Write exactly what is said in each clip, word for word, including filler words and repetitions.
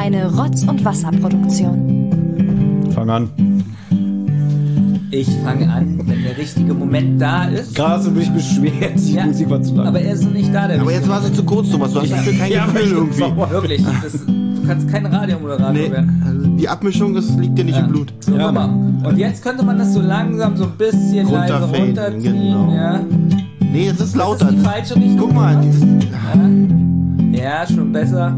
Eine Rotz- und Wasserproduktion. Fang an. Ich fange an, wenn der richtige Moment da ist. Gerade hast du dich beschwert, die Ja, Musik war zu lang. aber er ist noch nicht da, der Aber jetzt war sie zu kurz, Thomas. Du hast dafür kein Ja, Gefühl aber irgendwie. sauer. Wirklich, das, du kannst kein Radiomoderator Nee, werden. also die Abmischung, das liegt dir nicht Ja. im Blut. So, Ja, guck mal. Und jetzt könnte man das so langsam so ein bisschen leise Runterfaden, runterziehen. genau. Ja. Nee, es ist Das ist lauter. die falsche Richtung. Guck mal, dieses, Ja, schon besser.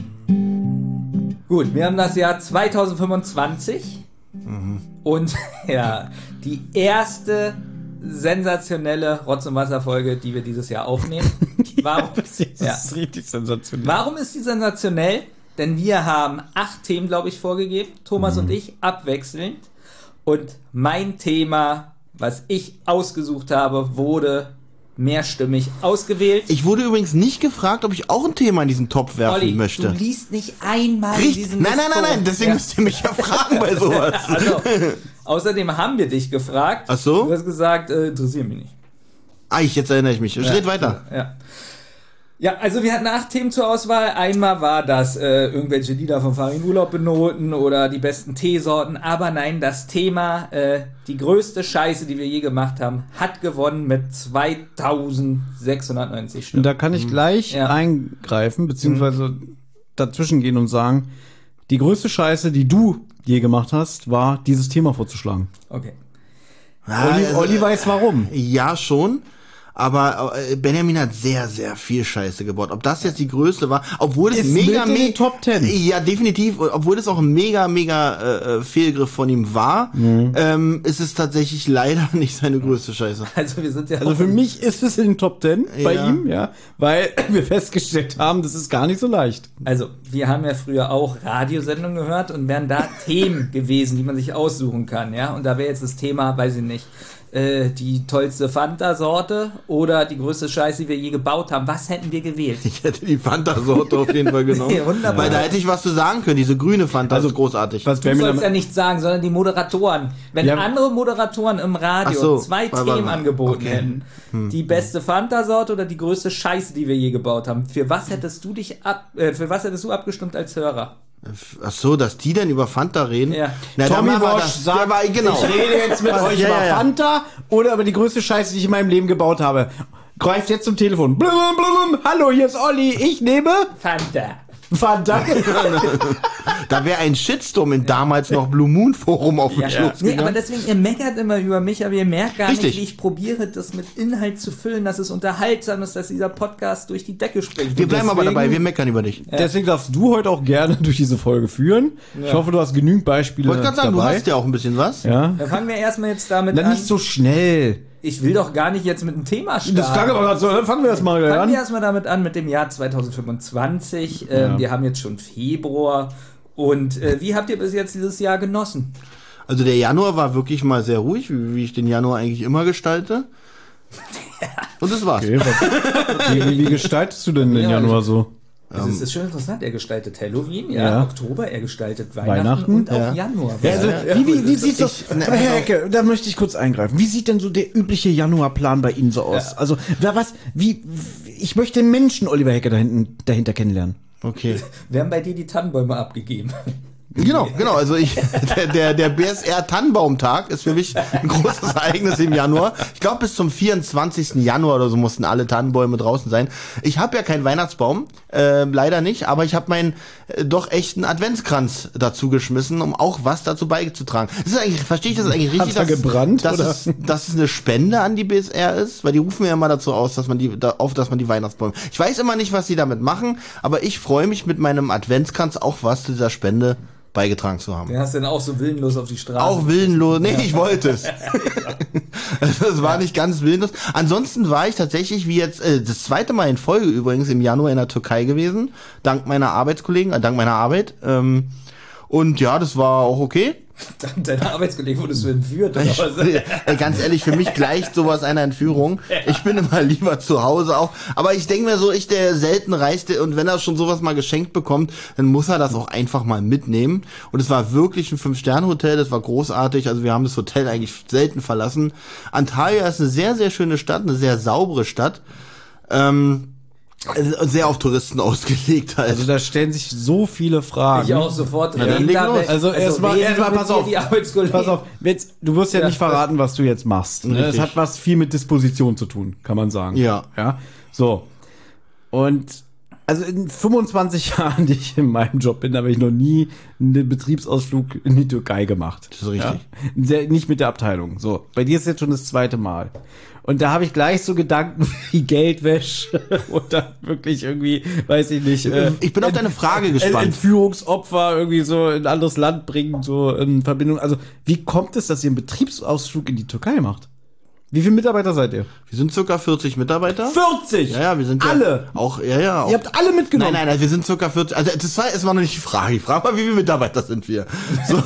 Gut, wir haben das Jahr zweitausendfünfundzwanzig Mhm. und ja, die erste sensationelle Rotz- und Wasser-Folge, die wir dieses Jahr aufnehmen. Warum, Das ja. ist richtig sensationell. Warum ist die sensationell? Denn wir haben acht Themen, glaube ich, vorgegeben, Thomas Mhm. und ich, abwechselnd. Und mein Thema, was ich ausgesucht habe, wurde mehrstimmig ausgewählt. ich wurde übrigens nicht gefragt, ob ich auch ein Thema in diesen Topf werfen Olli, möchte. du liest nicht einmal Richtig. diesen Nein, nein, nein, nein, Listform. deswegen Ja. müsst ihr mich ja fragen bei sowas. Also, außerdem haben wir dich gefragt. Ach so? Du hast gesagt, äh, interessiert mich nicht. Ah, ich, jetzt erinnere ich mich. Red Ja. weiter. Ja. Ja, also wir hatten acht Themen zur Auswahl. Einmal war das äh, irgendwelche Lieder von Farin Urlaub benoten oder die besten Teesorten. Aber nein, das Thema, äh, die größte Scheiße, die wir je gemacht haben, hat gewonnen mit zweitausendsechshundertneunzig Stimmen. Und da kann ich gleich Ja. eingreifen, beziehungsweise dazwischen gehen und sagen, die größte Scheiße, die du je gemacht hast, war, dieses Thema vorzuschlagen. Okay. Ah, Olli, also, Olli weiß warum. Ja, schon. Aber äh, Benjamin hat sehr, sehr viel Scheiße gebaut. Ob das jetzt die größte war, obwohl es Ist mega, mit in den mega, Top Ten. ja, definitiv, obwohl es auch ein mega, mega äh, Fehlgriff von ihm war, Mhm. ähm, ist es tatsächlich leider nicht seine größte Scheiße. Also wir sind ja Also auch für mich ist es in den Top Ten bei Ja. ihm, ja, weil wir festgestellt haben, das ist gar nicht so leicht. Also, wir haben ja früher auch Radiosendungen gehört und wären da Themen gewesen, die man sich aussuchen kann, ja. Und da wäre jetzt das Thema, weiß ich nicht, äh, die tollste Fanta-Sorte oder die größte Scheiße, die wir je gebaut haben. Was hätten wir gewählt? Ich hätte die Fanta-Sorte auf jeden Fall genommen. Nee, wunderbar. Weil da hätte ich was zu sagen können. Diese grüne Fanta Also, ist großartig. Was Du wäre mir sollst ja dann, nicht sagen, sondern die Moderatoren. Wenn Ja. andere Moderatoren im Radio Ach so. zwei Warte, warte, Themen warte. angeboten Okay. hätten, die beste Fanta-Sorte oder die größte Scheiße, die wir je gebaut haben, für was hättest du dich ab, äh, für was hättest du abgestimmt als Hörer? Ach so, dass die denn über Fanta reden? Ja. Na, Tommy dann machen wir Walsh das. sagt, Der war, genau. ich rede jetzt mit Was? euch Ja, über ja, ja. Fanta oder über die größte Scheiße, die ich in meinem Leben gebaut habe. Greift jetzt zum Telefon. Blum, blum, hallo, hier ist Olli. Ich nehme Fanta. Fanta. Da wäre ein Shitstorm in damals noch Blue Moon Forum auf den Ja. Schluss Nee, aber gegangen. deswegen, ihr meckert immer über mich, aber ihr merkt gar Richtig. nicht, wie ich probiere, das mit Inhalt zu füllen, dass es unterhaltsam ist, dass dieser Podcast durch die Decke springt. Wir bleiben aber deswegen- dabei, wir meckern über dich. Deswegen darfst du heute auch gerne durch diese Folge führen. Ich hoffe, du hast genügend Beispiele Ich wollte gerade sagen, du dabei. hast ja auch ein bisschen was. ja. Dann fangen wir erstmal jetzt damit Dann an. nicht so schnell. Ich will doch gar nicht jetzt mit einem Thema starten. Das klang aber gerade so. Dann fangen wir erstmal Fangen an. wir erstmal damit an, mit dem Jahr zweitausendfünfundzwanzig. Ähm, Ja. Wir haben jetzt schon Februar. Und äh, wie habt ihr bis jetzt dieses Jahr genossen? Also der Januar war wirklich mal sehr ruhig, wie, wie ich den Januar eigentlich immer gestalte. Und das war's. Okay, was, wie, wie, wie gestaltest du denn den Ja, Januar so? Also es ist schon interessant, er gestaltet Halloween, ja, Ja. Oktober, er gestaltet Weihnachten, Weihnachten, und auch ja. Januar. Ja, also, ja, wie, wie, wie sieht so, Ich- ne, Herr Hecke, da möchte ich kurz eingreifen. Wie sieht denn so der übliche Januarplan bei Ihnen so aus? Ja. Also, wer was, wie, ich möchte den Menschen Oliver Hecke da hinten, dahinter kennenlernen. Okay. Wir haben bei dir die Tannenbäume abgegeben. Genau, genau. Also ich, der, der, der B S R Tannenbaumtag ist für mich ein großes Ereignis im Januar. Ich glaube, bis zum vierundzwanzigsten Januar oder so mussten alle Tannenbäume draußen sein. Ich habe ja keinen Weihnachtsbaum, äh, leider nicht, aber ich habe meinen äh, doch echten Adventskranz dazu geschmissen, um auch was dazu beizutragen. Das ist eigentlich, verstehe ich das eigentlich richtig, Hat's da gebrannt, dass, oder? es, dass es eine Spende an die B S R ist? Weil die rufen ja immer dazu aus, dass man die, da, auf, dass man die Weihnachtsbäume. Ich weiß immer nicht, was sie damit machen, aber ich freue mich mit meinem Adventskranz auch was zu dieser Spende beigetragen zu haben. Den hast du dann auch so willenlos auf die Straße. Auch willenlos. Nee, ich wollte es. Also das war nicht ganz willenlos. Ansonsten war ich tatsächlich, wie jetzt, äh, das zweite Mal in Folge übrigens im Januar in der Türkei gewesen. Dank meiner Arbeitskollegen, äh, dank meiner Arbeit. Ähm, und ja, das war auch okay. Deine Arbeitskollegen wurdest du entführt oder Ich, was? äh, ganz ehrlich, für mich gleicht sowas einer Entführung. Ich bin immer lieber zu Hause auch. Aber ich denke mir so, ich der selten reiste und wenn er schon sowas mal geschenkt bekommt, dann muss er das auch einfach mal mitnehmen. Und es war wirklich ein Fünf-Sterne-Hotel, das war großartig. Also wir haben das Hotel eigentlich selten verlassen. Antalya ist eine sehr, sehr schöne Stadt, eine sehr saubere Stadt. Ähm, Sehr auf Touristen ausgelegt halt. Also da stellen sich so viele Fragen. Ich auch sofort. Ja, reden dann leg da los. weg. Also erstmal, reden erstmal mit pass mir auf, die Arbeitskollegen. pass auf, jetzt, du wirst ja, Ja. nicht verraten, was du jetzt machst. Ne? Es Richtig. hat was viel mit Disposition zu tun, kann man sagen. Ja. Ja, so. Und also in fünfundzwanzig Jahren, die ich in meinem Job bin, habe ich noch nie einen Betriebsausflug in die Türkei gemacht. Das ist richtig. Ja? Sehr, nicht mit der Abteilung. So, bei dir ist jetzt schon das zweite Mal. Und da habe ich gleich so Gedanken wie Geldwäsche oder wirklich irgendwie, weiß ich nicht. Äh, Ich bin auf deine Frage Ent- gespannt. Entführungsopfer irgendwie so in ein anderes Land bringen, so in Verbindung. Also, wie kommt es, dass ihr einen Betriebsausflug in die Türkei macht? Wie viele Mitarbeiter seid ihr? Wir sind circa vierzig Mitarbeiter. vierzig! Ja, ja, wir sind ja Alle! auch, ja, ja. Auch. Ihr habt alle mitgenommen. Nein, nein, nein, wir sind circa vierzig. Also das war erstmal noch nicht die Frage. Ich frage mal, wie viele Mitarbeiter sind wir? So.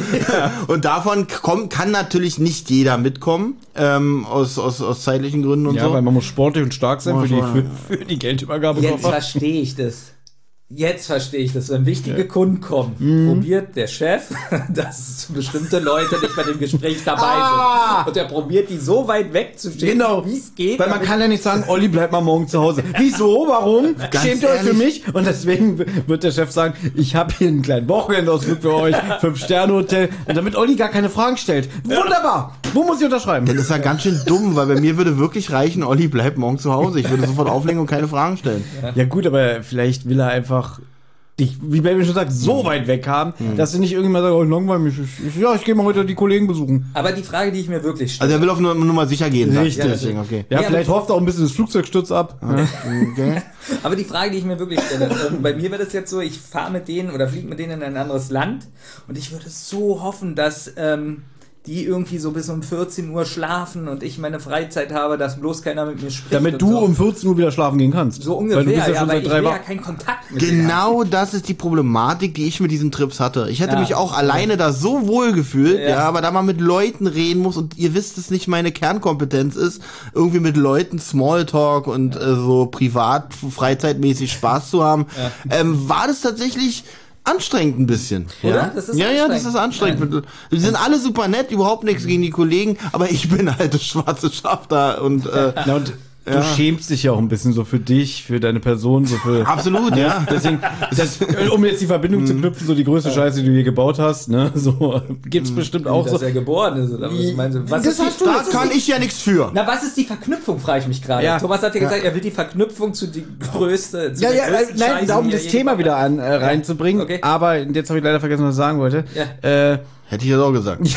Und davon kommt, kann natürlich nicht jeder mitkommen, ähm, aus, aus, aus zeitlichen Gründen und Ja, so. weil man muss sportlich und stark sein für die, Muss für, man. für die Geldübergabe. Jetzt verstehe ich das. Jetzt verstehe ich das. Wenn wichtige Kunden kommen, Mhm. probiert der Chef, dass bestimmte Leute nicht bei dem Gespräch dabei Ah! sind. Und er probiert, die so weit wegzuschicken, Genau, wie es geht. Weil man damit- kann ja nicht sagen, Olli, bleib mal morgen zu Hause. Wieso? Warum? Ganz Schämt ihr euch für ehrlich. mich? Und deswegen wird der Chef sagen, ich habe hier einen kleinen Wochenendausflug für euch, Fünf-Sterne-Hotel. Und damit Olli gar keine Fragen stellt. Wunderbar! Wo muss ich unterschreiben? Das ist ja ganz schön dumm, weil bei mir würde wirklich reichen, Olli, bleib morgen zu Hause. Ich würde sofort auflegen und keine Fragen stellen. Ja gut, aber vielleicht will er einfach dich, wie Baby schon sagt, so weit weg haben, dass du nicht irgendwann sagst, oh, langweilig, ich, ich, ja, ich gehe mal heute die Kollegen besuchen. Aber die Frage, die ich mir wirklich stelle. Also er will auf Nummer, Nummer sicher gehen. sagt Richtig. er. Deswegen, okay. Ja, Ja, vielleicht aber- hofft er auch ein bisschen das Flugzeug stürzt ab. Ja. okay. Aber die Frage, die ich mir wirklich stelle, ähm, bei mir wird es jetzt so, ich fahre mit denen oder fliege mit denen in ein anderes Land und ich würde so hoffen, dass ähm, die irgendwie so bis um vierzehn Uhr schlafen und ich meine Freizeit habe, dass bloß keiner mit mir spricht. Damit und du so. um vierzehn Uhr wieder schlafen gehen kannst. So Weil ungefähr, du bist ja ja, schon weil seit ich drei will ja Wochen. keinen Kontakt mit denen haben. Genau das ist die Problematik, die ich mit diesen Trips hatte. Ich hätte Ja. mich auch alleine da so wohl gefühlt, ja. Ja. aber da man mit Leuten reden muss und ihr wisst es nicht, meine Kernkompetenz ist, irgendwie mit Leuten Smalltalk und äh, so privat, freizeitmäßig Spaß zu haben, ähm, war das tatsächlich anstrengend ein bisschen. Oder? Ja, Das ist ja, ja, das anstrengend. ist anstrengend. Die sind alle super nett, überhaupt nichts gegen die Kollegen, aber ich bin halt das schwarze Schaf da und äh, Na, und du Ja. schämst dich ja auch ein bisschen so für dich, für deine Person, so für. absolut, ja. Deswegen, das, um jetzt die Verbindung zu knüpfen, so die größte Scheiße, die du je gebaut hast, ne, so gibt's bestimmt auch dass so. er geboren ist, oder was meinst du? Was Das ist die, hast du Da was ist kann die, ich ja nichts für. Na, was ist die Verknüpfung, frage ich mich gerade. Ja. Thomas hat ja gesagt, er will die Verknüpfung zu die größte, zu Ja, der ja, äh, größten nein, Scheiße, da, um die er das je Thema gemacht wieder hat. an, äh, reinzubringen. Okay. Aber jetzt habe ich leider vergessen, was ich sagen wollte. Ja. Äh, Hätte ich das auch gesagt.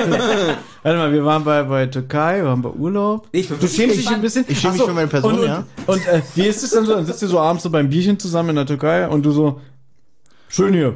warte mal, wir waren bei, bei Türkei, wir waren bei Urlaub. Ich bin Du wirklich schämst dich gespannt. ein bisschen. Ich schäme mich Ach so, für meine Person, und, und, ja. Und äh, wie ist es dann so? Dann sitzt ihr so abends so beim Bierchen zusammen in der Türkei und du so, schön hier.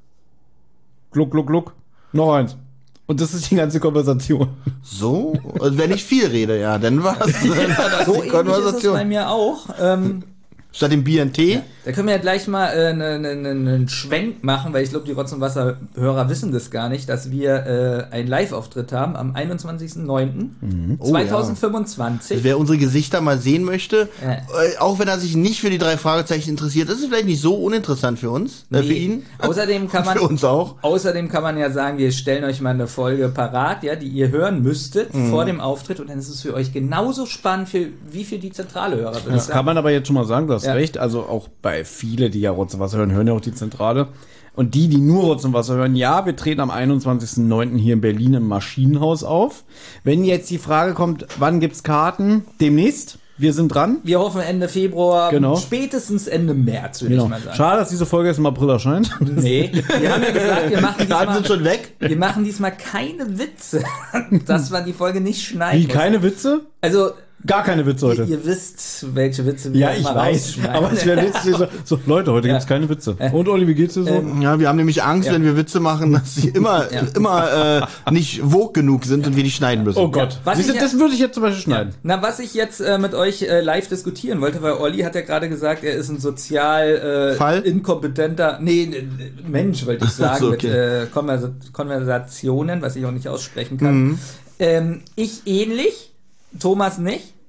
Gluck, gluck, gluck. Noch eins. Und das ist die ganze Konversation. So? Und wenn ich viel rede, ja, dann war es So die ähnlich ist es bei Konversation. mir auch. Ähm, Statt dem Bier und Tee. Da können wir ja gleich mal äh, einen ne, ne, ne Schwenk machen, weil ich glaube, die Rotz- und Wasser-Hörer wissen das gar nicht, dass wir äh, einen Live-Auftritt haben am einundzwanzigsten neunten Oh, zweitausendfünfundzwanzig. Wer unsere Gesichter mal sehen möchte, Ja. äh, auch wenn er sich nicht für die drei Fragezeichen interessiert, ist es vielleicht nicht so uninteressant für uns, äh, für Nee. ihn. Außerdem kann man Für uns auch. Außerdem kann man ja sagen, wir stellen euch mal eine Folge parat, ja, die ihr hören müsstet Mhm. vor dem Auftritt und dann ist es für euch genauso spannend für, wie für die zentrale Hörer. würde ich Das sagen. kann man aber jetzt schon mal sagen, du hast Ja. recht. Also auch bei viele, die ja Rotz und Wasser hören, hören ja auch die Zentrale. Und die, die nur Rotz und Wasser hören, ja, wir treten am einundzwanzigsten neunten hier in Berlin im Maschinenhaus auf. Wenn jetzt die Frage kommt, wann gibt's Karten? Demnächst. Wir sind dran. Wir hoffen Ende Februar, Genau. spätestens Ende März, würde Genau. ich mal sagen. Schade, dass diese Folge erst im April erscheint. Nee, wir haben ja gesagt, wir machen Karten sind diesmal, schon weg. wir machen diesmal keine Witze, dass wir die Folge nicht schneiden Wie, müssen. keine Witze? Also, Gar keine Witze heute. ihr, ihr wisst, welche Witze wir Ja, ich mal weiß. rausschneiden. Aber es wäre witzig, so, so, Leute, heute gibt's keine Witze. Und Olli, wie geht's dir so? Ja, wir haben nämlich Angst, Ja. wenn wir Witze machen, dass sie immer, Ja. immer äh, nicht vogue genug sind und wir die schneiden müssen. Oh Gott. Was Siehst du, ich- das würde ich jetzt zum Beispiel schneiden. Na, was ich jetzt äh, mit euch äh, live diskutieren wollte, weil Olli hat ja gerade gesagt, er ist ein sozial äh, Fall? inkompetenter, nee, äh, Mensch, wollte ich sagen, Ach so, okay. mit äh, Konversa Konversationen, was ich auch nicht aussprechen kann. Mhm. Ähm, ich ähnlich, Thomas nicht.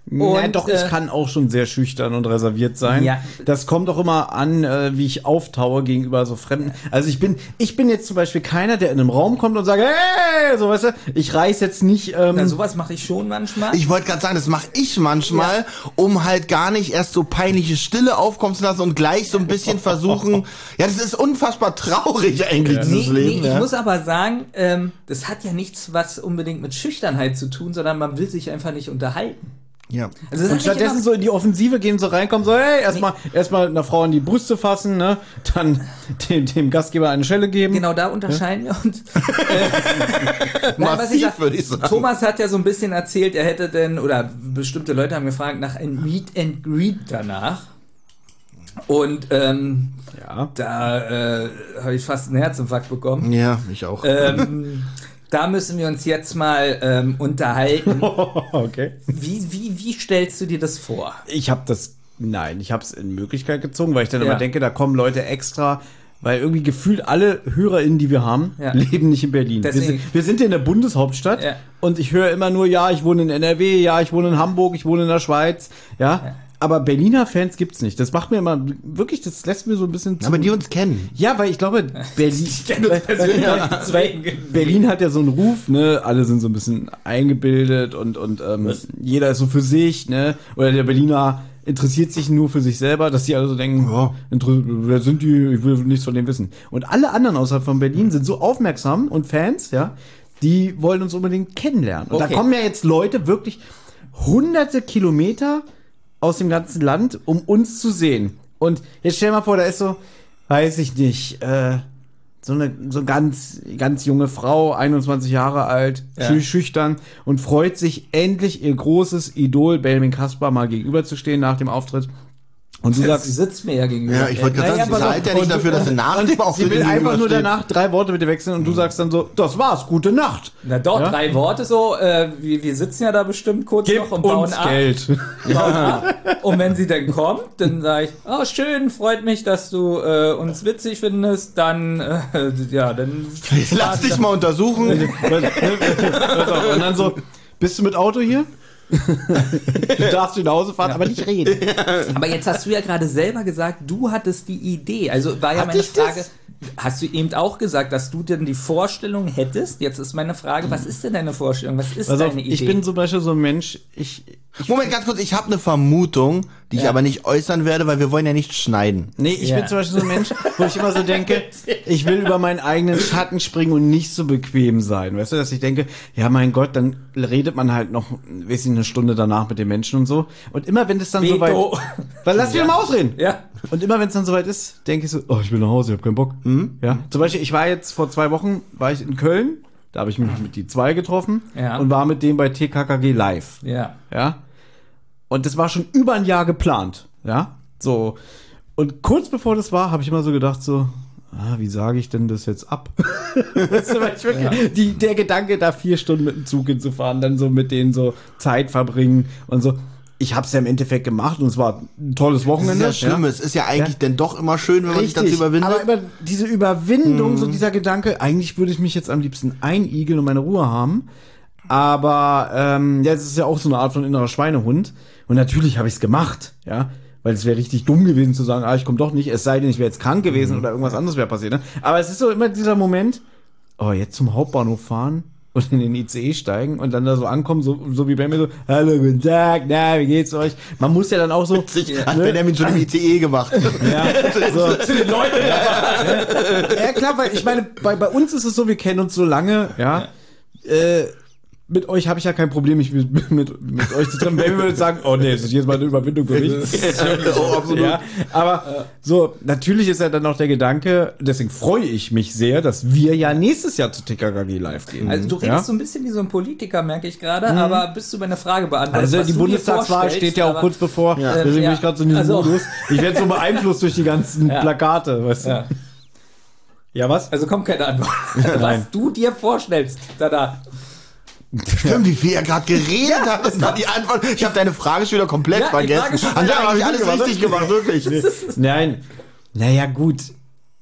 Ja, Und, doch, äh, ich kann auch schon sehr schüchtern und reserviert sein. Ja. Das kommt doch immer an, äh, wie ich auftaue gegenüber so Fremden. Also ich bin, ich bin jetzt zum Beispiel keiner, der in einem Raum kommt und sagt, hey, so weißt du, ich reiß jetzt nicht. Ähm, Na, sowas mache ich schon manchmal. Ich wollte gerade sagen, das mache ich manchmal, um halt gar nicht erst so peinliche Stille aufkommen zu lassen und gleich so ein bisschen versuchen. Ja, das ist unfassbar traurig eigentlich, dieses Nee, Leben. nee, ich ja. muss aber sagen, ähm, das hat ja nichts, was unbedingt mit Schüchternheit zu tun, sondern man will sich einfach nicht unterhalten. Ja. Also das und hat stattdessen nicht so in die Offensive gehen, so reinkommen, so, hey, erstmal erstmal einer Frau an die Brüste fassen, ne? Dann dem, dem Gastgeber eine Schelle geben. Genau, da unterscheiden wir uns. Äh, Nein, was ich Massiv, sag, würde ich sagen. Thomas hat ja so ein bisschen erzählt, er hätte denn, oder bestimmte Leute haben gefragt nach einem Meet and Greet danach. Und ähm, Ja. da äh, habe ich fast einen Herzinfarkt bekommen. Ja, ich auch. Ähm, da müssen wir uns jetzt mal ähm, unterhalten. Okay. Wie, wie, wie stellst du dir das vor? Ich habe das, nein, ich habe es in Möglichkeit gezogen, weil ich dann Ja. immer denke, da kommen Leute extra, weil irgendwie gefühlt alle HörerInnen, die wir haben, Ja. leben nicht in Berlin. Wir Deswegen- sind, wir sind hier in der Bundeshauptstadt Ja. und ich höre immer nur, ja, ich wohne in N R W, ja, ich wohne in Hamburg, ich wohne in der Schweiz, ja. Ja. Aber Berliner Fans gibt's nicht. Das macht mir immer, wirklich, das lässt mir so ein bisschen zu. Aber die uns kennen. Ja, weil ich glaube, Berlin, persönlich, deswegen. Berlin hat ja so einen Ruf, ne? Alle sind so ein bisschen eingebildet und, und ähm, jeder ist so für sich, ne? Oder der Berliner interessiert sich nur für sich selber, dass die alle so denken, Ja. inter- wer sind die? Ich will nichts von dem wissen. Und alle anderen außerhalb von Berlin sind so aufmerksam und Fans, ja, die wollen uns unbedingt kennenlernen. Und Okay. da kommen ja jetzt Leute wirklich hunderte Kilometer aus dem ganzen Land, um uns zu sehen. Und jetzt stell mal vor, da ist so, weiß ich nicht, äh, so eine so ganz ganz junge Frau, einundzwanzig Jahre alt, Ja. schü- schüchtern und freut sich endlich ihr großes Idol Benjamin Kasper mal gegenüberzustehen nach dem Auftritt. Und du Sie sagst, sitzt mir ja gegenüber. Ja, ich wollte gerade Naja, sagen, pass sie auf, zahlt ja nicht und- dafür, dass sie nach und dem Auftritt sie will einfach gegenüber nur steht. danach drei Worte mit dir wechseln und du sagst dann so, das war's, gute Nacht. Na doch, Ja? drei Worte so. Äh, wir, wir sitzen ja da bestimmt kurz Gib noch und bauen uns ab. Geld. Bauen ab. Und wenn sie dann kommt, dann sage ich, oh schön, freut mich, dass du äh, uns witzig findest. Dann, äh, ja, dann... Lass dich mal untersuchen. Pass auf, und dann so, bist du mit Auto hier? Du darfst nach Hause fahren, aber nicht reden. Aber jetzt hast du ja gerade selber gesagt, du hattest die Idee. Also war ja Hatte meine ich das? Frage, hast du eben auch gesagt, dass du denn die Vorstellung hättest? Jetzt ist meine Frage, was ist denn deine Vorstellung? Was ist Pass auf, deine Idee? ich bin zum Beispiel so ein Mensch, ich, Moment, ganz kurz, ich habe eine Vermutung, die ich Ja. aber nicht äußern werde, weil wir wollen ja nicht schneiden. nee, ich Ja. bin zum Beispiel so ein Mensch, wo ich immer so denke, ich will über meinen eigenen Schatten springen und nicht so bequem sein. Weißt du, dass ich denke, ja mein Gott, dann redet man halt noch, weiß ich, eine Stunde danach mit den Menschen und so. Und immer wenn es dann Veto. soweit, weil lass mich Ja. mal ausreden. Ja. Und immer wenn es dann soweit ist, denke ich so, oh, ich will nach Hause, ich habe keinen Bock. Ja. Zum Beispiel, ich war jetzt vor zwei Wochen, war ich in Köln, da habe ich mich mit die zwei getroffen Ja. und war mit dem bei T K K G live. Ja. Ja. Und das war schon über ein Jahr geplant. Ja. So. Und kurz bevor das war, habe ich immer so gedacht, so, ah, wie sage ich denn das jetzt ab? Weißt du, weil ich wirklich, die, der Gedanke, da vier Stunden mit dem Zug hinzufahren, dann so mit denen so Zeit verbringen und so. Ich habe es ja im Endeffekt gemacht und es war ein tolles Das ist Wochenende. ja schlimm, es ist ja eigentlich denn doch immer schön, wenn man sich dazu überwindet. Aber über diese Überwindung, so dieser Gedanke, eigentlich würde ich mich jetzt am liebsten einigeln und meine Ruhe haben. Aber ähm, ja, es ist ja auch so eine Art von innerer Schweinehund. Und natürlich habe ich es gemacht, ja. Weil es wäre richtig dumm gewesen zu sagen, ah, ich komme doch nicht, es sei denn, ich wäre jetzt krank gewesen oder irgendwas anderes wäre passiert. Ne? Aber es ist so immer dieser Moment, oh, jetzt zum Hauptbahnhof fahren und in den I C E steigen und dann da so ankommen, so, so wie bei mir so, hallo, guten Tag, na, wie geht's euch? Man muss ja dann auch so, Sich hat Benjamin schon im I C E gemacht. ja, so, zu den Leuten. Ja, ja klar, weil ich meine, bei, bei uns ist es so, wir kennen uns so lange, ja. Äh, mit euch habe ich ja kein Problem, mich mit, mit, mit euch zu treffen. Baby würde sagen, oh nee, das ist jetzt mal eine Überwindung für mich. Oh, absolut. Ja, aber so, natürlich ist ja dann noch der Gedanke, deswegen freue ich mich sehr, dass wir ja nächstes Jahr zu T K K G live gehen. Also du redest ja? so ein bisschen wie so ein Politiker, merke ich gerade, aber bis du meine Frage beantwortest, Also was die du dir Bundestagswahl vorstellst, steht ja auch aber- kurz bevor, Ja. deswegen Ähm, bin ja. ich gerade so in diesem Also- Modus. Ich werde so beeinflusst durch die ganzen Ja. Plakate, weißt du. Ja. Ja, was? Also kommt keine Antwort. Was du dir vorstellst, da Stimmt, wie viel er gerade geredet hat, das war die Antwort. Ich habe deine Frage schon wieder komplett Ja, die vergessen. Frage schon Andrea, wieder habe ich alles gemacht, richtig gemacht, wirklich. Nein. Naja, gut.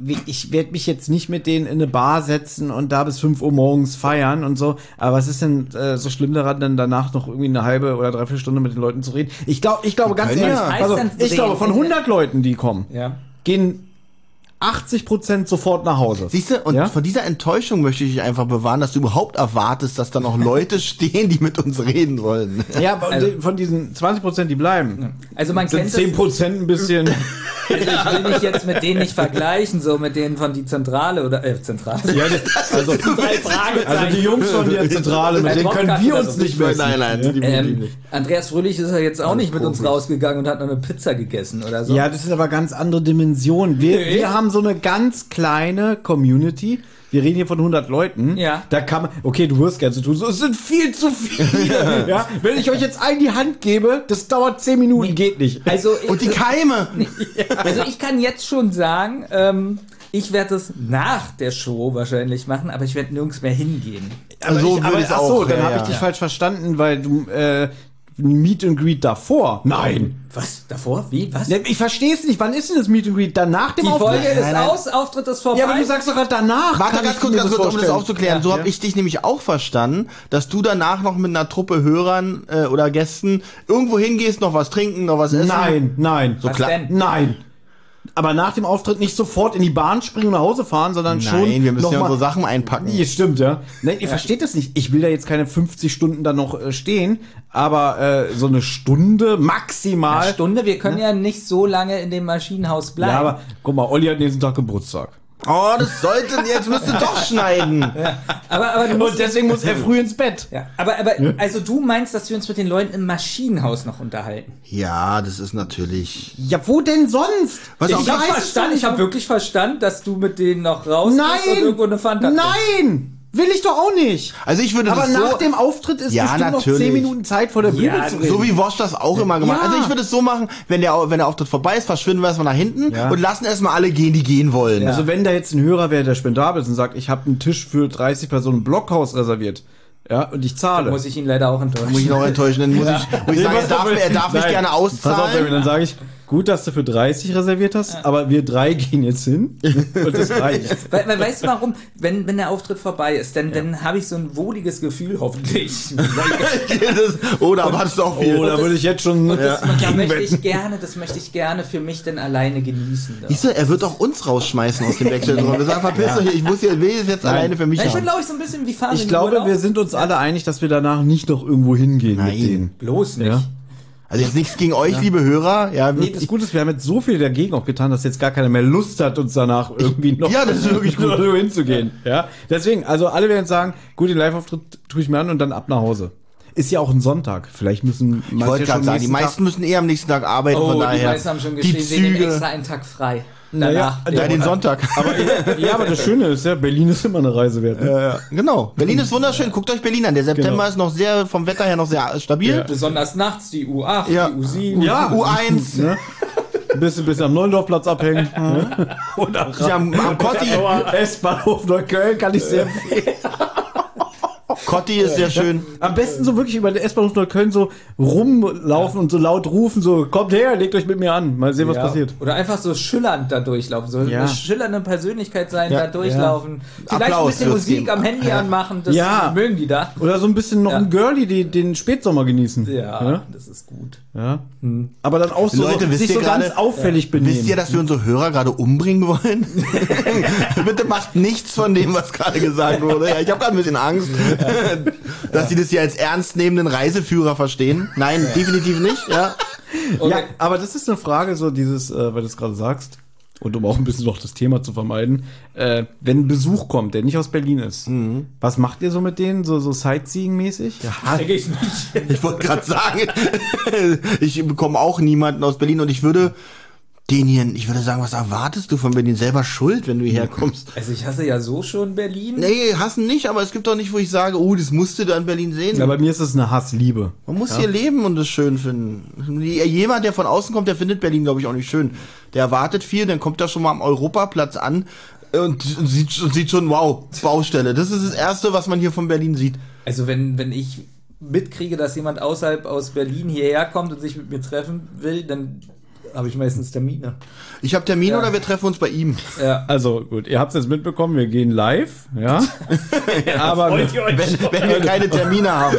wie- ich werde mich jetzt nicht mit denen in eine Bar setzen und da bis fünf Uhr morgens feiern und so. Aber was ist denn äh, so schlimm daran, dann danach noch irgendwie eine halbe oder dreiviertel Stunde mit den Leuten zu reden? Ich glaube, ich glaube ganz können ehrlich, ja. also, Heißt dann ich glaube, von reden. hundert Leuten, die kommen, Ja. gehen achtzig Prozent sofort nach Hause. Siehst du, und Ja? von dieser Enttäuschung möchte ich dich einfach bewahren, dass du überhaupt erwartest, dass da noch Leute stehen, die mit uns reden wollen. Ja, aber Also- von diesen zwanzig Prozent, die bleiben, Also man sind kennt zehn es, Prozent ein bisschen. also ich will mich jetzt mit denen nicht vergleichen, so mit denen von die Zentrale oder, äh, Zentrale. Ja, also, Drei Fragezeichen. also die Jungs von der Zentrale, mit Ein denen können Podcast wir oder uns so. nicht messen. Nein, nein, die Ähm, Andreas Fröhlich ist ja jetzt auch nicht mit uns Profis. rausgegangen und hat noch eine Pizza gegessen oder so. Ja, das ist aber ganz andere Dimension. Wir, Nee. wir haben so eine ganz kleine Community. Wir reden hier von hundert Leuten. Ja. Da kann man, okay, du wirst gerne zu tun. So, es sind viel zu viele. Ja, wenn ich euch jetzt allen die Hand gebe, das dauert zehn Minuten, geht nicht. Also, Und die Keime! also ich kann jetzt schon sagen, ähm, ich werde es nach der Show wahrscheinlich machen, aber ich werde nirgends mehr hingehen. Aber so ich, würde aber, ich's ach so, auch, dann ja, habe ich ja. dich falsch verstanden, weil du äh, Meet and Greet davor. Nein. Was? Davor? Wie? Was? Ich verstehe es nicht. Wann ist denn das Meet and Greet? Danach dem Die Folge Auftritt? ist Nein, nein. aus, Auftritt ist vorbei. Ja, aber du sagst doch gerade danach. Warte, kann ganz ich kurz, mir ganz das kurz, um das vorstellen. aufzuklären. So Ja. habe ich dich nämlich auch verstanden, dass du danach noch mit einer Truppe Hörern äh, oder Gästen irgendwo hingehst, noch was trinken, noch was essen. Nein, nein. Was klar- denn? Nein. Aber nach dem Auftritt nicht sofort in die Bahn springen und nach Hause fahren, sondern schon. Nein, wir müssen noch ja mal- unsere Sachen einpacken. Nee, stimmt, ja. Nein, ihr versteht das nicht. Ich will da jetzt keine fünfzig Stunden da noch äh, stehen, aber äh, so eine Stunde maximal. Eine Stunde, wir können ja nicht so lange in dem Maschinenhaus bleiben. Ja, aber guck mal, Olli hat nächsten Tag Geburtstag. Oh, das sollte, jetzt müsst ihr doch schneiden. aber, aber du musst Und deswegen muss er früh ins Bett. ja, aber, aber also du meinst, dass wir uns mit den Leuten im Maschinenhaus noch unterhalten? Ja, das ist natürlich. Ja, wo denn sonst? Was Ich auf- habe weiß es verstanden, doch ich habe nicht. wirklich verstanden, dass du mit denen noch raus Nein! und irgendwo eine Fanta trinkst. Nein! Will ich doch auch nicht. Also ich würde Aber das nach so, dem Auftritt ist Ja, bestimmt noch natürlich. zehn Minuten Zeit vor der Bühne Ja, zu reden. so wie Wosch das auch immer gemacht. Ja. Also ich würde es so machen, wenn der, wenn der Auftritt vorbei ist, verschwinden wir erstmal nach hinten Ja. und lassen erstmal alle gehen, die gehen wollen. Also wenn da jetzt ein Hörer wäre, der spendabel ist und sagt, ich habe einen Tisch für dreißig Personen im Blockhaus reserviert, ja, und ich zahle. Muss ich ihn leider auch enttäuschen. Muss ich noch enttäuschen, dann muss ich, muss ich sagen, er darf, er darf mich Nein. gerne Pass auf, auszahlen. David, dann sage ich, gut, dass du für dreißig reserviert hast, aber wir drei gehen jetzt hin und das reicht. Weil, weil, weißt du warum? Wenn, wenn der Auftritt vorbei ist, dann, dann habe ich so ein wohliges Gefühl, hoffentlich. Das- oh, da wartest du auch viel. Oh, da würde ich jetzt schon Das, da gegen möchte wetten. ich gerne, das möchte ich gerne für mich denn alleine genießen. Da. Siehst du, er wird auch uns rausschmeißen aus dem Backstage-Raum. Wir sagen, verpiss euch, ich muss hier, will es jetzt alleine für mich Ja, ich bin, haben. glaube ich, so ein bisschen wie fahren Ich in glaube, Urlaub. wir sind uns alle einig, dass wir danach nicht noch irgendwo hingehen Nein. mit denen. bloß nicht. Ja. Also jetzt nichts gegen euch, liebe Hörer. Ja, Nee, das Gute ist, wir haben jetzt so viel dagegen auch getan, dass jetzt gar keiner mehr Lust hat, uns danach irgendwie noch Ja, das ist wirklich gut. noch hinzugehen. Ja, deswegen, also alle werden sagen, gut, den Live-Auftritt tue ich mir an und dann ab nach Hause. Ist ja auch ein Sonntag. Vielleicht müssen ich wollte gerade sagen, die meisten müssen eh am nächsten Tag arbeiten, Oh, von die daher. meisten haben schon die geschrieben, sie nehmen Züge. extra einen Tag frei. Naja, Ja, den Sonntag. Aber, ja, aber das Schöne ist ja, Berlin ist immer eine Reise wert. Ne? Ja, ja. Genau. Berlin ist wunderschön. Guckt euch Berlin an. Der September Genau. ist noch sehr, vom Wetter her noch sehr stabil. Ja. Besonders nachts die U acht, Ja. die U sieben. Ja. U eins. Ne? Ein bisschen, bisschen am Neulendorfplatz abhängen. ne? Oder Ja, am, am Kotti. S-Bahnhof Neukölln kann ich sehr empfehlen. Kotti ist sehr schön. Am besten so wirklich über den S-Bahnhof Neukölln so rumlaufen und so laut rufen, so, kommt her, legt euch mit mir an. Mal sehen, was Ja. passiert. Oder einfach so schillernd da durchlaufen, so Ja. eine schillernde Persönlichkeit sein, Ja. da durchlaufen. Vielleicht Applaus ein bisschen wird's Musik geben. am Handy anmachen, das Ja. mögen die da. Oder so ein bisschen noch Ja. ein Girlie, die den Spätsommer genießen. Ja, Ja? das ist gut. Ja. Aber dann auch so, Leute, so wisst sich ihr so ganz gerade- auffällig benehmen. Wisst ihr, dass wir unsere Hörer gerade umbringen wollen? Bitte macht nichts von dem, was gerade gesagt wurde. Ja, ich habe gerade ein bisschen Angst, dass sie das hier als ernstnehmenden Reiseführer verstehen. Nein, definitiv nicht. Ja. Okay. Ja, aber das ist eine Frage, so dieses, äh, weil du es gerade sagst, und um auch ein bisschen noch das Thema zu vermeiden, äh, wenn ein Besuch kommt, der nicht aus Berlin ist, was macht ihr so mit denen, so, so Sightseeing-mäßig? Ja, Denke ich nicht. Ich wollte gerade sagen, ich bekomme auch niemanden aus Berlin und ich würde den hier, ich würde sagen, was erwartest du von Berlin? Selber schuld, wenn du hierher kommst. Also ich hasse ja so schon Berlin. Nee, hassen nicht, aber es gibt doch nicht, wo ich sage, oh, das musst du da in Berlin sehen. Ja, bei mir ist es eine Hassliebe. Man muss hier leben und es schön finden. Jemand, der von außen kommt, der findet Berlin, glaube ich, auch nicht schön. Der erwartet viel, dann kommt er schon mal am Europaplatz an und sieht, und sieht schon, wow, Baustelle. Das ist das Erste, was man hier von Berlin sieht. Also wenn, wenn ich mitkriege, dass jemand außerhalb aus Berlin hierher kommt und sich mit mir treffen will, dann habe ich meistens Termine. Ich habe Termin Ja. oder wir treffen uns bei ihm. Ja. Also gut, ihr habt es jetzt mitbekommen, wir gehen live, ja. aber, Freut ihr euch Wenn, schon? wenn wir keine Termine haben.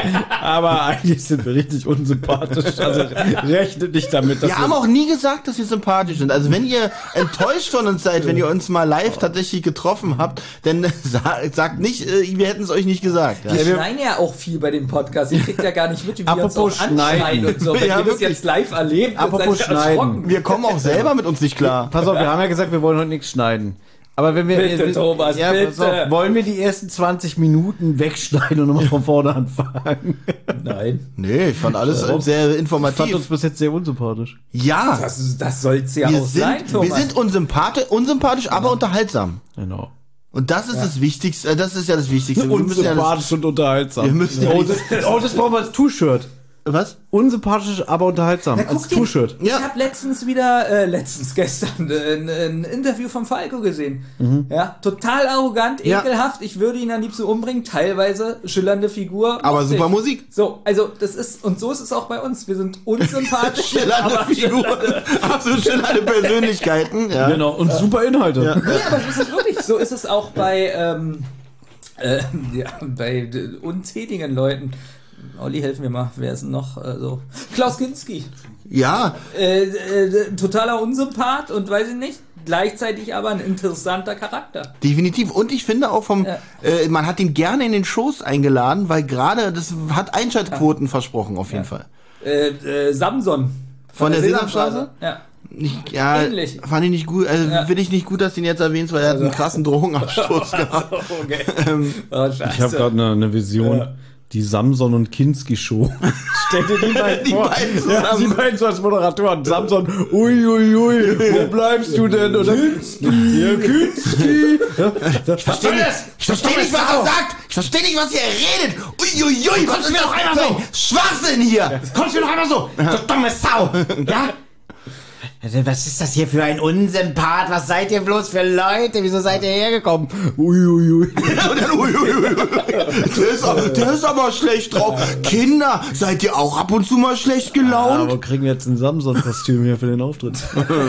aber eigentlich sind wir richtig unsympathisch. Also rechnet nicht damit, dass Wir haben auch nie gesagt, dass wir sympathisch sind. Also wenn ihr enttäuscht von uns seid, wenn ihr uns mal live tatsächlich getroffen habt, dann sa- sagt nicht, äh, wir hätten es euch nicht gesagt. Ja. Wir schneiden ja auch viel bei dem Podcast. Ihr kriegt ja gar nicht mit, wie wir uns Apropos auch anschneiden schneiden. und so. Wenn Ja, ihr das wirklich. jetzt live erlebt, dann Apropos seid ihr schneiden. erschrocken. Wir kommen auch selber mit uns nicht klar. Pass auf, wir haben ja gesagt, wir wollen heute nichts schneiden. Aber wenn wir. Bitte, wir, Thomas, ja, bitte. pass auf, wollen wir die ersten zwanzig Minuten wegschneiden und nochmal von vorne anfangen? Nein. Nee, ich fand alles Warum? sehr Ich fand informativ. uns bis jetzt sehr unsympathisch. Ja, Das, das soll es ja wir auch sind, sein, Thomas. wir sind unsympathisch, unsympathisch, aber unterhaltsam. Genau. Und das ist das Wichtigste, äh, das ist ja das Wichtigste. Wir müssen ja das, Unsympathisch und unterhaltsam. wir müssen ja oh, nicht- das, oh, das brauchen wir als T-Shirt. was? Unsympathisch, aber unterhaltsam. Na, guck als dir- T-Shirt. Ich Ja. habe letztens wieder, äh, letztens gestern, äh, ein, ein Interview von Falco gesehen. Ja, total arrogant, Ja. ekelhaft. Ich würde ihn am liebsten umbringen. Teilweise schillernde Figur. Aber lustig. super Musik. So, also das ist, und so ist es auch bei uns. Wir sind unsympathisch. Schillernde aber Figur, absolut schillernde Persönlichkeiten. Ja. Genau. Und super Inhalte. Ja. Nee, aber so ist es wirklich. So ist es auch bei, ähm, äh, ja, bei äh, unzähligen Leuten. Olli, helfen mir mal. Wer ist denn noch äh, so? Klaus Kinski. Ja, Äh, äh, totaler Unsympath und weiß ich nicht. Gleichzeitig aber ein interessanter Charakter. definitiv. Und ich finde auch vom, Ja. äh, man hat ihn gerne in den Shows eingeladen, weil gerade das hat Einschaltquoten versprochen auf jeden Fall. Äh, äh, Samson. Von der Sesamstraße? Ja. Ich, ja, Ähnlich. fand ich nicht gut. Also Ja. finde ich nicht gut, dass du ihn jetzt erwähnst, weil er hat einen krassen Drogenabstoß gehabt. Okay. Ähm, Oh, scheiße. Ich habe gerade eine, eine Vision. Ja. Die Samson und Kinski Show. Stell dir die beiden Die vor. beiden Ja, zusammen. die beiden so als Moderatoren. Samson, ui, ui, ui, wo bleibst du denn? Oder Kinski, ja, Kinski. Ja, Ich verstehe nicht, ich versteh nicht, was er sagt. Ich verstehe nicht, was ihr redet. Uiuiui, was ist noch einmal so? Schwachsinn hier. Kommst du noch einmal so? Du dumme Sau! Ja? Also, was ist das hier für ein Unsympath? Was seid ihr bloß für Leute? Wieso seid ihr hergekommen? ui, ui, ui. Und dann, uiuiui. Der ist, aber- der ist aber schlecht drauf. Kinder, seid ihr auch ab und zu mal schlecht gelaunt? Aber kriegen wir jetzt ein Samson-Kostüm hier für den Auftritt.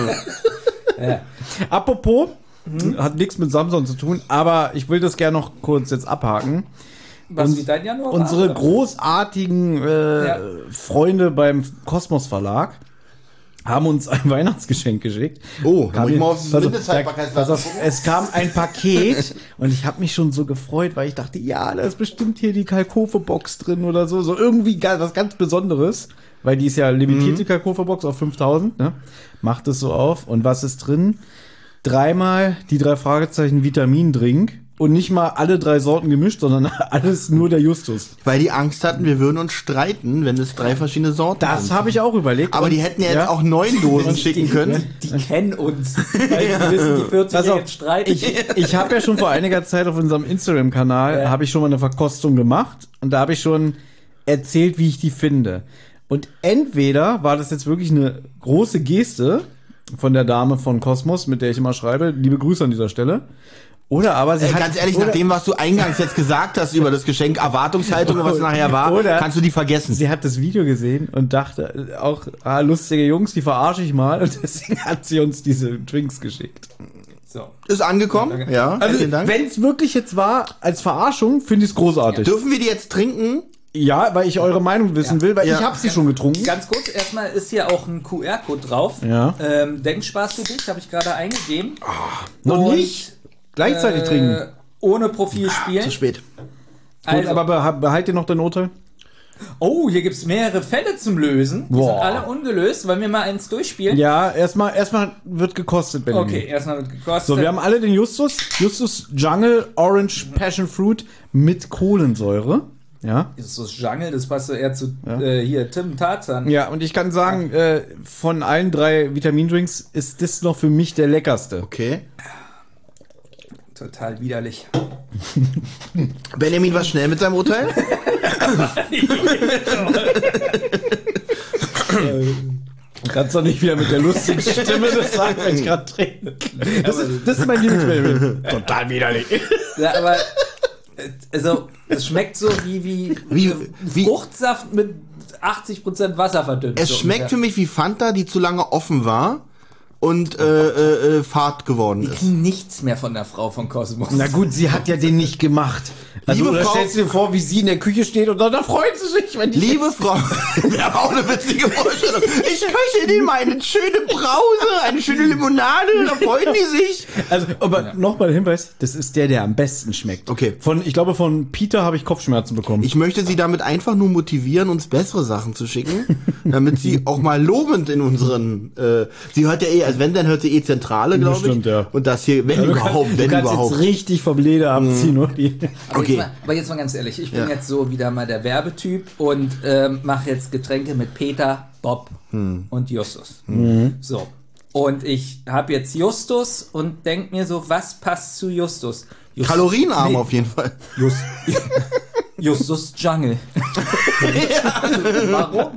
Apropos, hat nichts mit Samson zu tun, aber ich will das gerne noch kurz jetzt abhaken. Was uns- wie dein Januar Unsere war? großartigen äh, Ja. Freunde beim Kosmos Verlag haben uns ein Weihnachtsgeschenk geschickt. Oh, da Kam muss ich mir- mal aufs pass auf, Mindesthaltbarkeitsdatum pass auf, es kam ein Paket und ich habe mich schon so gefreut, weil ich dachte, ja, da ist bestimmt hier die Kalkofe-Box drin oder so, so irgendwie ga- was ganz Besonderes, weil die ist ja limitiert, die Kalkofe-Box auf fünftausend, ne? Macht es so auf und was ist drin? Dreimal die drei Fragezeichen Vitamindrink und nicht mal alle drei Sorten gemischt, sondern alles nur der Justus. Weil die Angst hatten, wir würden uns streiten, wenn es drei verschiedene Sorten Das sind. habe ich auch überlegt. Aber und- die hätten ja jetzt auch neun Dosen schicken können. Die kennen uns. Weil die wissen, die Pass vierzig-Jährigen auf, streiten. ich, ich habe ja schon vor einiger Zeit auf unserem Instagram-Kanal, Ja. habe ich schon mal eine Verkostung gemacht und da habe ich schon erzählt, wie ich die finde. Und entweder war das jetzt wirklich eine große Geste von der Dame von Kosmos, mit der ich immer schreibe, liebe Grüße an dieser Stelle, oder aber sie Äh, hat... ganz ehrlich, oder, nach dem, was du eingangs jetzt gesagt hast über das Geschenk, Erwartungshaltung und was nachher war, Oder- kannst du die vergessen. Sie hat das Video gesehen und dachte auch, ah, lustige Jungs, die verarsche ich mal. Und deswegen hat sie uns diese Drinks geschickt. So. Ist angekommen, ja, Also, vielen Dank. wenn es wirklich jetzt war, als Verarschung, finde ich es großartig. Dürfen wir die jetzt trinken? Ja, weil ich eure Meinung wissen will, weil Ja. ich habe sie schon getrunken. Ganz kurz, erstmal ist hier auch ein Q R-Code drauf. Ja. Ähm, Denkspaß für dich, habe ich gerade eingegeben. Noch Und, nicht gleichzeitig äh, trinken. Ohne Profil spielen. Zu spät. Gut, Also, aber beha- behalt ihr noch dein Urteil? oh, hier gibt es mehrere Fälle zum Lösen. Die Boah. sind alle ungelöst. Wollen wir mal eins durchspielen? Ja, erstmal erstmal wird gekostet, Benjamin. Okay, erstmal wird gekostet. So, wir haben alle den Justus. Justus Jungle Orange Passion Fruit mit Kohlensäure. Ja. Das ist das Jungle, das passt so eher zu Ja. äh, hier Tim Tarzan. Ja, und ich kann sagen, äh, von allen drei Vitamindrinks ist das noch für mich der leckerste. Okay. Total widerlich. Benjamin war schnell mit seinem Urteil. Du kannst doch nicht wieder mit der lustigen Stimme das sagen, wenn ich gerade trinke. Das ist, das ist mein Lieblingsbaby. Total widerlich. Ja, aber äh, also es schmeckt so wie wie, Wie- wie- Fruchtsaft mit achtzig Prozent Wasser verdünnt. Es so schmeckt ungefähr. für mich wie Fanta, die zu lange offen war und äh, äh, Fahrt geworden Wir ist. kriegen nichts mehr von der Frau von Kosmos. Na gut, sie hat ja den nicht gemacht. Also, Liebe oder Frau- stellst du dir vor, wie sie in der Küche steht und dann da freut sie sich, wenn die Liebe Frau, wir haben auch eine witzige Vorstellung. Ich köche Ihnen mal eine schöne Brause, eine schöne Limonade, da freuen die sich. Also, aber nochmal der Hinweis, das ist der, der am besten schmeckt. Okay. Von, ich glaube, von Peter habe ich Kopfschmerzen bekommen. Ich möchte Sie damit einfach nur motivieren, uns bessere Sachen zu schicken, damit Sie auch mal lobend in unseren, äh, sie hört ja eh, also wenn, dann hört sie eh Zentrale, glaube ich. Bestimmt, ja. Und das hier, wenn Ja, du überhaupt, kannst, wenn du kannst überhaupt. jetzt richtig vom Leder abziehen, oder? Die, Aber, Okay. jetzt mal, aber jetzt mal ganz ehrlich, ich bin Ja. jetzt so wieder mal der Werbetyp und ähm, mache jetzt Getränke mit Peter, Bob Hm. und Justus. So. Und ich habe jetzt Justus und denk mir so, was passt zu Justus? Just, Kalorienarm Nee, auf jeden Fall. Just, Justus Jungle. Warum?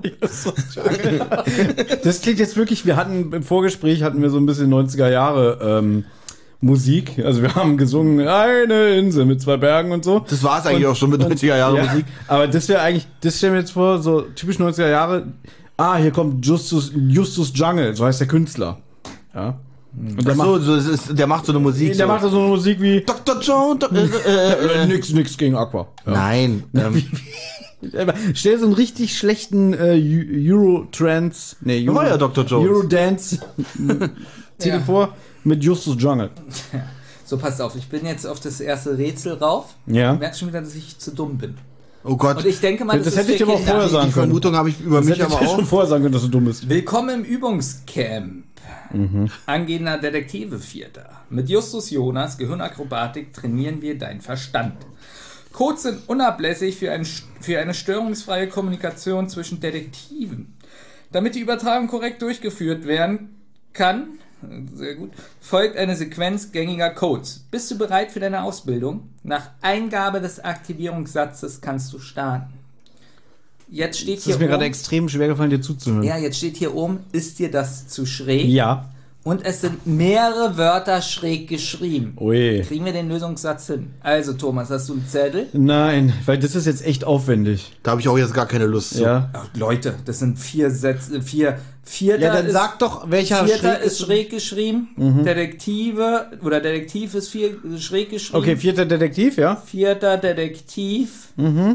das klingt jetzt wirklich, wir hatten im Vorgespräch hatten wir so ein bisschen neunziger Jahre ähm, Musik. Also wir haben gesungen, eine Insel mit zwei Bergen und so. Das war es eigentlich auch schon mit neunziger Jahre Ja, Musik. aber das wäre eigentlich, das stellen wir jetzt vor, so typisch neunziger Jahre. Ah, hier kommt Justus, Justus Jungle, so heißt der Künstler. Ja. Und der Ach so, so, das ist, der macht so eine Musik. macht, der so. macht so eine Musik wie Doktor John, Dok- äh, äh, äh, nix, nix gegen Aqua. Ja. Nein. Ähm, Aber stell dir so einen richtig schlechten äh, Euro-Trance, nee, Euro, war ja Doktor Jones. Euro-Dance, zieh dir Ja. vor, mit Justus Jungle. So, passt auf, ich bin jetzt auf das erste Rätsel rauf. Ja. Ich merke schon wieder, dass ich zu dumm bin. oh Gott, Und ich denke mal, Das das, hätte ist ich für dir aber auch Kinder. vorher sagen die können. Vermutung habe ich über Das mich hätte ich aber dir auch. schon vorher sagen können, dass du dumm bist. Willkommen im Übungscamp. Angehender Detektive Vierter. Mit Justus Jonas, Gehirnakrobatik, trainieren wir deinen Verstand. Codes sind unablässig für, ein, für eine störungsfreie Kommunikation zwischen Detektiven. Damit die Übertragung korrekt durchgeführt werden kann, sehr gut, folgt eine Sequenz gängiger Codes. Bist du bereit für deine Ausbildung? Nach Eingabe des Aktivierungssatzes kannst du starten. Jetzt steht Es hier ist mir gerade oben, extrem schwer gefallen, dir zuzuhören. ja, jetzt steht hier oben, ist dir das zu schräg? Ja. Und es sind mehrere Wörter schräg geschrieben. Ui. Kriegen wir den Lösungssatz hin? Also, Thomas, hast du einen Zettel? Nein, weil das ist jetzt echt aufwendig. Da habe ich auch jetzt gar keine Lust zu. Ja. Ach, Leute, das sind vier Sätze, vier, vierter Ja, dann ist, sag doch, welcher vierter schräg ist schräg geschrieben, Detektive, oder Detektiv ist vier, schräg geschrieben. Okay, vierter Detektiv, ja? Vierter Detektiv,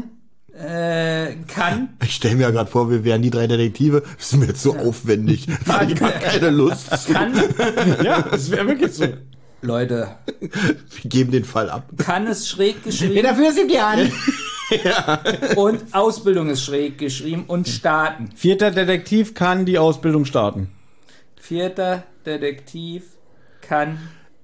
äh, kann, Ich stelle mir ja gerade vor, wir wären die drei Detektive. Das ist mir jetzt so aufwendig. Da habe ich gar keine Lust zu. kann, Ja, das wäre wirklich so. Leute, Wir geben den Fall ab. kann ist schräg geschrieben. Wer dafür sind die an? Und Ausbildung ist schräg geschrieben und starten. Vierter Detektiv kann die Ausbildung starten. Vierter Detektiv kann.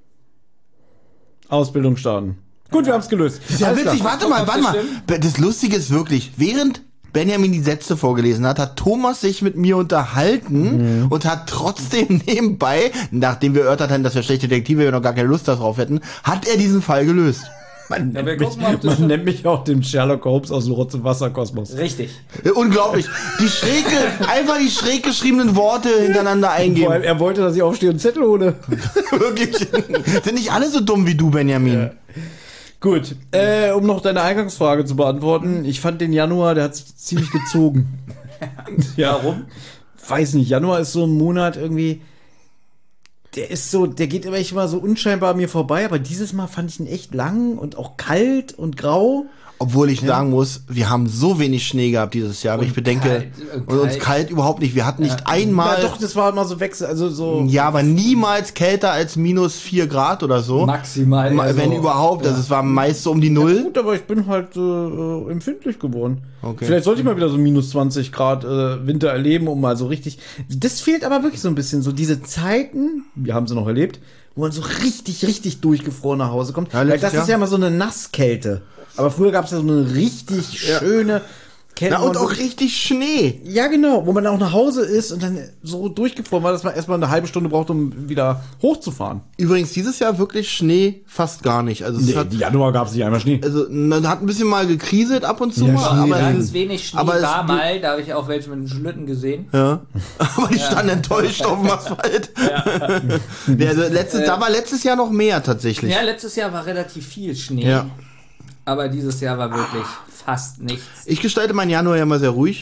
Ausbildung starten. Gut, wir haben es gelöst. Ja, Alles witzig, klar. warte mal, warte mal. Bestimmt. Das Lustige ist wirklich, während Benjamin die Sätze vorgelesen hat, hat Thomas sich mit mir unterhalten und hat trotzdem nebenbei, nachdem wir erörtert haben, dass wir schlechte Detektive wir noch gar keine Lust darauf hätten, hat er diesen Fall gelöst. Man, Ja, wir nennt mich, gucken mal, ob das man schon- nennt mich auch den Sherlock Holmes aus dem Rotz- und Wasserkosmos. Richtig. Äh, Unglaublich. Die schräg, ge- einfach die schräg geschriebenen Worte hintereinander Vor allem, eingeben. er wollte, dass ich aufstehe und Zettel hole. Wirklich. Sind nicht alle so dumm wie du, Benjamin. Gut, äh, um noch deine Eingangsfrage zu beantworten. Ich fand den Januar, der hat ziemlich gezogen. Ja, Warum? weiß nicht, Januar ist so ein Monat irgendwie, der ist so, der geht immer echt mal so unscheinbar an mir vorbei, aber dieses Mal fand ich ihn echt lang und auch kalt und grau. Obwohl ich sagen muss, wir haben so wenig Schnee gehabt dieses Jahr, aber ich bedenke, kalt, äh, und uns kalt. kalt überhaupt nicht. Wir hatten nicht einmal, Ja, doch, das war immer so Wechsel, also so. ja, aber niemals kälter als minus vier Grad oder so. Maximal. Ma- also, Wenn überhaupt, also es war meist so um die Null. Gut, aber ich bin halt äh, äh, empfindlich geworden. Okay. Vielleicht sollte ich mal wieder so minus zwanzig Grad äh, Winter erleben, um mal so richtig. Das fehlt aber wirklich so ein bisschen, so diese Zeiten, wir haben sie noch erlebt, wo man so richtig, richtig durchgefroren nach Hause kommt. Ja, Weil letztes das ist Jahr. ja immer so eine Nasskälte. Aber früher gab es ja so eine richtig schöne Kälte. Na, wo und man auch wirklich- richtig Schnee. Ja, genau, wo man auch nach Hause ist und dann so durchgefroren war, dass man erstmal eine halbe Stunde braucht, um wieder hochzufahren. Übrigens dieses Jahr wirklich Schnee fast gar nicht. Also es hat, Januar gab es nicht einmal Schnee. also man hat ein bisschen mal gekriselt ab und zu Ja, mal, Schnee, aber, Ganz wenig Schnee aber es- war mal, da habe ich auch welche mit den Schlitten gesehen. ja. aber die standen enttäuscht auf dem Asphalt. Ja. Also letztes, da war letztes Jahr noch mehr tatsächlich. Ja, letztes Jahr war relativ viel Schnee. Ja. Aber dieses Jahr war wirklich fast nichts. Ich gestalte meinen Januar ja mal sehr ruhig.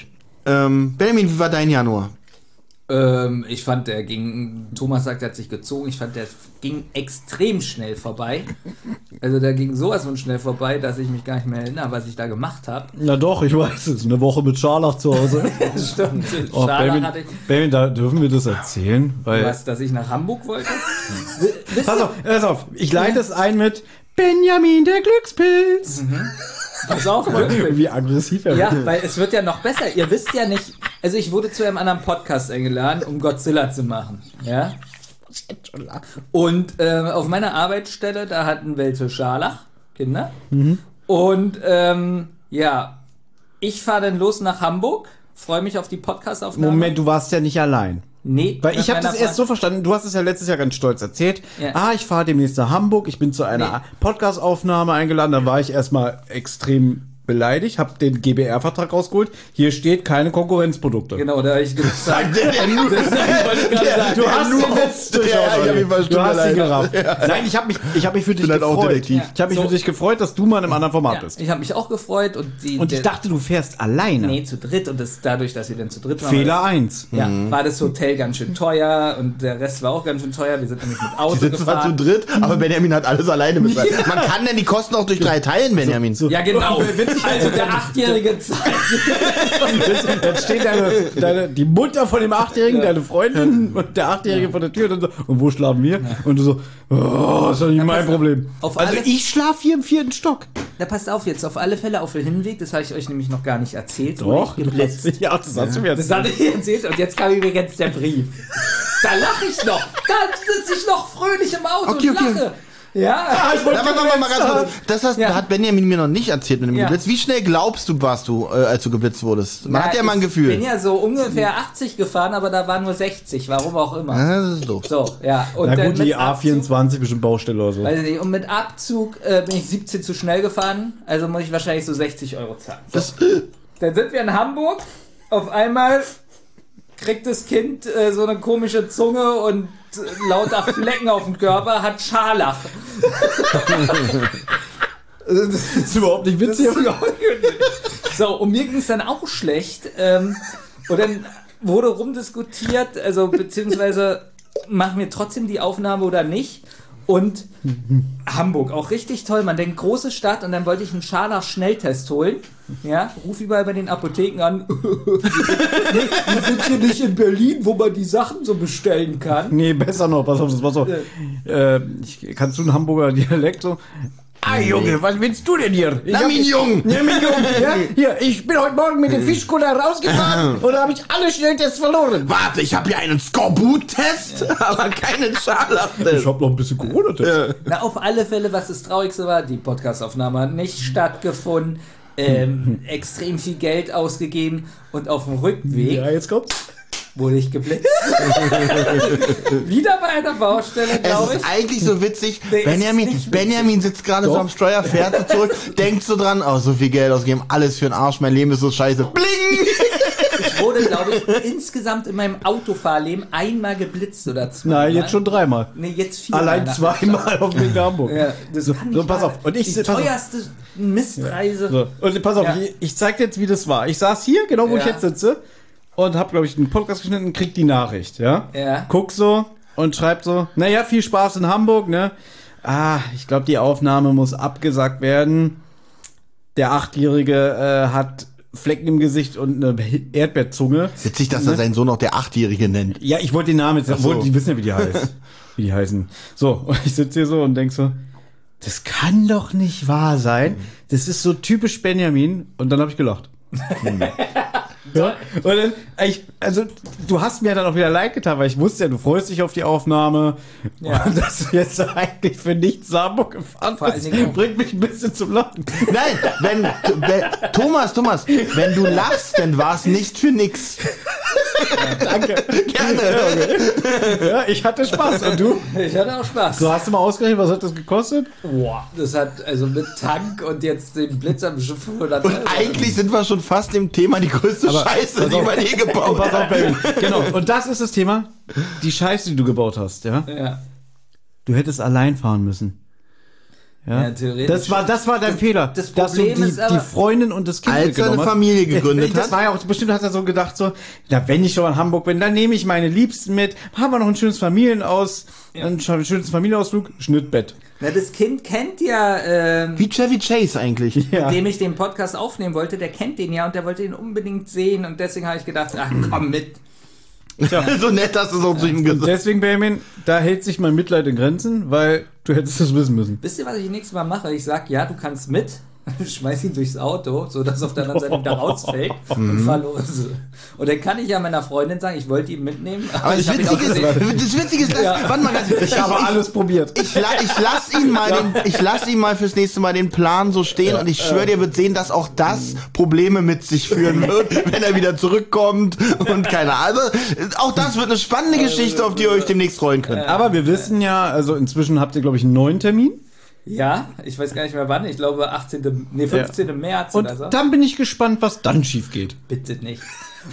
Ähm, Benjamin, wie war dein Januar? Ähm, ich fand, der ging, Thomas sagt, er hat sich gezogen, ich fand, der ging extrem schnell vorbei. Also der ging sowas von schnell vorbei, dass ich mich gar nicht mehr erinnere, was ich da gemacht habe. Na doch, ich weiß es. Eine Woche mit Scharlach zu Hause. Stimmt, Oh, Scharlach Benjamin, hatte ich. Benjamin, da dürfen wir das erzählen? Weil, Was, dass ich nach Hamburg wollte? Wisst pass ihr- auf, pass auf, ich leite es ein mit Benjamin, der Glückspilz. Pass auf, Glückspilz. Wie aggressiv er Ja, wird. weil es wird ja noch besser. Ihr wisst ja nicht, also ich wurde zu einem anderen Podcast eingeladen, um Godzilla zu machen. Ja. Und ähm, auf meiner Arbeitsstelle, da hatten welche Scharlach, Kinder. Und ähm, ja, ich fahre dann los nach Hamburg, freue mich auf die Podcast-Aufnahme. Moment, du warst ja nicht allein. Nee, Weil mit ich habe meiner das erst so verstanden, du hast es ja letztes Jahr ganz stolz erzählt. Ja. Ah, ich fahre demnächst nach Hamburg, ich bin zu einer Nee. Podcast-Aufnahme eingeladen, da war ich erstmal extrem beleidigt, habe den G B R-Vertrag rausgeholt. Hier steht keine Konkurrenzprodukte. Genau, da habe ich gesagt. Der, der, nur, Das wollte ich gerade sagen. Du hast nur- den letzten Ja, ja, ich hab ihn verstanden, Du hast ihn leider. gerafft. Nein, ich habe mich, ich hab mich für dich halt auch gefreut. Detektiv. Ich habe mich So. für dich gefreut, dass du mal in einem anderen Format Ja, bist. ich habe mich auch gefreut und die. Und ich der- dachte, du fährst alleine. Nee, zu dritt und das dadurch, dass wir dann zu dritt waren. Fehler war eins. das, ja, war das Hotel ganz schön teuer und der Rest war auch ganz schön teuer. Wir sind nämlich mit Auto die sitzen zwar zu gefahren. dritt, aber Benjamin hat alles alleine bezahlt. Man kann denn die Kosten auch durch drei teilen, Benjamin. So. Ja, genau. Witzig, Also der Achtjährige zahlt. Jetzt steht deine, deine, die Mutter von dem Achtjährigen, deine Freundin und der Achtjährige vor der Tür und, so, und wo schlafen wir? Und du so, oh, ist doch nicht mein pass auf. Problem. Auf Also alle- ich schlafe hier im vierten Stock. Da passt auf jetzt, auf alle Fälle auf den Hinweg, das habe ich euch nämlich noch gar nicht erzählt. Doch, wurde ich geblitzt. ja, das hast du mir Das erzählt. hatte ich erzählt und jetzt kam übrigens der Brief. Da lache ich noch. Da sitze ich noch fröhlich im Auto Okay, und okay. lache. Ja. ich wollte Na, warte, warte, mal ganz kurz. Das hast, Ja. hat Benjamin mir noch nicht erzählt mit dem Ja. Geblitz. Wie schnell glaubst du, warst du, äh, als du geblitzt wurdest? Man hat ja mal ein Ich Gefühl. bin ja so ungefähr achtzig gefahren, aber da waren nur sechzig, warum auch immer. Ja, das ist doof. So, ja. Und Na dann gut, die mit A Abzug- vierundzwanzig bestimmt Baustelle oder so. Weiß ich nicht, und mit Abzug äh, bin ich siebzehn zu schnell gefahren, also muss ich wahrscheinlich so sechzig Euro zahlen. So. Das, Dann sind wir in Hamburg, auf einmal kriegt das Kind äh, so eine komische Zunge und äh, lauter Flecken auf dem Körper, hat Scharlach. Das ist überhaupt nicht witzig. So, und mir ging es dann auch schlecht. Ähm, und dann wurde rumdiskutiert, also beziehungsweise machen wir trotzdem die Aufnahme oder nicht. Und Hamburg, auch richtig toll. Man denkt, große Stadt und dann wollte ich einen Scharlach-Schnelltest holen. Ja, ruf überall bei den Apotheken an. Nee, wir sind hier nicht in Berlin, wo man die Sachen so bestellen kann. Nee, besser noch, pass auf, das war so. Äh, ich, kannst du einen Hamburger Dialekt so? Ah, Junge, was willst du denn hier? Ich Na, hab- mein Jung! Ja, mein Junge, ja, hier, ich bin heute Morgen mit dem Fischkutter rausgefahren und da habe ich alle Schnelltests verloren. Warte, ich habe hier einen Skorbut-Test, aber keinen Scharlach-Test. hab noch ein bisschen Corona-Test. Na, auf alle Fälle, was das Traurigste war, die Podcastaufnahme hat nicht stattgefunden. Ähm, extrem viel Geld ausgegeben und auf dem Rückweg Ja, jetzt kommt's. wurde ich geblitzt. Wieder bei einer Baustelle, Es glaube ich. ist eigentlich so witzig. Nee, es ist Benjamin, nicht witzig. Benjamin sitzt gerade so Doch. am Steuer, fährt so zurück, denkt so dran, oh, so viel Geld ausgeben, alles für den Arsch, mein Leben ist so scheiße. Bling! Ich wurde, glaube ich, insgesamt in meinem Autofahrleben einmal geblitzt oder zweimal. Nein, jetzt schon dreimal. Nee, jetzt viermal. Allein nach- zweimal auf dem Weg nach Hamburg. Ja, das so, kann nicht so, pass wahr auf. Und ich Die pass auf. teuerste Mistreise. So. Und pass auf, Ja. ich, ich zeig dir jetzt, wie das war. Ich saß hier, genau wo ich Ja. jetzt sitze, und hab, glaube ich, einen Podcast geschnitten und krieg die Nachricht, ja? Ja. Guck so und schreib so, naja, viel Spaß in Hamburg, ne? Ah, ich glaube, die Aufnahme muss abgesagt werden. Der Achtjährige äh, hat Flecken im Gesicht und eine Erdbeerzunge. Witzig, dass er seinen Sohn auch der Achtjährige nennt. Ja, ich wollte den Namen jetzt, Ach so. obwohl die wissen ja, wie die heißt. Wie die heißen. So, und ich sitze hier so und denk so, das kann doch nicht wahr sein. Das ist so typisch Benjamin. Und dann habe ich gelacht. Ja? Und dann, ich, also, du hast mir dann auch wieder leid getan, weil ich wusste ja, du freust dich auf die Aufnahme. Ja. Und dass du jetzt eigentlich für nichts nach Hamburg gefahren Vor allen bist, Dingen auch- bringt mich ein bisschen zum Lachen. Nein, wenn, wenn Thomas, Thomas, wenn du lachst, dann war es nicht für nix. Danke. Gerne. Ja, ich hatte Spaß. Und du? Ich hatte auch Spaß. So, hast du mal ausgerechnet, was hat das gekostet? Boah, das hat also mit Tank und jetzt den Blitz am Schiff fünfhundert Und eigentlich sind wir schon fast im Thema die größte Scheiße, die man je gebaut Pass auf, hat. Baby. Genau. Und das ist das Thema. Die Scheiße, die du gebaut hast, ja? Ja. Du hättest allein fahren müssen. Ja, Ja, theoretisch. Das war, das war dein Das- Fehler. das dass du Problem die, ist aber- die Freundin und das Kind Als er mitgenommen eine hast. Familie gegründet das hat. war ja auch, bestimmt hat er so gedacht, so, na, wenn ich schon in Hamburg bin, dann nehme ich meine Liebsten mit, haben wir noch ein schönes Familienaus, ein sch- schönes Familienausflug, Schnittbett. Na, das Kind kennt ja, ähm, Wie Chevy Chase eigentlich. Ja. mit dem ich den Podcast aufnehmen wollte, der kennt den ja und der wollte ihn unbedingt sehen und deswegen habe ich gedacht, ach komm mit. So nett, dass du so zu ihm Und gesagt deswegen, Benjamin, da hält sich mein Mitleid in Grenzen, weil du hättest das wissen müssen. Wisst ihr, was ich nächstes Mal mache? Ich sag, ja, du kannst mit, schmeiß ihn durchs Auto, sodass er auf der anderen Seite wieder rausfällt und fahr los. Und dann kann ich ja meiner Freundin sagen, ich wollte ihn mitnehmen. Aber das ich hab ihn Witzige, auch gesehen. ist, das Witzige ist, dass, Ja. warte mal ganz, ich, Ich habe alles probiert. Ich, la, ich lass ihn mal, den, ich lass ihn mal fürs nächste Mal den Plan so stehen und ich schwöre dir, wird sehen, dass auch das Probleme mit sich führen wird, wenn er wieder zurückkommt und keine Ahnung. Also, auch das wird eine spannende Geschichte, auf die ihr euch demnächst freuen könnt. Aber wir wissen ja, also inzwischen habt ihr, glaube ich, einen neuen Termin. Ja, ich weiß gar nicht mehr wann, ich glaube achtzehnten Nee, fünfzehnten März Und oder so. dann bin ich gespannt, was dann schief geht. Bitte nicht.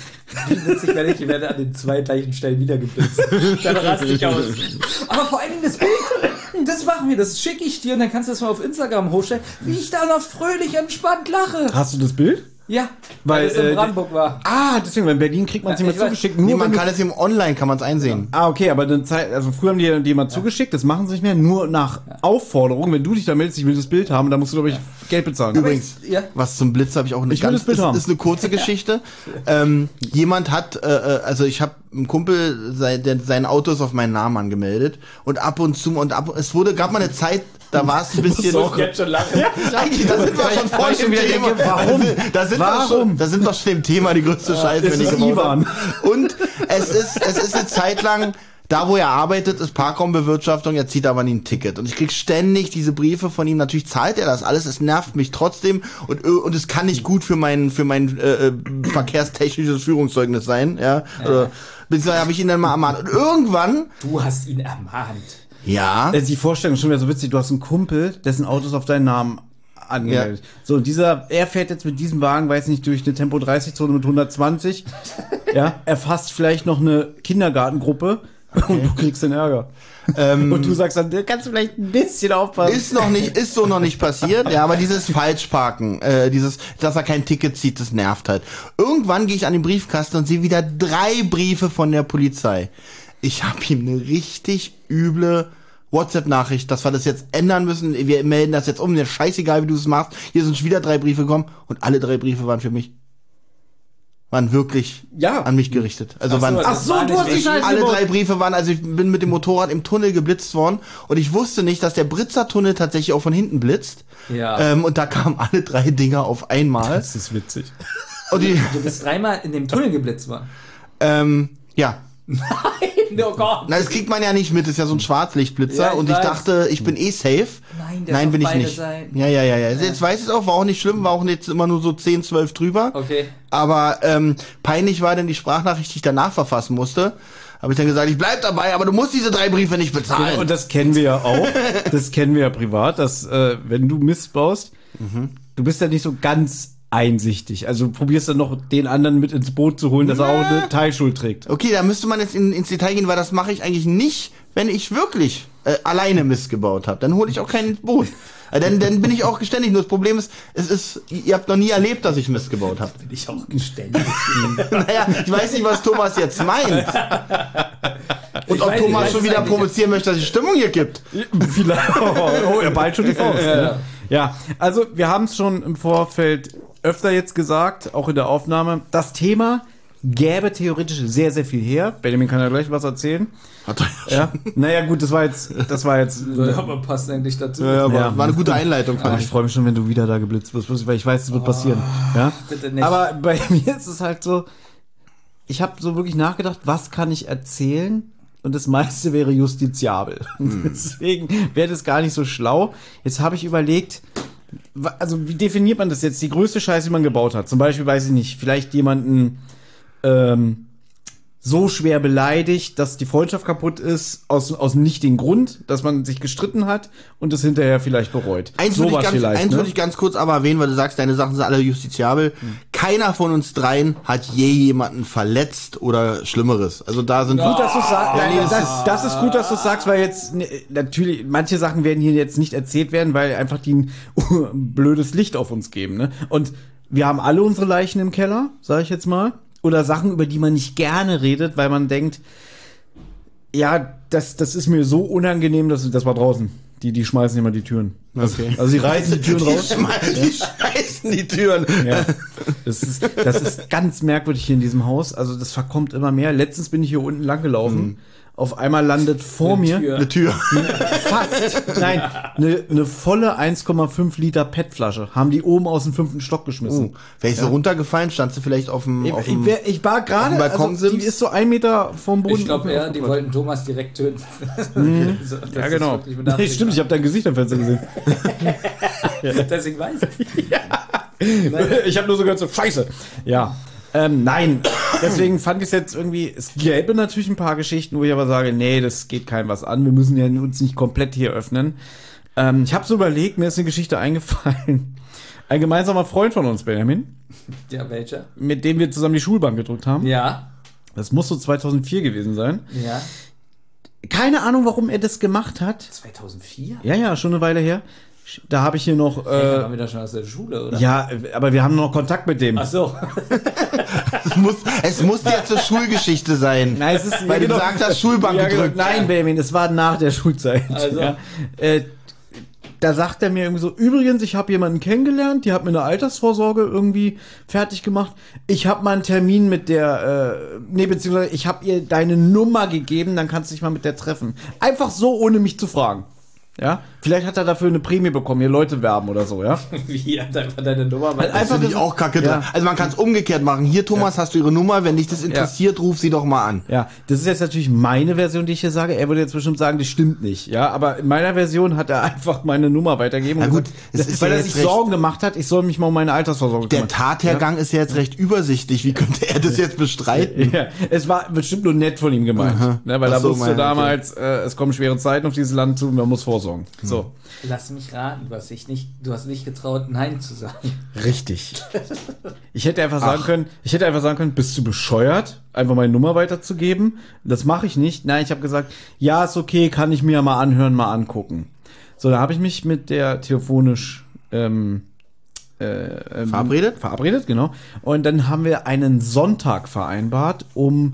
Wie witzig werde ich, ich werde an den zwei gleichen Stellen wieder geblitzt. Dann raste ich aus. Aber vor allen Dingen das Bild, das machen wir, das schicke ich dir und dann kannst du das mal auf Instagram hochstellen, wie ich da noch fröhlich entspannt lache. Hast du das Bild? Ja, Weil, weil es in äh, Brandenburg war. Ah, deswegen, weil in Berlin kriegt man es Ja, nicht mehr ich weiß. zugeschickt. Nee, Nur man wenn du, kann es ihm online, kann man es einsehen. ah, okay, aber dann Zeit, also früher haben die die mal zugeschickt, das machen sie nicht mehr, nur nach Aufforderung. Wenn du dich da meldest, ich will das Bild haben, dann musst du, glaube ich, Geld bezahlen. Übrigens, Ja. was zum Blitz habe ich auch eine Ich will ganz, das Bild ist, haben. ist eine kurze Geschichte. ähm, jemand hat, äh, äh, also ich habe einen Kumpel, sein, der, sein Auto ist auf meinen Namen angemeldet und ab und zu und ab, es wurde, gab mal eine Zeit, da war es ein bisschen. Jetzt schon lange. Eigentlich, da sind wir schon voll weil ich im schon wieder Thema. denke, warum? Da sind, Wir Warum? schon, da sind wir schon im Thema, die größte Scheiße, es wenn ich ist gebaut Ivan. habe. Und es ist, es ist eine Zeit lang, da wo er arbeitet, ist Parkraumbewirtschaftung, er zieht aber nie ein Ticket. Und ich krieg ständig diese Briefe von ihm, natürlich zahlt er das alles, es nervt mich trotzdem und, und es kann nicht gut für mein, für mein äh, äh, verkehrstechnisches Führungszeugnis sein, ja. Oder, beziehungsweise habe ich ihn dann mal ermahnt. Und irgendwann, Du hast ihn ermahnt. ja, Äh, Die Vorstellung ist schon wieder so witzig, du hast einen Kumpel, dessen Auto ist auf deinen Namen angemeldet. So, und dieser, er fährt jetzt mit diesem Wagen, weiß nicht, durch eine Tempo dreißig Zone mit hundertzwanzig, ja, erfasst vielleicht noch eine Kindergartengruppe und du kriegst den Ärger. ähm, Und du sagst dann, da kannst du vielleicht ein bisschen aufpassen. Ist noch nicht, ist so noch nicht passiert, ja, aber dieses Falschparken, äh, dieses, dass er kein Ticket zieht, das nervt halt. Irgendwann gehe ich an den Briefkasten und sehe wieder drei Briefe von der Polizei. Ich habe ihm eine richtig üble WhatsApp-Nachricht, dass wir das jetzt ändern müssen. Wir melden das jetzt um, mir scheißegal, wie du es machst. Hier sind schon wieder drei Briefe gekommen und alle drei Briefe waren für mich. Waren wirklich Ja. an mich gerichtet. Also Ach so, waren, das Ach so, war du nicht hast die wegen- Scheiße alle gebaut. drei Briefe waren, also ich bin mit dem Motorrad im Tunnel geblitzt worden und ich wusste nicht, dass der Britzertunnel tatsächlich auch von hinten blitzt. Ja. Ähm, und da kamen alle drei Dinger auf einmal. Das ist witzig. Und die, Du bist dreimal in dem Tunnel geblitzt worden. ähm, ja. Oh Gott. Na, das kriegt man ja nicht mit, das ist ja so ein Schwarzlichtblitzer Ja, ich und ich weiß. dachte, ich bin eh safe. Nein, der Nein, ist bin auf ich beide nicht. Seiten. Ja, ja, ja, ja. Jetzt weiß ich es auch, war auch nicht schlimm, war auch jetzt immer nur so zehn, zwölf drüber. Okay. Aber ähm, peinlich war dann die Sprachnachricht, die ich danach verfassen musste. Habe ich dann gesagt, ich bleib dabei, aber du musst diese drei Briefe nicht bezahlen. Und das kennen wir ja auch. Das kennen wir ja privat, dass äh, wenn du Mist baust, du bist ja nicht so ganz einsichtig. Also du probierst dann noch den anderen mit ins Boot zu holen, dass er auch eine Teilschuld trägt. Okay, da müsste man jetzt in, ins Detail gehen, weil das mache ich eigentlich nicht, wenn ich wirklich äh, alleine Mist gebaut habe. Dann hole ich auch keinen ins Boot. Äh, dann, dann bin ich auch geständig. Nur das Problem ist, es ist, ihr habt noch nie erlebt, dass ich Mist gebaut habe. Bin ich auch geständig. Naja, ich weiß nicht, was Thomas jetzt meint. Und Ich ob weiß, Thomas ich weiß schon es wieder eigentlich. provozieren möchte, dass es Stimmung hier gibt. Vielleicht. Oh, er ballt schon die Faust. Ja. Ne? Ja, also wir haben es schon im Vorfeld öfter jetzt gesagt, auch in der Aufnahme. Das Thema gäbe theoretisch sehr, sehr viel her. Benjamin kann ja gleich was erzählen. Hat er Ja. Naja, gut, das war jetzt, das war jetzt. Ja, aber passt eigentlich dazu. ja, aber Ja. war eine gute Einleitung, Aber fand ich ich. freue mich schon, wenn du wieder da geblitzt wirst, weil ich weiß, es wird passieren. Ja? Bitte nicht. Aber bei mir ist es halt so, ich habe so wirklich nachgedacht, was kann ich erzählen? Und das meiste wäre justiziabel. Deswegen wäre das gar nicht so schlau. Jetzt habe ich überlegt, wa- also wie definiert man das jetzt? Die größte Scheiße, die man gebaut hat. Zum Beispiel, weiß ich nicht, vielleicht jemanden ähm, so schwer beleidigt, dass die Freundschaft kaputt ist, aus, aus dem nichtigen Grund, dass man sich gestritten hat und es hinterher vielleicht bereut. Eins würde ich, Sowas ganz, vielleicht, eins ne? würde ich ganz kurz aber erwähnen, weil du sagst, deine Sachen sind alle justiziabel. keiner von uns dreien hat je jemanden verletzt oder Schlimmeres. Also da sind Gut, dass du sagst. Ja, Nein, nee, das das, das ist gut, dass du sagst, weil jetzt ne, natürlich manche Sachen werden hier jetzt nicht erzählt werden, weil einfach die ein blödes Licht auf uns geben. Ne? Und wir haben alle unsere Leichen im Keller, sage ich jetzt mal, oder Sachen, über die man nicht gerne redet, weil man denkt, ja, das, das ist mir so unangenehm, dass das war draußen. Die, die schmeißen immer die Türen. Okay. Also sie reißen die Türen die, raus. schmeißen, die scheißen die Türen. Ja. Das ist, das ist ganz merkwürdig hier in diesem Haus. Also das verkommt immer mehr. Letztens bin ich hier unten lang gelaufen. Mhm. Auf einmal landet vor Eine mir Tür. Eine Tür. fast, nein, eine, eine volle eins Komma fünf Liter P E T-Flasche. Haben die oben aus dem fünften Stock geschmissen. Oh, wäre ich so runtergefallen, standst du vielleicht auf dem, Ich, auf ich, dem wär- ich war gerade, auf dem Balkon also, die sims? ist so ein Meter vom Boden. Ich glaube, ja, die wollten Thomas direkt töten. Mhm. So, das Ja, ist genau. wirklich bedacht. Nee, stimmt, ich habe dein Gesicht am Fenster gesehen. Deswegen weiß ich. Ich habe nur so gehört, so Scheiße. Ja. Ähm, nein, deswegen fand ich es jetzt irgendwie, es gäbe natürlich ein paar Geschichten, wo ich aber sage, nee, das geht keinem was an, wir müssen ja uns nicht komplett hier öffnen. Ähm, ich habe so überlegt, mir ist eine Geschichte eingefallen. Ein gemeinsamer Freund von uns, Benjamin, Ja, welcher? mit dem wir zusammen die Schulbank gedrückt haben. Ja. Das muss so zweitausendvier gewesen sein. Ja. Keine Ahnung, warum er das gemacht hat. zweitausendvier? Ja, ja, schon eine Weile her. Da habe ich hier noch, Äh, äh, waren wir da schon aus der Schule, oder? ja, aber wir haben noch Kontakt mit dem. Ach so. Es muss, es muss jetzt eine Schulgeschichte sein. Nein, es ist, Weil ja, du gesagt hast, Schulbank ja, genau. gedrückt. Nein, Benjamin, es war nach der Schulzeit. Also. Ja. Äh, da sagt er mir irgendwie so, übrigens, ich habe jemanden kennengelernt, die hat mir eine Altersvorsorge irgendwie fertig gemacht. Ich habe mal einen Termin mit der, äh, nee, beziehungsweise ich habe ihr deine Nummer gegeben, dann kannst du dich mal mit der treffen. Einfach so, ohne mich zu fragen. Ja, vielleicht hat er dafür eine Prämie bekommen, hier Leute werben oder so, ja. Wie hat einfach deine Nummer mal. Halt Das finde ich auch kacke dran. Ja. Also man kann es umgekehrt machen. Hier, Thomas, hast du ihre Nummer. Wenn dich das interessiert, ruf sie doch mal an. Ja, das ist jetzt natürlich meine Version, die ich hier sage. Er würde jetzt bestimmt sagen, das stimmt nicht. Ja, aber in meiner Version hat er einfach meine Nummer weitergegeben. Na und gut, gesagt, es ist weil ja er jetzt sich recht- Sorgen gemacht hat, ich soll mich mal um meine Altersvorsorge Der kümmern. Tathergang ist ja jetzt recht übersichtlich. Wie könnte er das jetzt bestreiten? Ja, es war bestimmt nur nett von ihm gemeint. Aha. Ne, weil Ach er so, wusste mein- damals, äh, es kommen schwere Zeiten auf dieses Land zu und man muss vorsorgen. So. Lass mich raten, du hast dich nicht, du hast nicht getraut, Nein zu sagen. Richtig. Ich hätte einfach sagen können, ich hätte einfach sagen können, bist du bescheuert, einfach meine Nummer weiterzugeben? Das mache ich nicht. Nein, ich habe gesagt, ja, ist okay, kann ich mir ja mal anhören, mal angucken. So, da habe ich mich mit der telefonisch ähm, äh, ähm, Verabredet? Verabredet, genau. Und dann haben wir einen Sonntag vereinbart um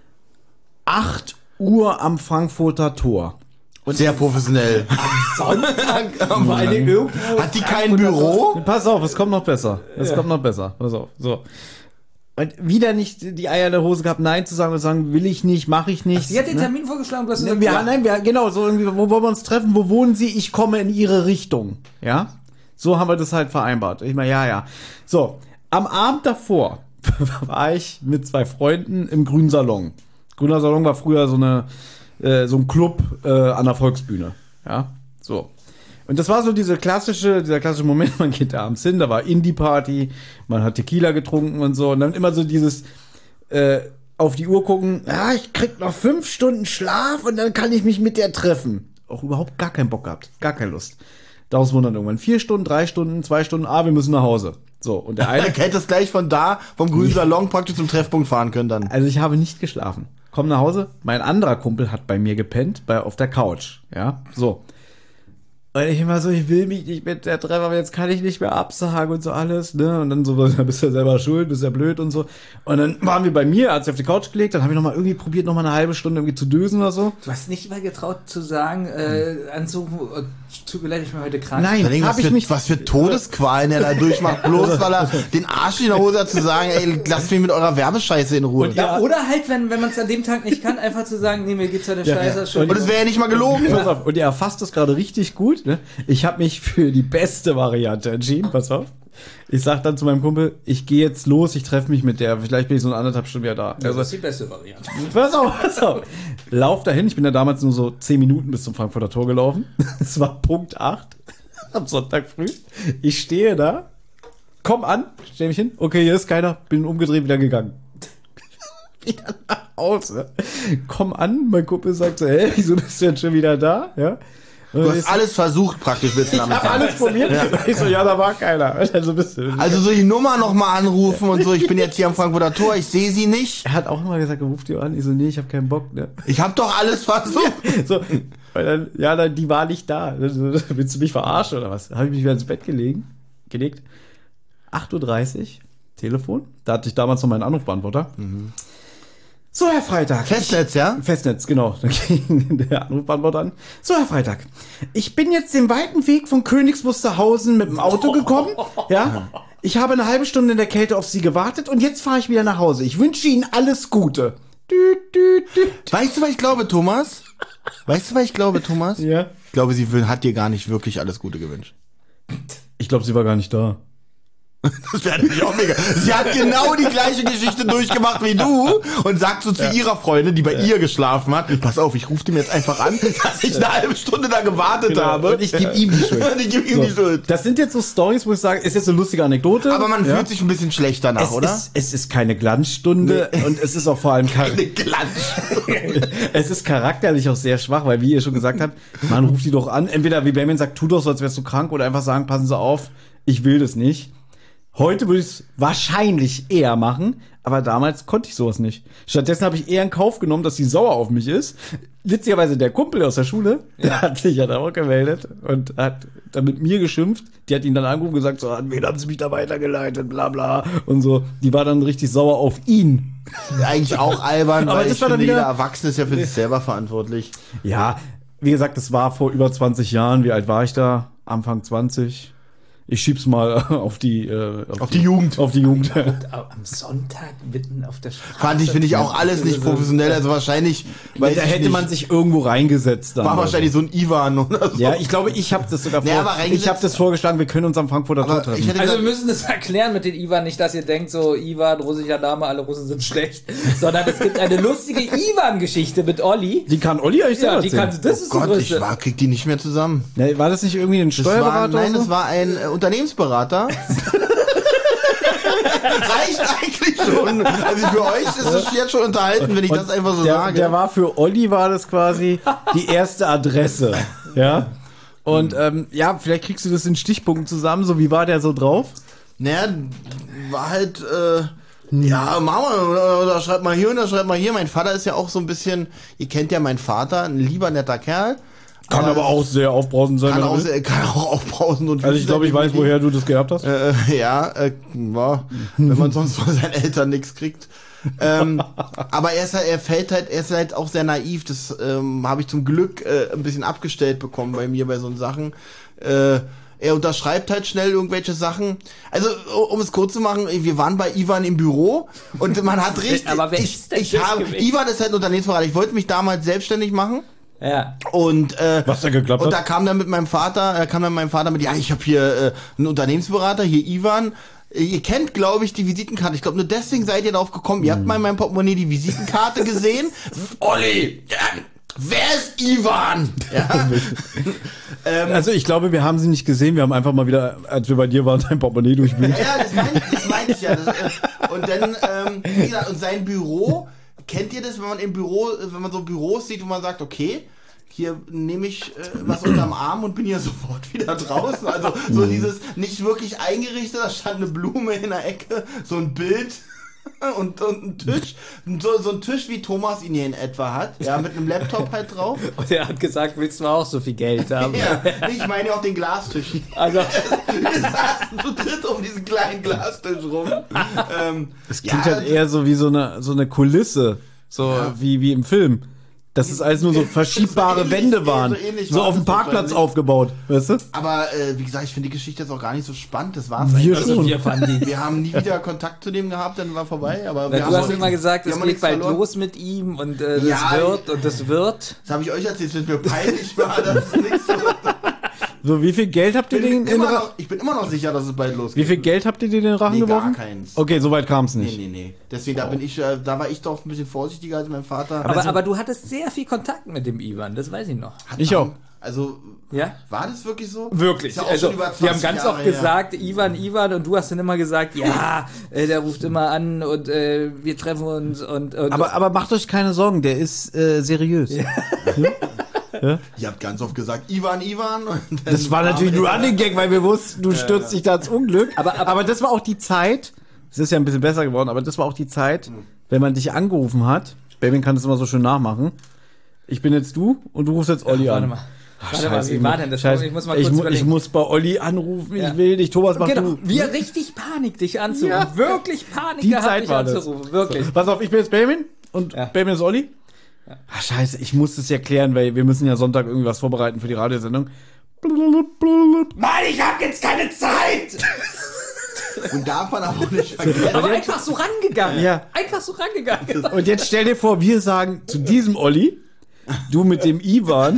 acht Uhr am Frankfurter Tor. Und sehr professionell. Sonntag? Vor allen Dingen irgendwo. Hat die kein Büro? Pass auf, es kommt noch besser. Es kommt noch besser. Pass auf. So. Und wieder nicht die Eier in der Hose gehabt, Nein zu sagen und zu sagen, will ich nicht, mache ich nicht. Sie hat den ne? Termin vorgeschlagen, du hast Ne, gesagt, wir, ja. Nein, wir, genau, so irgendwie, wo wollen wir uns treffen? Wo wohnen Sie? Ich komme in Ihre Richtung. Ja? So haben wir das halt vereinbart. Ich meine, ja, ja. So, am Abend davor war ich mit zwei Freunden im Grünen Salon. Grüner Salon war früher so eine, äh, so ein Club äh, an der Volksbühne. Ja, so. Und das war so diese klassische, dieser klassische Moment, man geht da abends hin, da war Indie-Party, man hat Tequila getrunken und so. Und dann immer so dieses äh, auf die Uhr gucken, ja, ich krieg noch fünf Stunden Schlaf und dann kann ich mich mit der treffen. Auch überhaupt gar keinen Bock gehabt, gar keine Lust. Daraus wurden dann irgendwann vier Stunden, drei Stunden, zwei Stunden, ah, wir müssen nach Hause. So, und der eine, Er hätte es gleich von da, vom grünen Salon praktisch zum Treffpunkt fahren können dann. also ich habe nicht geschlafen. Komm nach Hause, mein anderer Kumpel hat bei mir gepennt, bei, auf der Couch, ja, so. Und ich immer so, ich will mich nicht mit der treffen, aber jetzt kann ich nicht mehr absagen und so alles, ne? Und dann so, da bist du ja selber schuld, bist ja blöd und so. Und dann waren wir bei mir, hat sich auf die Couch gelegt, dann habe ich noch mal irgendwie probiert, noch mal eine halbe Stunde irgendwie zu dösen oder so. Du hast nicht mal getraut zu sagen, äh, anzurufen, oh, tut mir leid, ich bin heute krank. Nein, Überlegen, habe was, ich für, nicht. was für Todesqualen er da durchmacht, bloß weil er den Arsch in der Hose hat zu sagen, ey, lasst mich mit eurer Werbescheiße in Ruhe. Und ja, oder halt, wenn, wenn man es an dem Tag nicht kann, einfach zu sagen, nee, mir geht's heute Ja, scheiße. ja. schon- Und es wäre ja nicht mal gelogen. Pass auf, und ihr erfasst das gerade richtig gut. Ne? Ich habe mich für die beste Variante entschieden. Pass auf. Ich sag dann zu meinem Kumpel, ich gehe jetzt los, ich treffe mich mit der. Vielleicht bin ich so eine anderthalb Stunden wieder da. Das ist die beste Variante. Pass auf, pass auf. Lauf dahin. Ich bin da damals nur so zehn Minuten bis zum Frankfurter Tor gelaufen. Es war Punkt acht am Sonntag früh. Ich stehe da, komm an, stell mich hin. Okay, hier ist keiner. Bin umgedreht, wieder gegangen. Wieder nach Hause. Komm an, mein Kumpel sagt so, hey, wieso bist du denn schon wieder da? Ja. Du hast alles versucht, praktisch, willst du damit Ich hab sagen. alles probiert. Ich so, ja, da war keiner. Also, bist du. Also so die Nummer nochmal anrufen und so, ich bin jetzt hier am Frankfurter Tor, ich sehe sie nicht. Er hat auch immer gesagt, er ruft die an. Ich so, nee, ich hab keinen Bock. Ne? Ich habe doch alles versucht. So, weil dann, ja, dann, die war nicht da. Also, willst du mich verarschen oder was? Habe ich mich wieder ins Bett gelegen, gelegt. acht Uhr dreißig, Telefon. Da hatte ich damals noch meinen Anrufbeantworter. Mhm. So, Herr Freitag. Festnetz, ja? Festnetz, genau. Da ging der Anrufbeantworter an. So, Herr Freitag. Ich bin jetzt den weiten Weg von Königs Wusterhausen mit dem Auto gekommen. Ja. Ich habe eine halbe Stunde in der Kälte auf Sie gewartet und jetzt fahre ich wieder nach Hause. Ich wünsche Ihnen alles Gute. Düt, düt, düt. Weißt du, was ich glaube, Thomas? Weißt du, was ich glaube, Thomas? Ja. Ich glaube, sie will, hat dir gar nicht wirklich alles Gute gewünscht. Ich glaube, sie war gar nicht da. Das wäre natürlich auch mega. Sie hat genau die gleiche Geschichte durchgemacht wie du und sagt so zu ja. ihrer Freundin, die bei ja. ihr geschlafen hat, pass auf, ich rufe dem jetzt einfach an, dass ich eine halbe Stunde da gewartet genau. habe. Und ich gebe ihm die Schuld. Und ich gebe ihm so. die Schuld. Das sind jetzt so Stories, wo ich sage, ist jetzt eine lustige Anekdote. Aber man ja. fühlt sich ein bisschen schlecht danach, es oder? Ist, es ist keine Glanzstunde nee. und es ist auch vor allem keine Glanzstunde. Es ist charakterlich auch sehr schwach, weil wie ihr schon gesagt habt, man ruft die doch an. Entweder wie Benjamin sagt, tu doch so, als wärst du krank, oder einfach sagen, passen Sie auf, ich will das nicht. Heute würde ich es wahrscheinlich eher machen, aber damals konnte ich sowas nicht. Stattdessen habe ich eher in Kauf genommen, dass die sauer auf mich ist. Witzigerweise der Kumpel aus der Schule, ja. der hat sich ja da auch gemeldet und hat dann mit mir geschimpft. Die hat ihn dann angerufen und gesagt, so, an wen haben sie mich da weitergeleitet, bla bla und so. Die war dann richtig sauer auf ihn. Eigentlich auch albern, aber weil das ich war dann finde, wieder, jeder Erwachsene ist ja für sich selber verantwortlich. Ja, wie gesagt, das war vor über zwanzig Jahren. Wie alt war ich da? Anfang zwanzig. Ich schieb's mal auf die, äh, auf, auf die, die Jugend. Auf die Jugend. Am Sonntag mitten auf der Straße. Fand ich, finde ich auch alles nicht professionell. Also wahrscheinlich, weil da hätte nicht. man sich irgendwo reingesetzt. Dann war wahrscheinlich so ein Ivan oder so. Ja, ich glaube, ich habe das sogar vor. Nee, ich habe das vorgeschlagen, wir können uns am Frankfurter Tor treffen. Also gesagt, wir müssen das erklären mit den Ivan, nicht, dass ihr denkt, so Ivan, russischer Name, alle Russen sind schlecht, sondern es gibt eine lustige Ivan-Geschichte mit Olli. Die kann Olli euch ja, die kann, das oh ist Gott, so ich war, krieg die nicht mehr zusammen. Nee, war das nicht irgendwie ein Steuerberater? Das war, nein, oder so? das war ein äh, Unternehmensberater. Reicht eigentlich schon. Also für euch ist es jetzt schon unterhalten, wenn ich und das einfach so der, sage. Der war für Olli war das quasi die erste Adresse. Ja. Und ähm, ja, vielleicht kriegst du das in Stichpunkten zusammen. So, wie war der so drauf? Naja, war halt, äh, ja, Mama, oder, oder schreibt mal hier oder schreibt mal hier. Mein Vater ist ja auch so ein bisschen, ihr kennt ja meinen Vater, ein lieber, netter Kerl. Kann aber, aber auch sehr aufbrausend sein. Kann, auch, sehr, kann auch aufbrausend und also ich glaube, ich weiß, woher du das gehabt hast. Äh, ja, äh, ja, wenn man sonst von seinen Eltern nichts kriegt. ähm, aber er ist halt, er fällt halt, er ist halt auch sehr naiv. Das ähm, habe ich zum Glück äh, ein bisschen abgestellt bekommen bei mir bei so Sachen. Äh, er unterschreibt halt schnell irgendwelche Sachen. Also, um es kurz zu machen, wir waren bei Ivan im Büro und man hat richtig. Aber wer ich, ist denn ich das habe, gewesen? Ivan ist halt ein Unternehmensberater. Ich wollte mich damals selbstständig machen. Ja. Und äh, was da geklappt und hat? da kam dann mit meinem Vater, da kam dann mein Vater mit, ja, ich habe hier äh, einen Unternehmensberater, hier Ivan. Ihr kennt, glaube ich, die Visitenkarte. Ich glaube, nur deswegen seid ihr darauf gekommen. Ihr habt mal in meinem Portemonnaie die Visitenkarte gesehen. Olli, ja, wer ist Ivan? Ja. ähm, also ich glaube, wir haben sie nicht gesehen. Wir haben einfach mal wieder, als wir bei dir waren, dein Portemonnaie durchwühlt. Ja, das meinte das meint ich ja. Das, äh, und dann, ähm, wie gesagt, und sein Büro, kennt ihr das, wenn man im Büro, wenn man so Büros sieht, wo man sagt, okay, hier nehme ich äh, was unterm Arm und bin hier sofort wieder draußen. Also so dieses nicht wirklich eingerichtet, da stand eine Blume in der Ecke, so ein Bild und, und ein Tisch. So, so ein Tisch, wie Thomas ihn hier in etwa hat, ja, mit einem Laptop halt drauf. Und er hat gesagt, willst du auch so viel Geld haben? Ja, ich meine ja auch den Glastisch. Also wir saßen zu dritt um diesen kleinen Glastisch rum. Ähm, es klingt ja, halt eher so wie so eine, so eine Kulisse, so ja. wie, wie im Film. Dass es alles nur so verschiebbare so ähnlich, Wände waren. So, so auf dem Parkplatz aufgebaut, weißt du? Aber äh, wie gesagt, ich finde die Geschichte jetzt auch gar nicht so spannend. Das war's wir eigentlich. schon. Wir, fanden die. Wir haben nie wieder Kontakt zu dem gehabt, dann war vorbei. Aber wir du haben hast immer gesagt, es geht bald verloren. los mit ihm und äh, das ja, wird und das wird. Das habe ich euch erzählt, das mir peinlich war, dass es nichts wird. So, wie viel Geld habt ihr bin den in noch, Ich bin immer noch sicher, dass es bald losgeht. Wie viel Geld habt ihr dir in den Rachen nee, geworfen? Gar keins. Okay, soweit kam es nicht. Nee, nee, nee. Deswegen, da bin ich, äh, da war ich doch ein bisschen vorsichtiger als mein Vater. Aber, also, aber du hattest sehr viel Kontakt mit dem Ivan, das weiß ich noch. Ich auch. Also, ja? War das wirklich so? Wirklich. Ja also, wir haben ganz Jahre oft her. gesagt, Ivan, Ivan, und du hast dann immer gesagt, ja, äh, der ruft immer an und äh, wir treffen uns und, und aber, aber macht euch keine Sorgen, der ist äh, seriös. Ja. Ja? Ihr habt ganz oft gesagt, Ivan, Ivan. Und dann Das war natürlich ein Running Gag, weil wir wussten, du stürzt dich da ins Unglück. Aber, aber, aber das war auch die Zeit, es ist ja ein bisschen besser geworden, aber das war auch die Zeit, wenn man dich angerufen hat. Baby kann das immer so schön nachmachen. Ich bin jetzt du und du rufst jetzt Olli Ach, an. warte mal. Ach, Warte mal, wie war denn das? Scheiße. Ich muss mal ich, kurz mu- überlegen. ich muss bei Olli anrufen, Ja. ich will dich. Thomas, mach Genau, du. wir richtig Panik, dich anzurufen. Ja. Wirklich Panik Die gehabt, Zeit dich war das. anzurufen. Wirklich. So, pass auf, ich bin jetzt Bamin und Ja. Bamin ist Olli. Ach, scheiße, ich muss das ja klären, weil wir müssen ja Sonntag irgendwas vorbereiten für die Radiosendung. Mann, ich hab jetzt keine Zeit! Und darf man aber auch nicht vergessen. Aber einfach so rangegangen. Ja. Einfach so rangegangen. Und jetzt stell dir vor, wir sagen zu diesem Olli, du mit dem Ivan,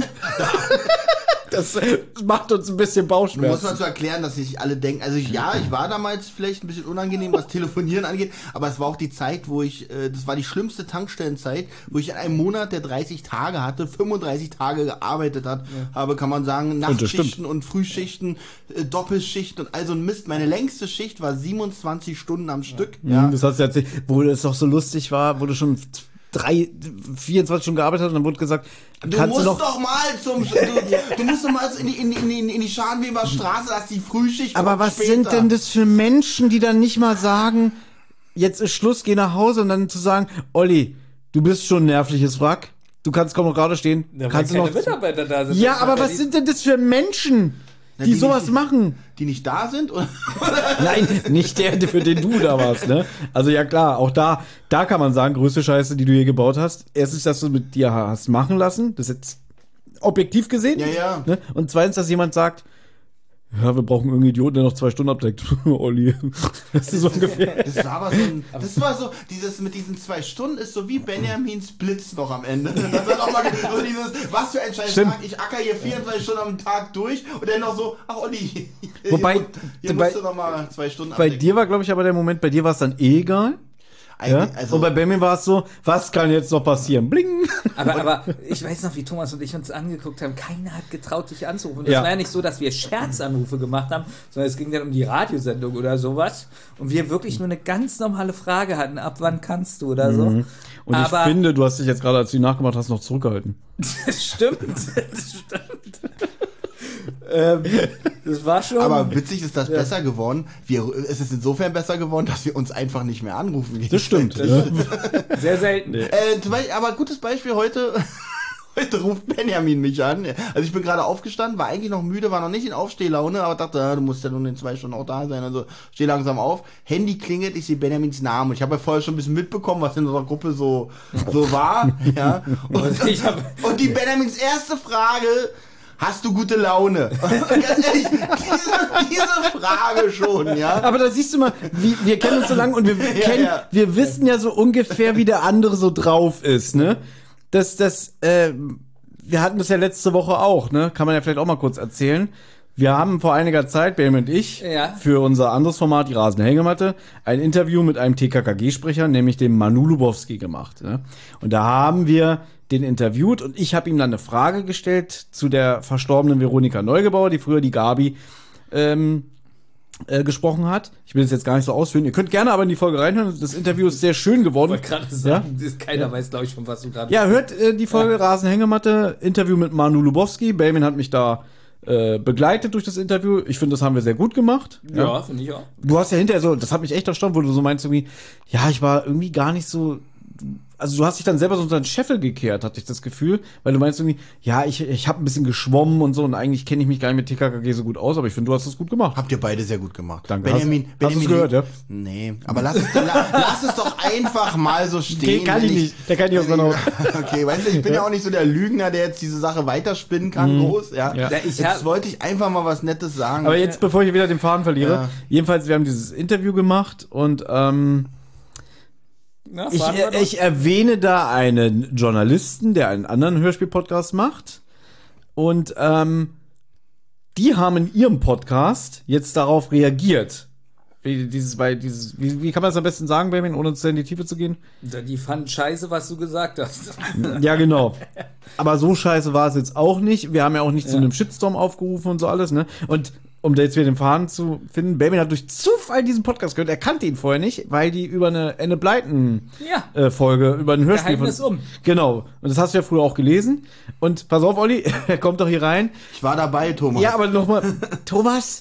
das macht uns ein bisschen Muss man Bauchschmerzen. zu erklären, dass nicht alle denken, also ich, ja, ich war damals vielleicht ein bisschen unangenehm, was Telefonieren angeht, aber es war auch die Zeit, wo ich, äh, das war die schlimmste Tankstellenzeit, wo ich in einem Monat, der dreißig Tage hatte, fünfunddreißig Tage gearbeitet hat, habe, kann man sagen, das Nachtschichten stimmt. und Frühschichten, äh, Doppelschichten und all so ein Mist. Meine längste Schicht war siebenundzwanzig Stunden am Stück. Ja. Das hast du erzählt, wo es doch so lustig war, wo du schon drei, vierundzwanzig Stunden gearbeitet hast und dann wurde gesagt, Du kannst musst du noch... doch mal zum, du, du musst doch mal in die, in die, in die, in die Scharnweber Straße, dass die Frühschicht Aber kommt was später. sind denn das für Menschen, die dann nicht mal sagen, jetzt ist Schluss, geh nach Hause und dann zu sagen, Olli, du bist schon ein nervliches Wrack, du kannst kaum noch gerade stehen, Ja, kannst du weil noch... keine Mitarbeiter da sind. Ja, Das aber macht was die- sind denn das für Menschen, die, die sowas nicht- machen? Die nicht da sind? Oder? Nein, nicht der, für den du da warst, ne? Also ja klar, auch da, da kann man sagen, größte Scheiße, die du hier gebaut hast. Erstens, dass du mit dir hast machen lassen, das ist jetzt objektiv gesehen. Ja, ja. Ne? Und zweitens, dass jemand sagt, ja, wir brauchen irgendeinen Idioten, der noch zwei Stunden abdeckt. Olli. Das ist so ungefähr. Das war aber so ein, das war so, dieses mit diesen zwei Stunden ist so wie Benjamins Blitz noch am Ende. Das war doch mal so dieses, was für ein scheiß Stimmt. Tag, ich acker hier vierundzwanzig Stunden am Tag durch und dann noch so, ach Olli, Wobei, hier, hier bei- musst du noch mal zwei Stunden Bei abdecken. dir war, glaube ich, aber der Moment, bei dir war es dann eh egal. Ja? Eigentlich, also, Und bei Benjamin war es so, was kann jetzt noch passieren? Bling! Aber, aber ich weiß noch, wie Thomas und ich uns angeguckt haben. Keiner hat getraut, dich anzurufen. Das Ja. war ja nicht so, dass wir Scherzanrufe gemacht haben, sondern es ging dann um die Radiosendung oder sowas. Und wir wirklich nur eine ganz normale Frage hatten. Ab wann kannst du oder so. Und aber ich finde, du hast dich jetzt gerade, als du die nachgemacht hast, noch zurückgehalten. das stimmt. Das stimmt. ähm, das war schon. aber witzig ist das besser geworden. Wir, es ist insofern besser geworden, dass wir uns einfach nicht mehr anrufen. Das stimmt. Das Ja. sehr selten. Äh, zum Beispiel, aber gutes Beispiel heute. Heute ruft Benjamin mich an. Also ich bin gerade aufgestanden, war eigentlich noch müde, war noch nicht in Aufstehlaune, aber dachte, ja, du musst ja nun in zwei Stunden auch da sein. Also steh langsam auf. Handy klingelt, ich sehe Benjamins Namen. Ich habe ja vorher schon ein bisschen mitbekommen, was in unserer Gruppe so, so war. Ja. Und, Ich hab- und die Benjamins erste Frage: Hast du gute Laune? Und ganz ehrlich, diese, diese Frage schon, ja. Aber da siehst du mal, wie, wir kennen uns so lange und wir kennen, ja. wir wissen ja so ungefähr, wie der andere so drauf ist, ne? Das, das, äh, wir hatten das ja letzte Woche auch, ne? Kann man ja vielleicht auch mal kurz erzählen. Wir haben vor einiger Zeit, Benjamin und ich, Ja. für unser anderes Format, die rasende Hängematte, ein Interview mit einem T K K G-Sprecher, nämlich dem Manu Lubowski gemacht. Ne? Und da haben wir den interviewt und ich habe ihm dann eine Frage gestellt zu der verstorbenen Veronika Neugebauer, die früher die Gabi ähm, äh, gesprochen hat. Ich will das jetzt gar nicht so ausführen. Ihr könnt gerne aber in die Folge reinhören. Das Interview ist sehr schön geworden. Ich wollte gerade sagen, das- keiner weiß, glaube ich, von was du gerade. Ja, hört äh, die Folge Rasenhängematte, Interview mit Manu Lubowski. Benjamin hat mich da äh, begleitet durch das Interview. Ich finde, das haben wir sehr gut gemacht. Ja, finde ich auch. Du hast ja hinterher so, das hat mich echt erstaunt, wo du so meinst irgendwie, ja, ich war irgendwie gar nicht so, also du hast dich dann selber so unter den Scheffel gekehrt, hatte ich das Gefühl, weil du meinst irgendwie, ja, ich, ich habe ein bisschen geschwommen und so und eigentlich kenne ich mich gar nicht mit T K K G so gut aus, aber ich finde, du hast das gut gemacht. Habt ihr beide sehr gut gemacht. Danke. Benjamin, Hast- hast Benjamin du's gehört, ja? Nee, aber lass es, la, lass es doch einfach mal so stehen. Den kann wenn ich nicht. Der kann nicht aus meiner Haut. Okay, weißt du, ich bin ja auch nicht so der Lügner, der jetzt diese Sache weiterspinnen kann, groß. Ja. Ja. Ja, ich Jetzt hab- wollte ich einfach mal was Nettes sagen. Aber jetzt, bevor ich wieder den Faden verliere, Ja. jedenfalls, wir haben dieses Interview gemacht und ähm, Na, Ich, fahren wir doch. ich erwähne da einen Journalisten, der einen anderen Hörspiel-Podcast macht. Und ähm, die haben in ihrem Podcast jetzt darauf reagiert. Wie, dieses, bei, dieses, wie, wie kann man das am besten sagen, Benjamin, ohne zu sehr in die Tiefe zu gehen? Die fanden scheiße, was du gesagt hast. Ja, genau. Aber so scheiße war es jetzt auch nicht. Wir haben ja auch nicht zu einem Shitstorm aufgerufen und so alles, ne? Und um da jetzt wieder den Faden zu finden, Benjamin hat durch Zufall diesen Podcast gehört. Er kannte ihn vorher nicht, weil die über eine Enne Bleiten-Folge, Ja. äh, über ein Hörspiel Geheimnis um. Genau. Und das hast du ja früher auch gelesen. Und pass auf, Olli, er kommt doch hier rein. Ich war dabei, Thomas. Ja, aber nochmal, Thomas,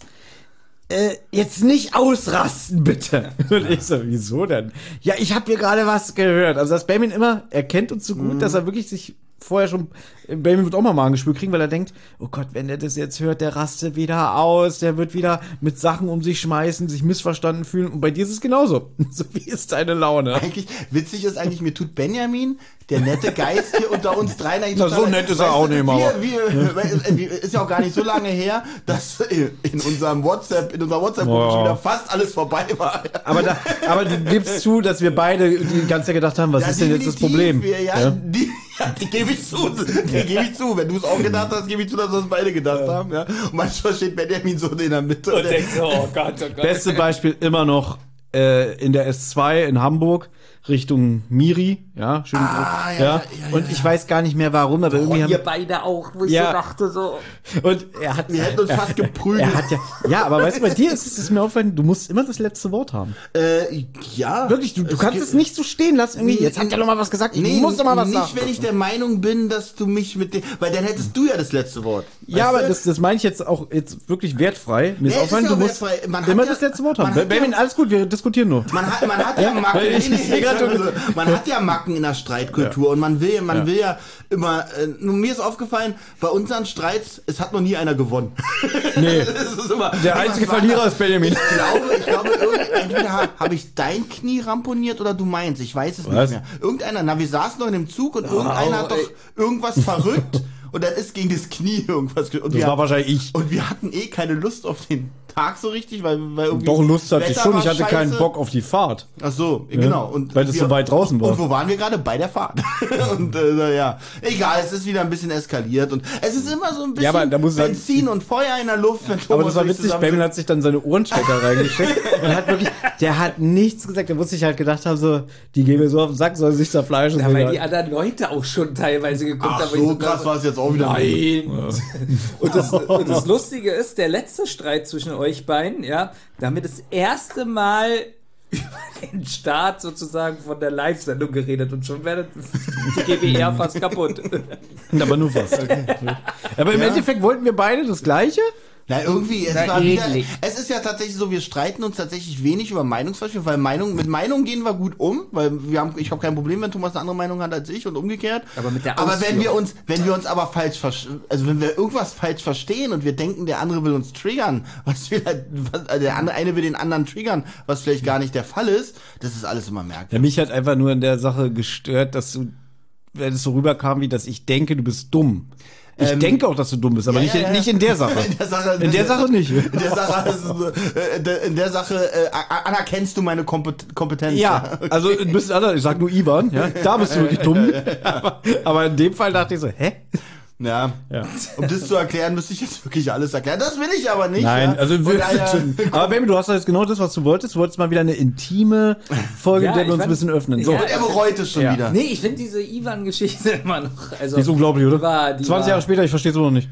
äh, jetzt nicht ausrasten, bitte. Und ich so, wieso denn? Ja, ich habe hier gerade was gehört. Also, dass Benjamin immer, er kennt uns so gut, dass er wirklich sich vorher schon, Benjamin wird auch mal Magengeschwür kriegen, weil er denkt, oh Gott, wenn der das jetzt hört, der rastet wieder aus, der wird wieder mit Sachen um sich schmeißen, sich missverstanden fühlen. Und bei dir ist es genauso. So wie ist deine Laune? Eigentlich, witzig ist eigentlich, mir tut Benjamin, der nette Geist hier unter uns dreien, eigentlich Na, so total- nett ist er weißt auch du, nicht, wir, aber- wir, wir, Ist ja auch gar nicht so lange her, dass in unserem WhatsApp, in unserer WhatsApp-Gruppe Wow. schon wieder fast alles vorbei war. Aber, da, aber du gibst zu, dass wir beide die ganze Zeit gedacht haben, was Ja, ist denn jetzt das definitiv, Problem? Wir, ja, Ja? Die, ja, die gebe ich zu. Die gebe ich zu. Wenn du es auch gedacht hast, gebe ich zu, dass wir es beide gedacht haben. Ja. Und manchmal steht Benjamin so in der Mitte. Und denkst so, oh Gott, oh Gott. Beste Beispiel immer noch äh, in der S zwei in Hamburg Richtung Miri, ja, schön. Ah, ja, ja, ja, ja, und ich weiß gar nicht mehr warum, aber irgendwie Oh, ihr haben, beide auch, wo ich Ja. so dachte so. und er hat Wir hätten uns fast geprügelt. er hat ja, ja, aber weißt du, bei dir ist es ist mir aufgefallen, du musst immer das letzte Wort haben. Äh, ja. Wirklich, du, du kannst es nicht so stehen lassen irgendwie. Jetzt hat er noch mal was gesagt, ich Nee, muss doch mal was nicht, sagen. wenn ich der Meinung bin, dass du mich mit dem, weil dann hättest du ja das letzte Wort. Ja, Weißt aber du? das, das meine ich jetzt auch jetzt wirklich wertfrei. Mir Nee, ist es aufgefallen, ist du ja musst wertfrei. Man hat immer ja- das letzte Wort man haben. hat ja- Benjamin, alles gut, wir diskutieren nur. Man hat, man hat ja Macken, Ich- nee, ich- nee, ich- grad- also, man hat ja Macken in der Streitkultur und man will, man Ja. will ja immer, äh, nur mir ist aufgefallen, bei unseren Streits, es hat noch nie einer gewonnen. Nee. Das ist immer, Der einzige Verlierer ist Benjamin. Ich glaube, ich glaube, irgend- entweder habe hab ich dein Knie ramponiert oder du meins, ich weiß es Was? nicht mehr. Irgendeiner, na, wir saßen noch in dem Zug und irgendeiner hat doch ey. irgendwas verrückt und dann ist gegen das Knie irgendwas. ge- Und Das wir, war wahrscheinlich ich. und wir hatten eh keine Lust auf den Tag so richtig, weil, weil irgendwie Doch, Lust hatte ich Wetter schon, war ich hatte keinen scheiße. Bock auf die Fahrt. Ach so, genau. Und weil das wir- so weit draußen war. Und wo waren wir gerade? Bei der Fahrt. und äh, ja, egal, es ist wieder ein bisschen eskaliert und es ist immer so ein bisschen Ja, aber da muss ich sagen- Benzin und Feuer in der Luft. Wenn Aber Thomas das war und ich witzig, zusammen Benjamin sind. hat sich dann seine Ohrenstecker reingesteckt und hat wirklich, der hat nichts gesagt, da musste ich halt gedacht haben, so, die gehen mir so auf den Sack, sollen sich zerfleischen. Ja, so, weil ja. die anderen Leute auch schon teilweise geguckt Ach, haben. wo ich so krass dachte, war es jetzt auch wieder. Nein. Und, das, und das Lustige ist, der letzte Streit zwischen euch beiden, ja, damit das erste Mal über den Start sozusagen von der Live-Sendung geredet und schon wäre die G B R fast kaputt. Aber nur was. Aber im Ja. Endeffekt wollten wir beide das Gleiche. Na, irgendwie, es Na, war wieder, ähnlich. es ist ja tatsächlich so, wir streiten uns tatsächlich wenig über Meinungsverschiedenheiten, weil Meinung, mit Meinung gehen wir gut um, weil wir haben, ich habe kein Problem, wenn Thomas eine andere Meinung hat als ich und umgekehrt. Aber mit der Aber wenn Ausführung. wir uns, wenn wir uns aber falsch, versch- also wenn wir irgendwas falsch verstehen und wir denken, der andere will uns triggern, was vielleicht, was, also der andere, eine will den anderen triggern, was vielleicht gar nicht der Fall ist, das ist alles immer merkwürdig. Ja, mich hat einfach nur in der Sache gestört, dass du, wenn es so rüberkam, wie dass ich denke, du bist dumm. Ich Ähm, denke auch, dass du dumm bist, aber ja, nicht, ja, ja. nicht in der Sache. In der Sache, In der Sache nicht. In der Sache, ist, es, äh, in der Sache äh, anerkennst du meine Kompet- Kompetenz. Ja, also ein bisschen anders. Ich sag nur Ivan, ja, da bist du wirklich dumm. Aber, aber in dem Fall dachte ich so, hä? Ja. Ja. Um das zu erklären, müsste ich jetzt wirklich alles erklären. Das will ich aber nicht. Nein, ja. also Von wir, daher- aber Baby, du hast doch jetzt genau das, was du wolltest. Du wolltest mal wieder eine intime Folge, Ja, in der wir ich uns ein fand- bisschen öffnen. So, Ja, Und er bereut es schon Ja. wieder. Nee, ich finde diese Ivan-Geschichte immer noch. Also, die ist unglaublich, oder? Die war, die zwanzig war, Jahre später, ich verstehe es immer noch nicht.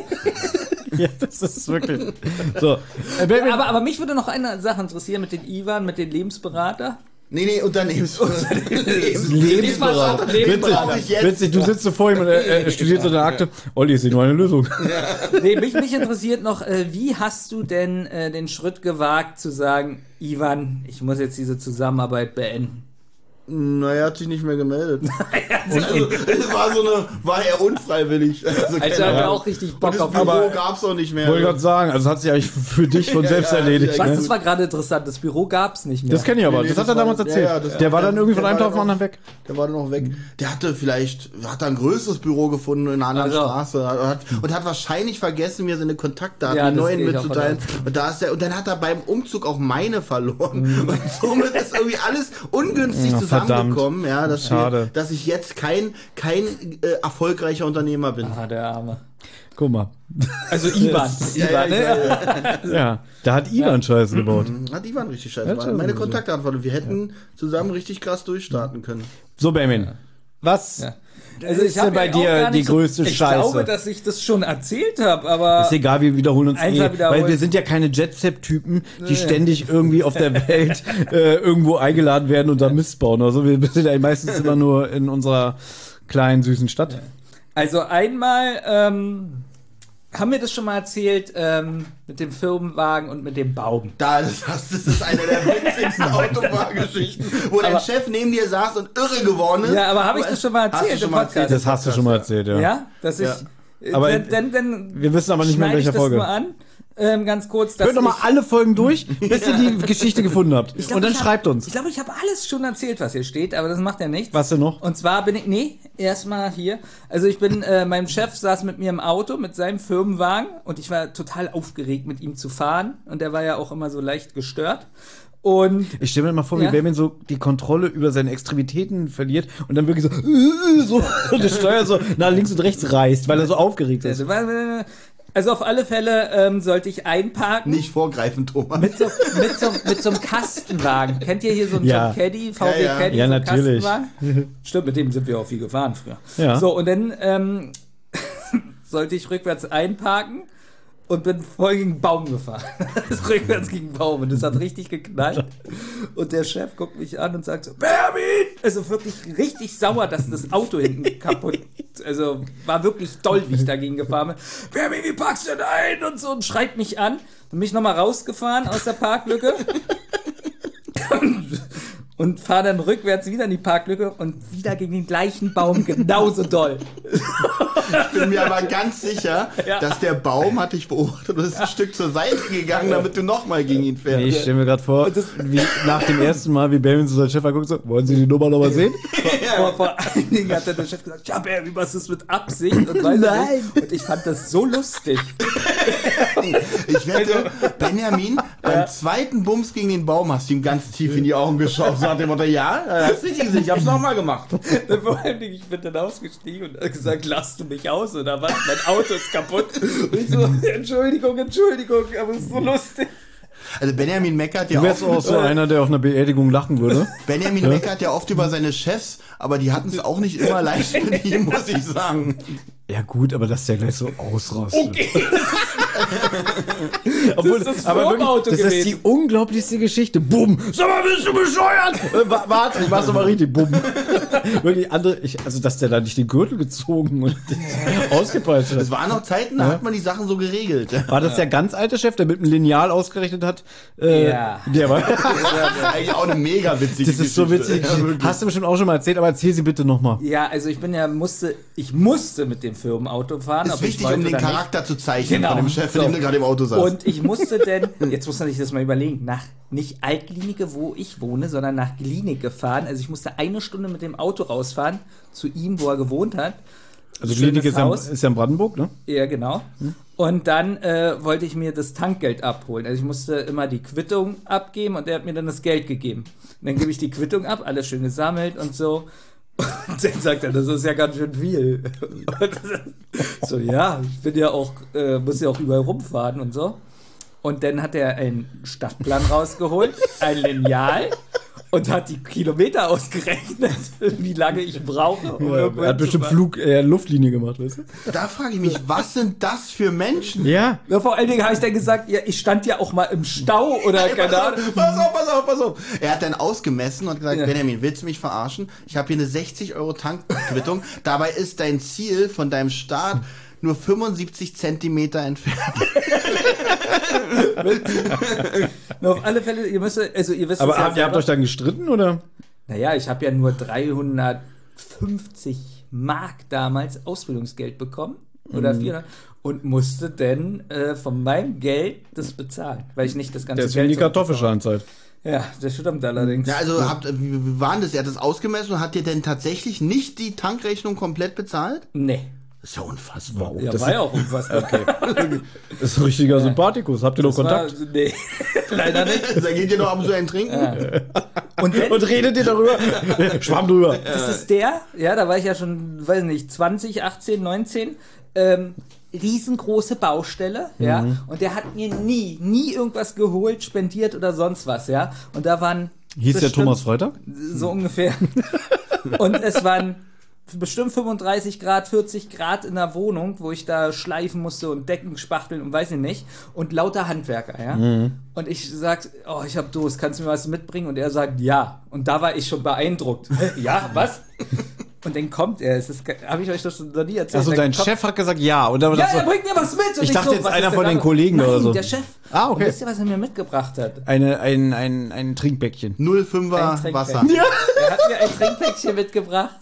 Ja, das ist wirklich. So, äh, Baby, aber, aber mich würde noch eine Sache interessieren mit den Ivan, mit den Lebensberater. Nee, nee, Unternehmens... Lebensberater. Lebensberater. Brauch ich jetzt. Witzig, du sitzt so vor ihm und er, er studiert so eine Akte. Olli, ist hier nur eine Lösung. Nee, mich, mich interessiert noch, äh, wie hast du denn äh, den Schritt gewagt zu sagen, Ivan, ich muss jetzt diese Zusammenarbeit beenden? Naja, er hat sich nicht mehr gemeldet. also, es war so eine, war eher unfreiwillig. Also, Also keine hat er Ahnung. auch richtig Und Bock das auf Büro aber- gab's auch nicht mehr. Wollte gerade sagen, also hat sich eigentlich für dich von Ja, selbst ja, erledigt. ja, Was, ne? das war gerade interessant, das Büro gab's nicht mehr. Das kenne ich aber, Nee, das nee, hat er das damals war- erzählt. ja, ja, das- der war dann irgendwie von der einem war Tag auf den dann anderen weg. Der war dann noch weg. Der hatte vielleicht, hat er ein größeres Büro gefunden in einer anderen Also. Straße hat, und hat wahrscheinlich vergessen, mir seine Kontaktdaten, Ja, die das neuen gehe ich auch mitzuteilen. von Und, da ist der, und dann hat er beim Umzug auch meine verloren. Und somit ist irgendwie alles ungünstig Ja, zusammengekommen, ja, dass, Schade. wir, dass ich jetzt kein, kein äh, erfolgreicher Unternehmer bin. Ah, der Arme. Guck mal. Also Ivan. Ja, Ivan, ja, ne? ja, ja. Ja, da hat Ivan Scheiße gebaut. Hat Ivan richtig scheiße. Ja, gemacht. schon. Meine Kontaktdaten verloren. Wir hätten zusammen richtig krass durchstarten können. So, Benjamin. Was Ja. Also ich ist denn habe bei ja auch dir gar die nicht größte so, ich Scheiße? Ich glaube, dass ich das schon erzählt habe, aber Ist egal, wir wiederholen uns Einfach eh, wiederholen. weil wir sind ja keine Jet-Set-Typen, die ständig irgendwie auf der Welt äh, irgendwo eingeladen werden und da Mist bauen. Also wir sind ja meistens immer nur in unserer kleinen, süßen Stadt. also einmal ähm, haben wir das schon mal erzählt ähm, mit dem Firmenwagen und mit dem Baum. Da, das, das ist eine der witzigsten Autofahrgeschichten, wo dein Aber- Chef neben dir saß und irre geworden ist. Ja, aber habe ich das schon mal Hast du erzählt schon im mal Podcast? erzählt? Das hast du schon mal erzählt, ja. Ja, dass ich. Ja. äh, Aber dann, dann, dann wir wissen aber nicht mehr, in schneide ich welcher das Folge. nur an, ähm, ganz kurz. Dass Hört nochmal ich- alle Folgen durch, bis ihr die Geschichte gefunden habt. Ich glaub, Und dann ich hab- schreibt uns. Ich glaube, ich habe alles schon erzählt, was hier steht, aber das macht ja nichts. Was denn noch? Und zwar bin ich, nee, erstmal hier. Also ich bin, äh, mein Chef saß mit mir im Auto mit seinem Firmenwagen und ich war total aufgeregt, mit ihm zu fahren. Und der war ja auch immer so leicht gestört. Und Ich stelle mir mal vor, Ja. wie Benjamin so die Kontrolle über seine Extremitäten verliert und dann wirklich so, äh, so und das Steuer so nach links und rechts reißt, weil er so aufgeregt ist. also, also auf alle Fälle ähm, sollte ich einparken. Nicht vorgreifen, Thomas. Mit so, mit, so, mit so einem Kastenwagen. Kennt ihr hier so einen Ja. John Caddy, V W Ja, ja. Caddy? Ja, so einen natürlich. Kastenwagen? Stimmt, mit dem sind wir auch viel gefahren früher. Ja. So, und dann ähm, sollte ich rückwärts einparken und bin voll gegen einen Baum gefahren. Rückwärts gegen einen Baum und das hat richtig geknallt. Und der Chef guckt mich an und sagt so, Benjamin! Also wirklich richtig sauer, dass das Auto hinten kaputt, also war wirklich doll, wie ich dagegen gefahren bin. Benjamin, wie packst du denn ein? Und so und schreit mich an. Dann bin ich nochmal rausgefahren aus der Parklücke. Und fahre dann rückwärts wieder in die Parklücke und wieder gegen den gleichen Baum genauso doll. Ich bin mir aber ganz sicher, Ja. dass der Baum hat dich beobachtet und ist ein Stück zur Seite gegangen, damit du nochmal gegen ihn fährst. Nee, ich stelle mir gerade vor, wie nach dem ersten Mal, wie Benjamin zu seinem Chef guckt, so, wollen Sie die Nummer nochmal sehen? Vor, vor allen Dingen hat dann der Chef gesagt, ja, Baby, was ist mit Absicht? Und, weiß ich Nein. nicht. Und ich fand das so lustig. Ich wette, Also- Benjamin, beim zweiten Bums gegen den Baum hast du ihm ganz tief in die Augen geschaut. So nach dem Motto, ja, hast du richtig gesehen, ich hab's nochmal gemacht. Vor allen Dingen, ich bin dann ausgestiegen und hat gesagt, lass du mich aus oder was? Mein Auto ist kaputt. Und ich so, Entschuldigung, Entschuldigung, aber es ist so lustig. Also Benjamin meckert ja Du wärst oft, auch so einer, der auf einer Beerdigung lachen würde. Benjamin meckert ja oft über seine Chefs, aber die hatten es auch nicht immer leicht mit ihm, muss ich sagen. Ja gut, aber dass der gleich so ausrastet. Okay. Obwohl, Das ist das aber wirklich, Firmenauto das ist gewesen. die unglaublichste Geschichte. Bumm! Sag mal, bist du bescheuert? Äh, wa- warte, ich mach's doch mal richtig. Bumm. Wirklich andere, ich, also dass der da nicht den Gürtel gezogen und ausgepeitscht hat. Es waren noch Zeiten, da hat man die Sachen so geregelt. War das der ganz alte Chef, der mit dem Lineal ausgerechnet hat? Äh, Ja. Der war. Eigentlich auch eine mega witzige Das ist so Geschichte. witzig. Ja, wirklich. Hast du bestimmt auch schon mal erzählt, aber erzähl sie bitte nochmal. Ja, also ich bin ja, musste, ich musste mit dem Firmenauto fahren. Ist ob ich wichtig, wollte um den oder nicht. Charakter zu zeichnen Genau. von dem Chef, So. in dem du gerade im Auto saßt. Und ich musste denn, jetzt muss man sich das mal überlegen, nach nicht Altklinike, wo ich wohne, sondern nach Klinike fahren. Also ich musste eine Stunde mit dem Auto rausfahren zu ihm, wo er gewohnt hat. Also Schönes Klinik ist ja, Haus. ist ja in Brandenburg, ne? Ja, genau. Und dann äh, wollte ich mir das Tankgeld abholen. Also ich musste immer die Quittung abgeben und er hat mir dann das Geld gegeben. Und dann gebe ich die Quittung ab, alles schön gesammelt und so. Und dann sagt er, das ist ja ganz schön viel. Und so, ja, ich bin ja auch, äh, muss ja auch überall rumfahren und so. Und dann hat er einen Stadtplan rausgeholt, ein Lineal und hat die Kilometer ausgerechnet, wie lange ich brauche. Um irgendwo Er hat bestimmt hinzufahren. Flug, äh, Luftlinie gemacht, weißt du? da frage ich mich, was sind das für Menschen? Ja. Ja, vor allen Dingen habe ich dann gesagt, ja, ich stand ja auch mal im Stau oder Ey, keine pass, Ahnung. auf, pass auf, pass auf, pass auf. Er hat dann ausgemessen und gesagt, Ja. Benjamin, willst du mich verarschen? Ich habe hier eine sechzig Euro Tankquittung. Dabei ist dein Ziel von deinem Start nur fünfundsiebzig Zentimeter entfernt. Nur auf alle Fälle, ihr müsst, also ihr wisst Aber es ja habt, ihr habt selber. euch dann gestritten, oder? Naja, ich habe ja nur dreihundertfünfzig Mark damals Ausbildungsgeld bekommen. Oder Mhm. vierhundert. Und musste denn äh, von meinem Geld das bezahlen. Weil ich nicht das ganze Deswegen die so- Kartoffelschalenzeit. Ja, das stimmt allerdings. Ja, also habt, wie, wie war denn das? Er hat das ausgemessen und hat dir denn tatsächlich nicht die Tankrechnung komplett bezahlt? Nee. Das ist ja unfassbar. Ja, das war ja auch unfassbar. Okay. Das ist ein richtiger Sympathikus. Habt ihr noch Kontakt? War, nee, leider nicht. Da geht ihr noch ab und zu ein Trinken? Und dann, Und redet ihr darüber? Schwamm drüber. das ist der, ja, da war ich ja schon, weiß nicht, zwanzig, achtzehn, neunzehn, ähm, riesengroße Baustelle, ja, Mhm. und der hat mir nie, nie irgendwas geholt, spendiert oder sonst was, ja, und da waren Hieß der bestimmt Thomas Freitag? so ungefähr, und es waren bestimmt fünfunddreißig Grad, vierzig Grad in der Wohnung, wo ich da schleifen musste und Decken spachteln und weiß ich nicht. Und lauter Handwerker, ja. Mhm. Und ich sag, oh, ich hab Durst, kannst du mir was mitbringen? Und er sagt, ja. Und da war ich schon beeindruckt. Ja, was? Und dann kommt er, es habe ich euch das noch nie erzählt. Also dein Chef hat gesagt, ja. Oder ja, so, er bringt mir was mit. Und ich, ich dachte so, jetzt einer von den Kollegen Nein, oder so. der Chef. Ah, okay. Und wisst ihr, was er mir mitgebracht hat? Eine, ein, ein, ein Trinkbäckchen. null Komma fünfer Ein Wasser. Trinkpäckchen. Er hat mir ein Trinkpäckchen mitgebracht.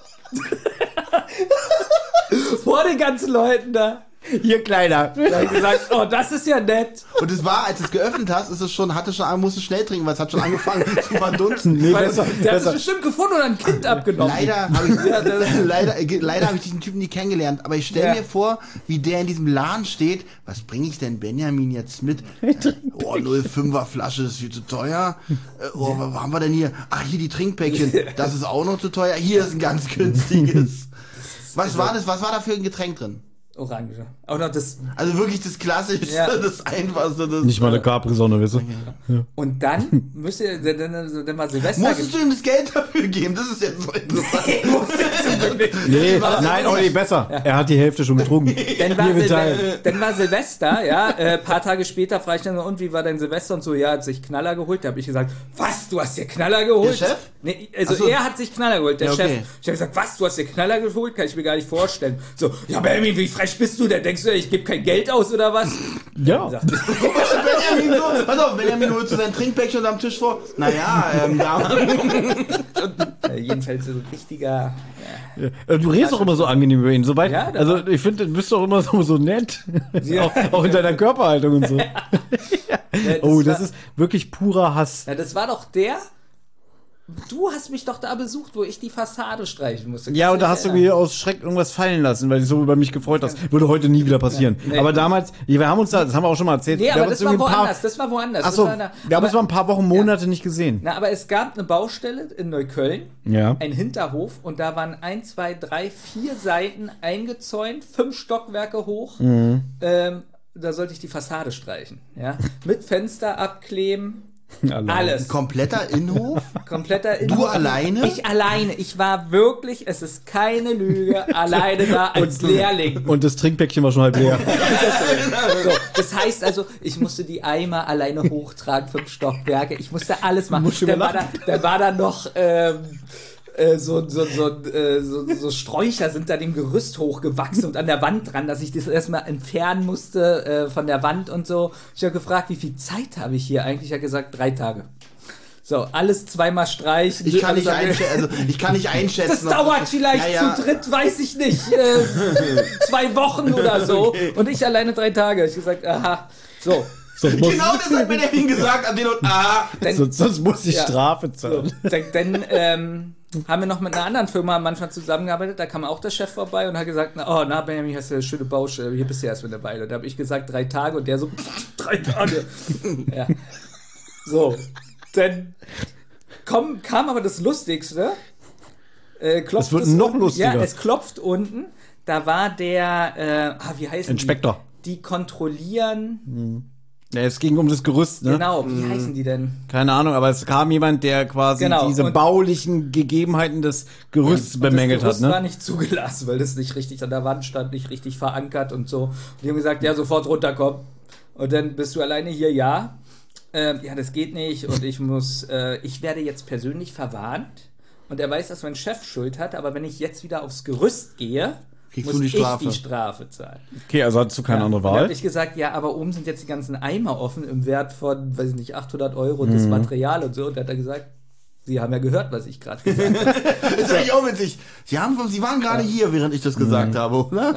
Vor den ganzen Leuten da. Hier, Kleiner. Da hab ich gesagt, oh, das ist ja nett. Und es war, als du es geöffnet hast, ist es schon, hatte schon, musst du schnell trinken, weil es hat schon angefangen zu verdunsten. Nee, Weil besser, der hat besser. es bestimmt gefunden und ein Kind abgenommen. Leider habe ich, leider, äh, leider hab ich diesen Typen nie kennengelernt, aber ich stelle Ja. mir vor, wie der in diesem Laden steht. Was bringe ich denn Benjamin jetzt mit? Oh, null Komma fünfer Flasche, das ist viel zu teuer. Äh, oh, was haben wir denn hier? Ach, hier die Trinkpäckchen. Das ist auch noch zu teuer. Hier ist ein ganz günstiges. Was war das? Was war da für ein Getränk drin? Orange. Auch noch das. Also wirklich das Klassischste, Ja. das Einfachste. Das Nicht mal eine Capri-Sonne, weißt du? Und dann müsst ihr, dann, dann, dann war Silvester. Musstest du ihm das Geld dafür geben? Das ist jetzt so interessant. Nee, nein, Olli, besser. Er hat die Hälfte schon getrunken. Dann war, Hier, wir Silve teilen. dann war Silvester, ja, äh, paar Tage später frage ich dann so, und wie war dein Silvester? Und so, ja, hat sich Knaller geholt. Da habe ich gesagt, was, du hast dir Knaller geholt? Der Chef? Nee, also Ach so. er hat sich Knaller geholt, der Ja, okay. Chef. Ich habe gesagt, was, du hast dir Knaller geholt? Kann ich mir gar nicht vorstellen. So, ja, Benjamin, wie frech bist du denn? Denkst du, ich gebe kein Geld aus oder was? Ja. Sagte ich. Benjamin so, pass auf, Benjamin holt so sein Trinkpäckchen unterm Tisch vor. Naja, ähm, da. Äh, jedenfalls so ein richtiger. Äh, Du redest doch immer so angenehm über ihn. Soweit, Ja, das also war- ich finde, du bist doch immer so, so nett. Ja. auch, auch in deiner Körperhaltung und so. Ja, das Oh, das war- ist wirklich purer Hass. Ja, das war doch der. Du hast mich doch da besucht, wo ich die Fassade streichen musste. Ja, Kannst und da dich hast du erinnern? mir aus Schreck irgendwas fallen lassen, weil du dich so über mich gefreut hast. Würde heute nie wieder passieren. Nee. Aber damals, wir haben uns da, das haben wir auch schon mal erzählt. Nee, wir aber haben uns das war irgendwie ein paar- woanders. Das war woanders. Ach so, das war da, wir haben uns aber, mal ein paar Wochen, Monate nicht gesehen. na, aber es gab eine Baustelle in Neukölln, Ja. ein Hinterhof, und da waren ein, zwei, drei, vier Seiten eingezäunt, fünf Stockwerke hoch. Mhm. Ähm, da sollte ich die Fassade streichen. Ja? Mit Fenster abkleben. Allein. Alles. Kompletter Innenhof? Kompletter Du Innenhof. alleine? Ich alleine. Ich war wirklich, es ist keine Lüge, alleine da als Lehrling. Und das Trinkpäckchen war schon halb leer. So, das heißt also, ich musste die Eimer alleine hochtragen, fünf Stockwerke. Ich musste alles machen. Musst du Da war, überlachen. da, da war da noch ähm, äh, so, so, so, äh, so, so Sträucher sind da dem Gerüst hochgewachsen und an der Wand dran, dass ich das erstmal entfernen musste äh, von der Wand und so. Ich habe gefragt, wie viel Zeit habe ich hier eigentlich? Ich habe gesagt, drei Tage. So, alles zweimal streichen. Ich kann nicht, Also, einschätzen, also, ich kann nicht einschätzen. das ob dauert vielleicht ja, ja. zu dritt, weiß ich nicht, äh, zwei Wochen oder so. Und ich alleine drei Tage. Ich gesagt, aha, so. Sonst muss, Genau das hat Benjamin gesagt an den und ah. Dann, sonst, sonst muss ich Ja. Strafe so, zahlen. dann, dann ähm, haben wir noch mit einer anderen Firma manchmal zusammengearbeitet. Da kam auch der Chef vorbei und hat gesagt, na, oh, na, Benjamin, hast du eine schöne Baustelle. Hier bist du erst mit eine Weile. Da habe ich gesagt, drei Tage. Und der so, drei Tage. Ja. So, dann komm, kam aber das Lustigste. Äh, klopft Es wird es noch unten. lustiger. Ja, es klopft unten. Da war der, äh, ah, wie heißt Inspektor. die? Die kontrollieren, Ja, es ging um das Gerüst, ne? genau, wie heißen die denn? Keine Ahnung, aber es kam jemand, der quasi Genau, diese und- baulichen Gegebenheiten des Gerüsts Und bemängelt das Gerüst hat, war ne? nicht zugelassen, weil das nicht richtig an der Wand stand, nicht richtig verankert und so. Und die haben gesagt, ja, sofort runterkommen. Und dann bist du alleine hier, ja. Ähm, ja, das geht nicht und ich muss, äh, ich werde jetzt persönlich verwarnt. Und er weiß, dass mein Chef Schuld hat, aber wenn ich jetzt wieder aufs Gerüst gehe, Kriegst muss du die ich Strafe. die Strafe zahlen. Okay, also hattest du keine Ja, andere und dann Wahl. habe ich gesagt, ja, aber oben sind jetzt die ganzen Eimer offen im Wert von, weiß ich nicht, achthundert Euro und das Material und so. Und da hat er gesagt, Sie haben ja gehört, was ich gerade gesagt habe. Das ist eigentlich auch witzig. Sie, haben, Sie waren gerade hier, während ich das gesagt habe, oder?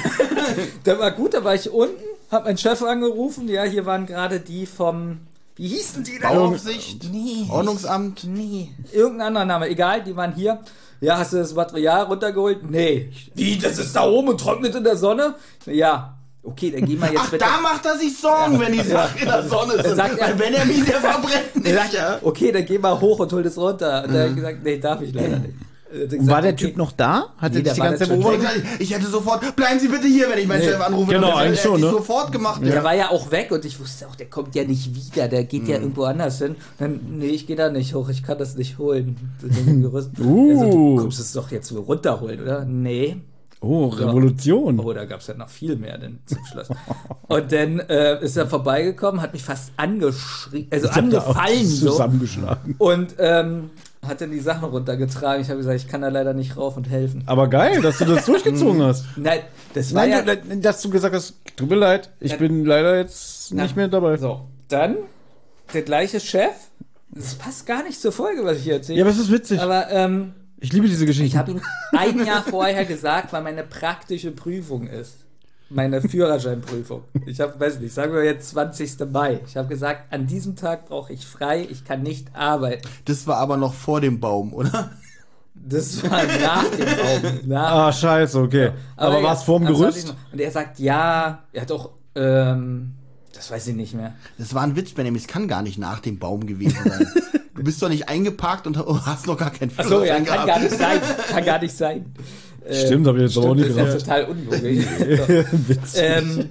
Da war gut, da war ich unten, hab meinen Chef angerufen. Ja, hier waren gerade die vom, wie hießen die denn? Bauaufsicht, Nee. Ordnungsamt. Nee, irgendein anderer Name, egal, die waren hier. Ja, hast du das Material runtergeholt? Nee. Wie, das ist da oben und trocknet in der Sonne? Ja. Okay, dann gehen wir jetzt Ach, bitte. da macht er sich Sorgen, wenn die Sachen in der Sonne sind. sagt er- Weil Benjamin, der verbrennt Er nicht. sagt, Ja. okay, dann geh mal hoch und hol das runter. Und dann hat er gesagt, nee, darf ich leider nicht. Und war der Typ noch da? Hat Nee, er dich der die war ganze Zeit jetzt schon beobachtet? Ich hätte sofort, bleiben Sie bitte hier, wenn ich meinen Nee. Chef anrufe. Genau, Das eigentlich hätte schon, ich ne? sofort gemacht. Der Ja. war ja auch weg und ich wusste auch, der kommt ja nicht wieder, der geht ja irgendwo anders hin. Dann, nee, ich gehe da nicht hoch, ich kann das nicht holen. Das ist ein Gerüst. Uh. Also, du kommst es doch jetzt wohl runterholen, oder? Nee. Oh, Revolution. Oh, da gab es ja noch viel mehr denn zum Schluss. Und dann äh, ist er vorbeigekommen, hat mich fast angeschrien, also Ich hab da auch angefallen so. zusammengeschlagen. Und ähm, hat dann die Sachen runtergetragen. Ich habe gesagt, ich kann da leider nicht rauf und helfen. Aber geil, dass du das durchgezogen hast. Nein, das war Nein, ja... du, dass du gesagt hast, tut mir leid, ich Nein. bin leider jetzt Na, nicht mehr dabei. So, dann der gleiche Chef. Das passt gar nicht zur Folge, was ich hier erzähle. Ja, aber es ist witzig. Aber ähm, Ich liebe diese Geschichte. ich habe ihm ein Jahr vorher gesagt, wann meine praktische Prüfung ist. Meine Führerscheinprüfung. Ich habe, weiß nicht, sagen wir jetzt zwanzigsten Mai. Ich habe gesagt, an diesem Tag brauche ich frei, ich kann nicht arbeiten. Das war aber noch vor dem Baum, oder? Das war nach dem Baum. Nach, Ah, scheiße, okay. Aber, ja, war es vorm am Gerüst? zwanzigsten Und er sagt, ja, er hat auch, ähm, das weiß ich nicht mehr. Das war ein Witz, Benjamin. Es kann gar nicht nach dem Baum gewesen sein. Du bist doch nicht eingeparkt und hast noch gar keinen Achso, ja, Führerschein kann gar nicht sein. Kann gar nicht sein. Äh, Stimmt, habe ich jetzt auch nicht das ist ja gedacht. total unlogisch. So. Witz. ähm,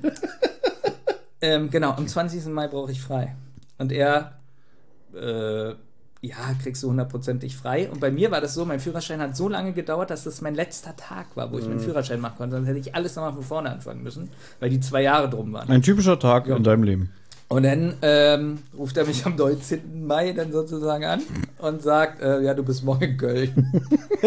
ähm, genau, am zwanzigsten Mai brauche ich frei. Und er, äh, ja, kriegst du hundertprozentig frei. Und bei mir war das so, mein Führerschein hat so lange gedauert, dass das mein letzter Tag war, wo ich meinen Führerschein machen konnte. Sonst hätte ich alles nochmal von vorne anfangen müssen, weil die zwei Jahre drum waren. Ein typischer Tag in deinem Leben. Und dann ähm, ruft er mich am neunzehnten Mai dann sozusagen an und sagt, äh, ja, du bist morgen in Köln.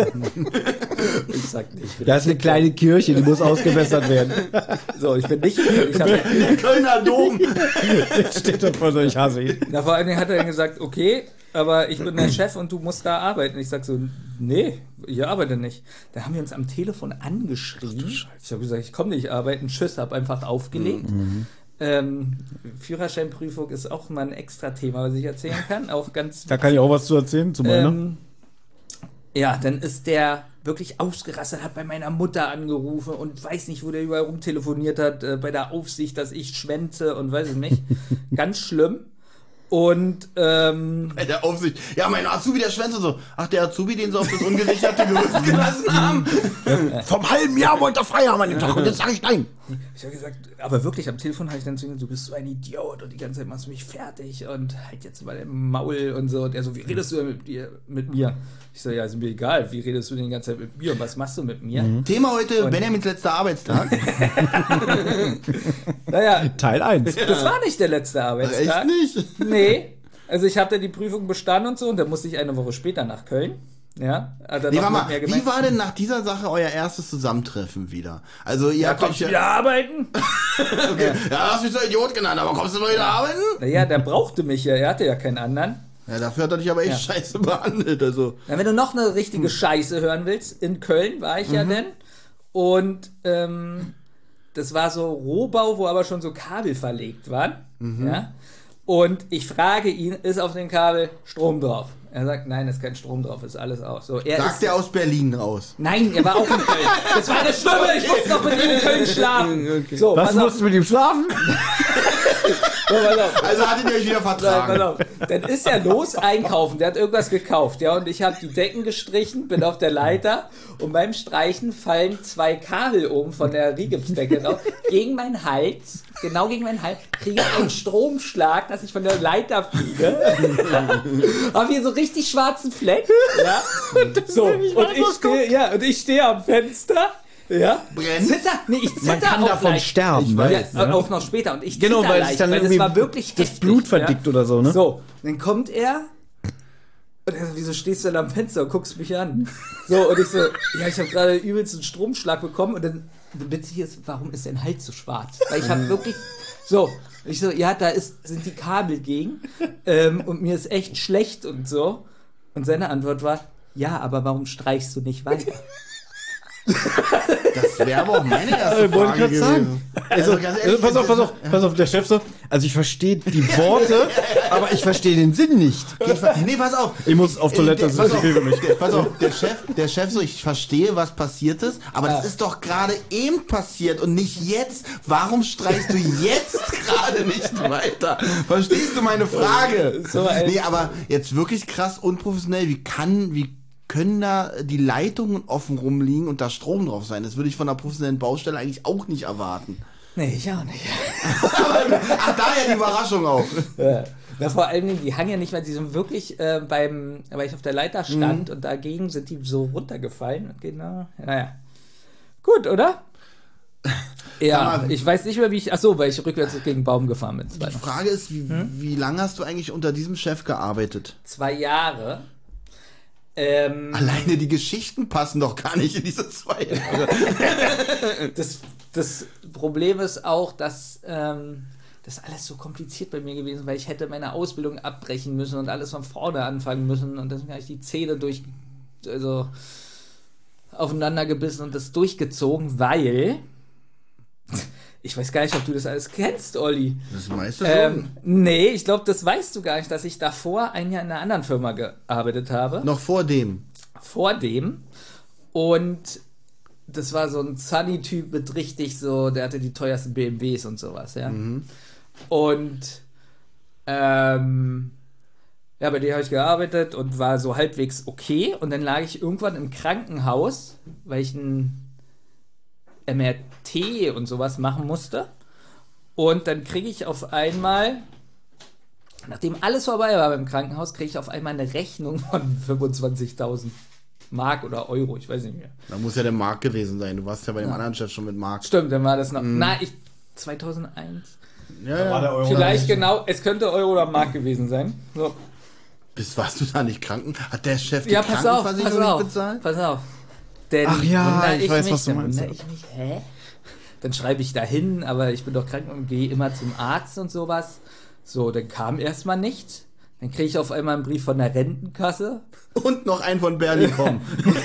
Ich sag nicht. Ich bin Da ist eine kleine Kirche, die muss ausgebessert werden. So, ich bin nicht. Ich hab, Kölner Dom. Steht da vor so, ich hasse ihn. na, vor allen Dingen hat er dann gesagt, okay, aber ich bin der Chef und du musst da arbeiten. Ich sag so, nee, ich arbeite nicht. Da haben wir uns am Telefon angeschrien. Ich habe gesagt, ich komme nicht arbeiten. Tschüss, habe einfach aufgelegt. Mhm. Ähm, Führerscheinprüfung ist auch mal ein extra Thema, was ich erzählen kann. Auch ganz. Da kann ich auch was zu erzählen, zu meiner. Ähm, ja, dann ist der wirklich ausgerastet, hat bei meiner Mutter angerufen und weiß nicht, wo der überall rumtelefoniert hat, äh, bei der Aufsicht, dass ich schwänze und weiß ich nicht. Ganz schlimm. Und, ähm, Bei der Aufsicht. Ja, mein Azubi, der Schwänze so. Ach, der Azubi, den sie auf das ungesicherte Gerüst gelassen haben. Vom halben Jahr wollte er frei haben an dem Tag und jetzt sage ich nein. ich habe gesagt, aber wirklich, am Telefon habe ich dann zu ihm, du bist so ein Idiot und die ganze Zeit machst du mich fertig und halt jetzt mal im Maul und so. Und er so, wie redest du denn mit, dir, mit mir? Ich so, ja, ist mir egal, wie redest du denn die ganze Zeit mit mir und was machst du mit mir? Mhm. Thema heute, Und- Benjamins letzter Arbeitstag. Naja, Teil eins. das war nicht der letzte Arbeitstag. Echt nicht? Nee. Also ich habe dann die Prüfung bestanden und so und dann musste ich eine Woche später nach Köln. Ja, hat er Nee, noch warte mit mal, mir wie gemerkt. war denn nach dieser Sache euer erstes Zusammentreffen wieder? Also, ihr Ja, habt kommst euch du ja, wieder arbeiten? okay. Ja, hast mich so Idiot genannt, aber kommst du mal wieder arbeiten? Naja, der brauchte mich ja, er hatte ja keinen anderen. Ja, dafür hat er dich aber echt Ja. scheiße behandelt, also. Na, wenn du noch eine richtige Hm. Scheiße hören willst, in Köln war ich ja Mhm. denn. Und ähm, das war so Rohbau, wo aber schon so Kabel verlegt waren. Mhm. Ja? Und ich frage ihn, ist auf dem Kabel Strom drauf? Er sagt, nein, ist kein Strom drauf, ist alles aus. So, er Sagt ist, er aus Berlin raus. Nein, er war auch in Köln. Das war das Schlimme, ich musste noch mit ihm in Köln schlafen. So, Was pass auf, musst du mit ihm schlafen? so, pass auf. Also hattet ihr euch wieder Nein, vertragen. pass auf. Dann ist er los einkaufen, der hat irgendwas gekauft, ja, und ich habe die Decken gestrichen, bin auf der Leiter und beim Streichen fallen zwei Kabel um von der Rigipsdecke raus, gegen meinen Hals, genau gegen meinen Hals, kriege einen Stromschlag, dass ich von der Leiter fliege, habe hier so richtig schwarzen Fleck, ja, so, und ich stehe, ja, und ich stehe am Fenster, ja, Brennt? zitter, nee, ich zitter Man kann auch davon leicht. sterben, Ich weil weiß. Ja, auch noch später. Und ich Genau, zitter weil sich leicht, dann weil das irgendwie war wirklich das heftig, Blut verdickt oder so, ne? So, dann kommt er und er so, wieso stehst du denn am Fenster und guckst mich an? So, und ich so, ja, ich habe gerade übelst einen Stromschlag bekommen und dann witzig ist, warum ist dein Hals so schwarz? Weil ich habe wirklich, so, ich so, ja, da ist, sind die Kabel gegen ähm, und mir ist echt schlecht und so. Und seine Antwort war, ja, aber warum streichst du nicht weiter? Das wäre aber auch meine erste Äh, wollte Frage ich gerade gewesen. sagen. Also, Also, ganz also, ehrlich, pass auf, pass auf, pass auf, der Chef so. Also ich verstehe die Worte, aber ich verstehe den Sinn nicht. Nee, pass auf. Ich muss auf Toilette, das Äh, pass ist auf, okay für mich. der- Pass auf, der Chef, der Chef so, ich verstehe, was passiert ist, aber das ist doch gerade eben passiert und nicht jetzt. Warum streichst du jetzt gerade nicht weiter? Verstehst du meine Frage? So ein- Nee, aber jetzt wirklich krass unprofessionell. Wie kann, wie können da die Leitungen offen rumliegen und da Strom drauf sein? Das würde ich von einer professionellen Baustelle eigentlich auch nicht erwarten. Nee, ich auch nicht. Ach, daher die Überraschung auch. Ja. Na, vor allen Dingen, die hangen ja nicht, weil sie sind wirklich äh, beim, weil ich auf der Leiter stand mhm. und dagegen sind die so runtergefallen. Genau. Naja. Gut, oder? Ja, ich weiß nicht mehr, wie ich. Achso, weil ich rückwärts gegen einen Baum gefahren bin. Die Frage ist, wie, hm? wie lange hast du eigentlich unter diesem Chef gearbeitet? Zwei Jahre. Ähm, Alleine die Geschichten passen doch gar nicht in diese zwei Jahre. das, das Problem ist auch, dass ähm, das alles so kompliziert bei mir gewesen, weil ich hätte meine Ausbildung abbrechen müssen und alles von vorne anfangen müssen und deswegen habe ich die Zähne durch, also aufeinander gebissen und das durchgezogen, weil ich weiß gar nicht, ob du das alles kennst, Olli. Das meiste schon. Ähm, nee, ich glaube, das weißt du gar nicht, dass ich davor ein Jahr in einer anderen Firma gearbeitet habe. Noch vor dem? Vor dem. Und das war so ein Sunny-Typ mit richtig so, der hatte die teuersten B M Ws und sowas, ja. Mhm. Und ähm, ja, bei dem habe ich gearbeitet und war so halbwegs okay. Und dann lag ich irgendwann im Krankenhaus, weil ich ein M R T und sowas machen musste. Und dann kriege ich auf einmal, nachdem alles vorbei war beim Krankenhaus, kriege ich auf einmal eine Rechnung von fünfundzwanzigtausend Mark oder Euro, ich weiß nicht mehr. Da muss ja der Mark gewesen sein. Du warst ja bei dem ja. anderen Chef schon mit Mark. Stimmt, dann war das noch. Mm. Na, ich. zweitausendeins. Ja, ja. War der Euro Vielleicht genau, es könnte Euro oder Mark gewesen sein. So. Bis warst du da nicht kranken? Hat der Chef die ja, pass auf, pass Krankenversicherung auf, nicht bezahlt? Pass auf. Denn Ach ja, ich, ich weiß, mich, was du meinst. Dann ich mich, hä? Dann schreibe ich da hin, aber ich bin doch krank und gehe immer zum Arzt und sowas. So, dann kam erstmal nichts. Dann kriege ich auf einmal einen Brief von der Rentenkasse. Und noch einen von Bernie kommen.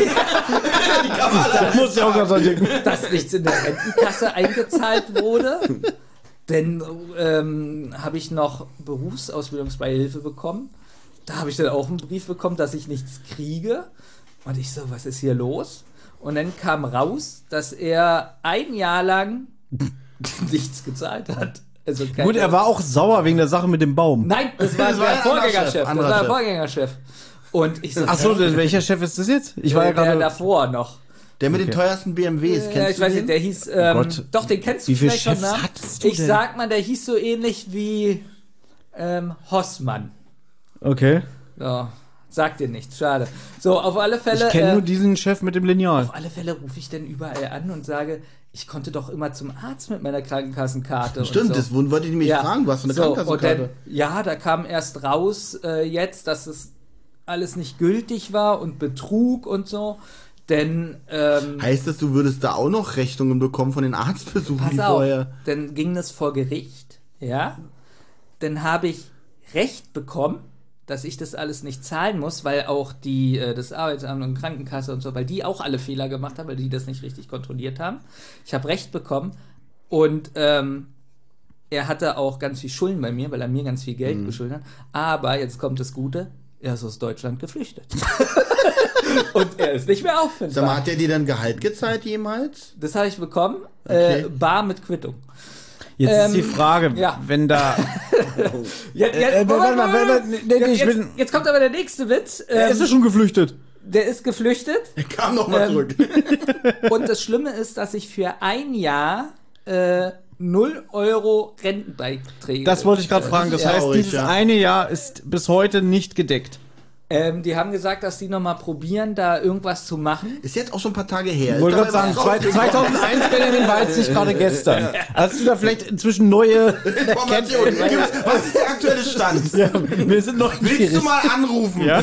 Das muss ja auch noch so denken. Dass nichts in der Rentenkasse eingezahlt wurde. Dann ähm, habe ich noch Berufsausbildungsbeihilfe bekommen. Da habe ich dann auch einen Brief bekommen, dass ich nichts kriege. Und ich so, was ist hier los? Und dann kam raus, dass er ein Jahr lang nichts gezahlt hat. Also gut, er war auch sauer wegen der Sache mit dem Baum. Nein, das war Das war der ein Vorgängerchef. anderer Das war der Chef. Vorgängerchef. Und ich so, Achso, hä? welcher Chef ist das jetzt? Ich war ja der gerade davor noch. Der mit Okay. den teuersten B M Ws, kennst Ja, ich du weiß den? nicht, der hieß, ähm, Oh Gott. doch, den kennst du Wie viele vielleicht schon, Chefs ne? hattest du Ich denn? sag mal, der hieß so ähnlich wie ähm, Hossmann. Okay. So, sagt dir nichts, schade. So, auf alle Fälle. Ich kenne äh, nur diesen Chef mit dem Lineal. Auf alle Fälle rufe ich dann überall an und sage, ich konnte doch immer zum Arzt mit meiner Krankenkassenkarte. Stimmt, und so. das wollte ich nämlich Ja. fragen. Du hast so eine So, Krankenkassenkarte. und dann, ja, da kam erst raus äh, jetzt, dass es alles nicht gültig war und Betrug und so. Denn ähm, Heißt das, du würdest da auch noch Rechnungen bekommen von den Arztbesuchen, die pass auf, vorher? dann ging das vor Gericht, ja. Dann habe ich Recht bekommen, dass ich das alles nicht zahlen muss, weil auch die äh, das Arbeitsamt und Krankenkasse und so, weil die auch alle Fehler gemacht haben, weil die das nicht richtig kontrolliert haben. Ich habe Recht bekommen und ähm, er hatte auch ganz viel Schulden bei mir, weil er mir ganz viel Geld Mhm. geschuldet hat. Aber jetzt kommt das Gute, er ist aus Deutschland geflüchtet. Und er ist nicht mehr auffindbar. Sag mal, hat der dir dann Gehalt gezahlt jemals? Das habe ich bekommen, Okay. äh, bar mit Quittung. Jetzt Ähm, ist die Frage, ja. wenn da... Jetzt, Äh, äh, warte mal, warte mal, nee, nee, ich jetzt, bin- jetzt kommt aber der nächste Witz. Er Ähm, ist schon geflüchtet. der ist geflüchtet. Er kam noch mal Ähm, zurück. Und das Schlimme ist, dass ich für ein Jahr äh, null Euro Rentenbeiträge. Das wollte ich gerade fragen. Das ist heißt, traurig, dieses ja. eine Jahr ist bis heute nicht gedeckt. Ähm, die haben gesagt, dass die nochmal probieren, da irgendwas zu machen. Ist jetzt auch schon ein paar Tage her. Ich wollte Ist gerade dabei sagen, was zwei- zweitausendeins, Benjamin, war jetzt nicht gerade gestern. Hast du da vielleicht inzwischen neue... Informationen. Gibt's- Was ist der aktuelle Stand? Ja, wir sind noch Willst du mal anrufen? Ja?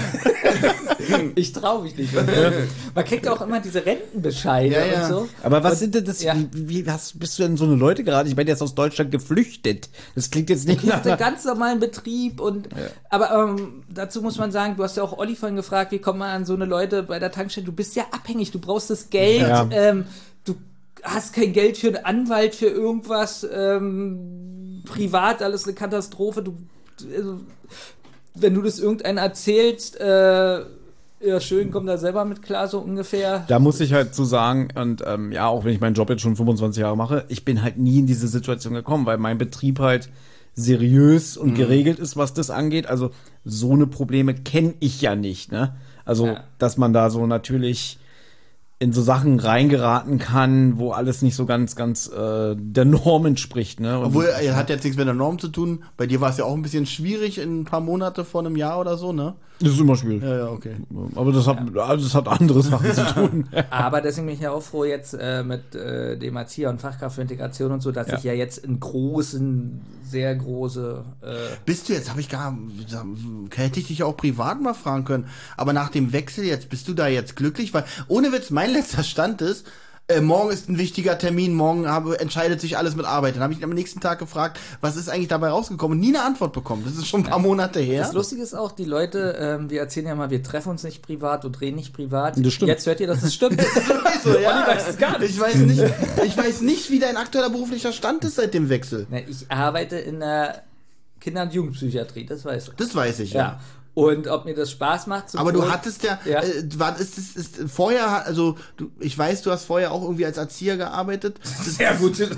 Ich traue mich nicht. Man kriegt auch immer diese Rentenbescheide Ja, ja. und so. Aber was Und- sind denn das? ja. Wie, wie was, bist du denn so eine Leute gerade? Ich bin jetzt aus Deutschland geflüchtet. Das klingt jetzt nicht Ich nach... hatte ganz normalen Betrieb und aber ähm, dazu muss man sagen, du hast ja auch Olli vorhin gefragt, wie kommt man an so eine Leute bei der Tankstelle? Du bist ja abhängig, du brauchst das Geld, Ja. ähm, du hast kein Geld für einen Anwalt, für irgendwas, ähm, privat, alles eine Katastrophe. Du, also, wenn du das irgendeinem erzählst, äh, ja schön, komm da selber mit klar, so ungefähr. Da muss ich halt zu sagen, und ähm, ja, auch wenn ich meinen Job jetzt schon fünfundzwanzig Jahre mache, ich bin halt nie in diese Situation gekommen, weil mein Betrieb halt seriös und geregelt ist, was das angeht. Also so eine Probleme kenne ich ja nicht, ne? Also, Ja. dass man da so natürlich in so Sachen reingeraten kann, wo alles nicht so ganz, ganz äh, der Norm entspricht. Ne? Und Obwohl, er hat jetzt nichts mit der Norm zu tun. Bei dir war es ja auch ein bisschen schwierig in ein paar Monate vor einem Jahr oder so, ne? das ist immer schwierig. Ja, ja, okay. Aber das hat, also das hat andere Sachen zu tun. Aber deswegen bin ich ja auch froh jetzt äh, mit äh, dem Erzieher und Fachkraft für Integration und so, dass Ja. ich ja jetzt in großen, sehr große äh, Bist du jetzt, habe ich gar, hätte ich dich auch privat mal fragen können, aber nach dem Wechsel jetzt, bist du da jetzt glücklich? Weil, ohne Witz, mein letzter Stand ist, äh, morgen ist ein wichtiger Termin, morgen habe, entscheidet sich alles mit Arbeit. Dann habe ich ihn am nächsten Tag gefragt, was ist eigentlich dabei rausgekommen? Nie eine Antwort bekommen. Das ist schon ein paar Monate her. Das Lustige ist auch, die Leute, ähm, wir erzählen ja mal, wir treffen uns nicht privat und reden nicht privat. Das stimmt. Jetzt hört ihr, dass es stimmt. So, ja. Olli weiß es gar nicht. Ich weiß nicht, ich weiß nicht, wie dein aktueller beruflicher Stand ist seit dem Wechsel. Na, ich arbeite in der Kinder- und Jugendpsychiatrie, das weißt du. Das weiß ich, ja. Ja. Und ob mir das Spaß macht. zum Aber du Wohl- hattest ja, Ja. Äh, war, ist, ist, ist vorher, also du, ich weiß, du hast vorher auch irgendwie als Erzieher gearbeitet. Sehr gut. Sehr gut.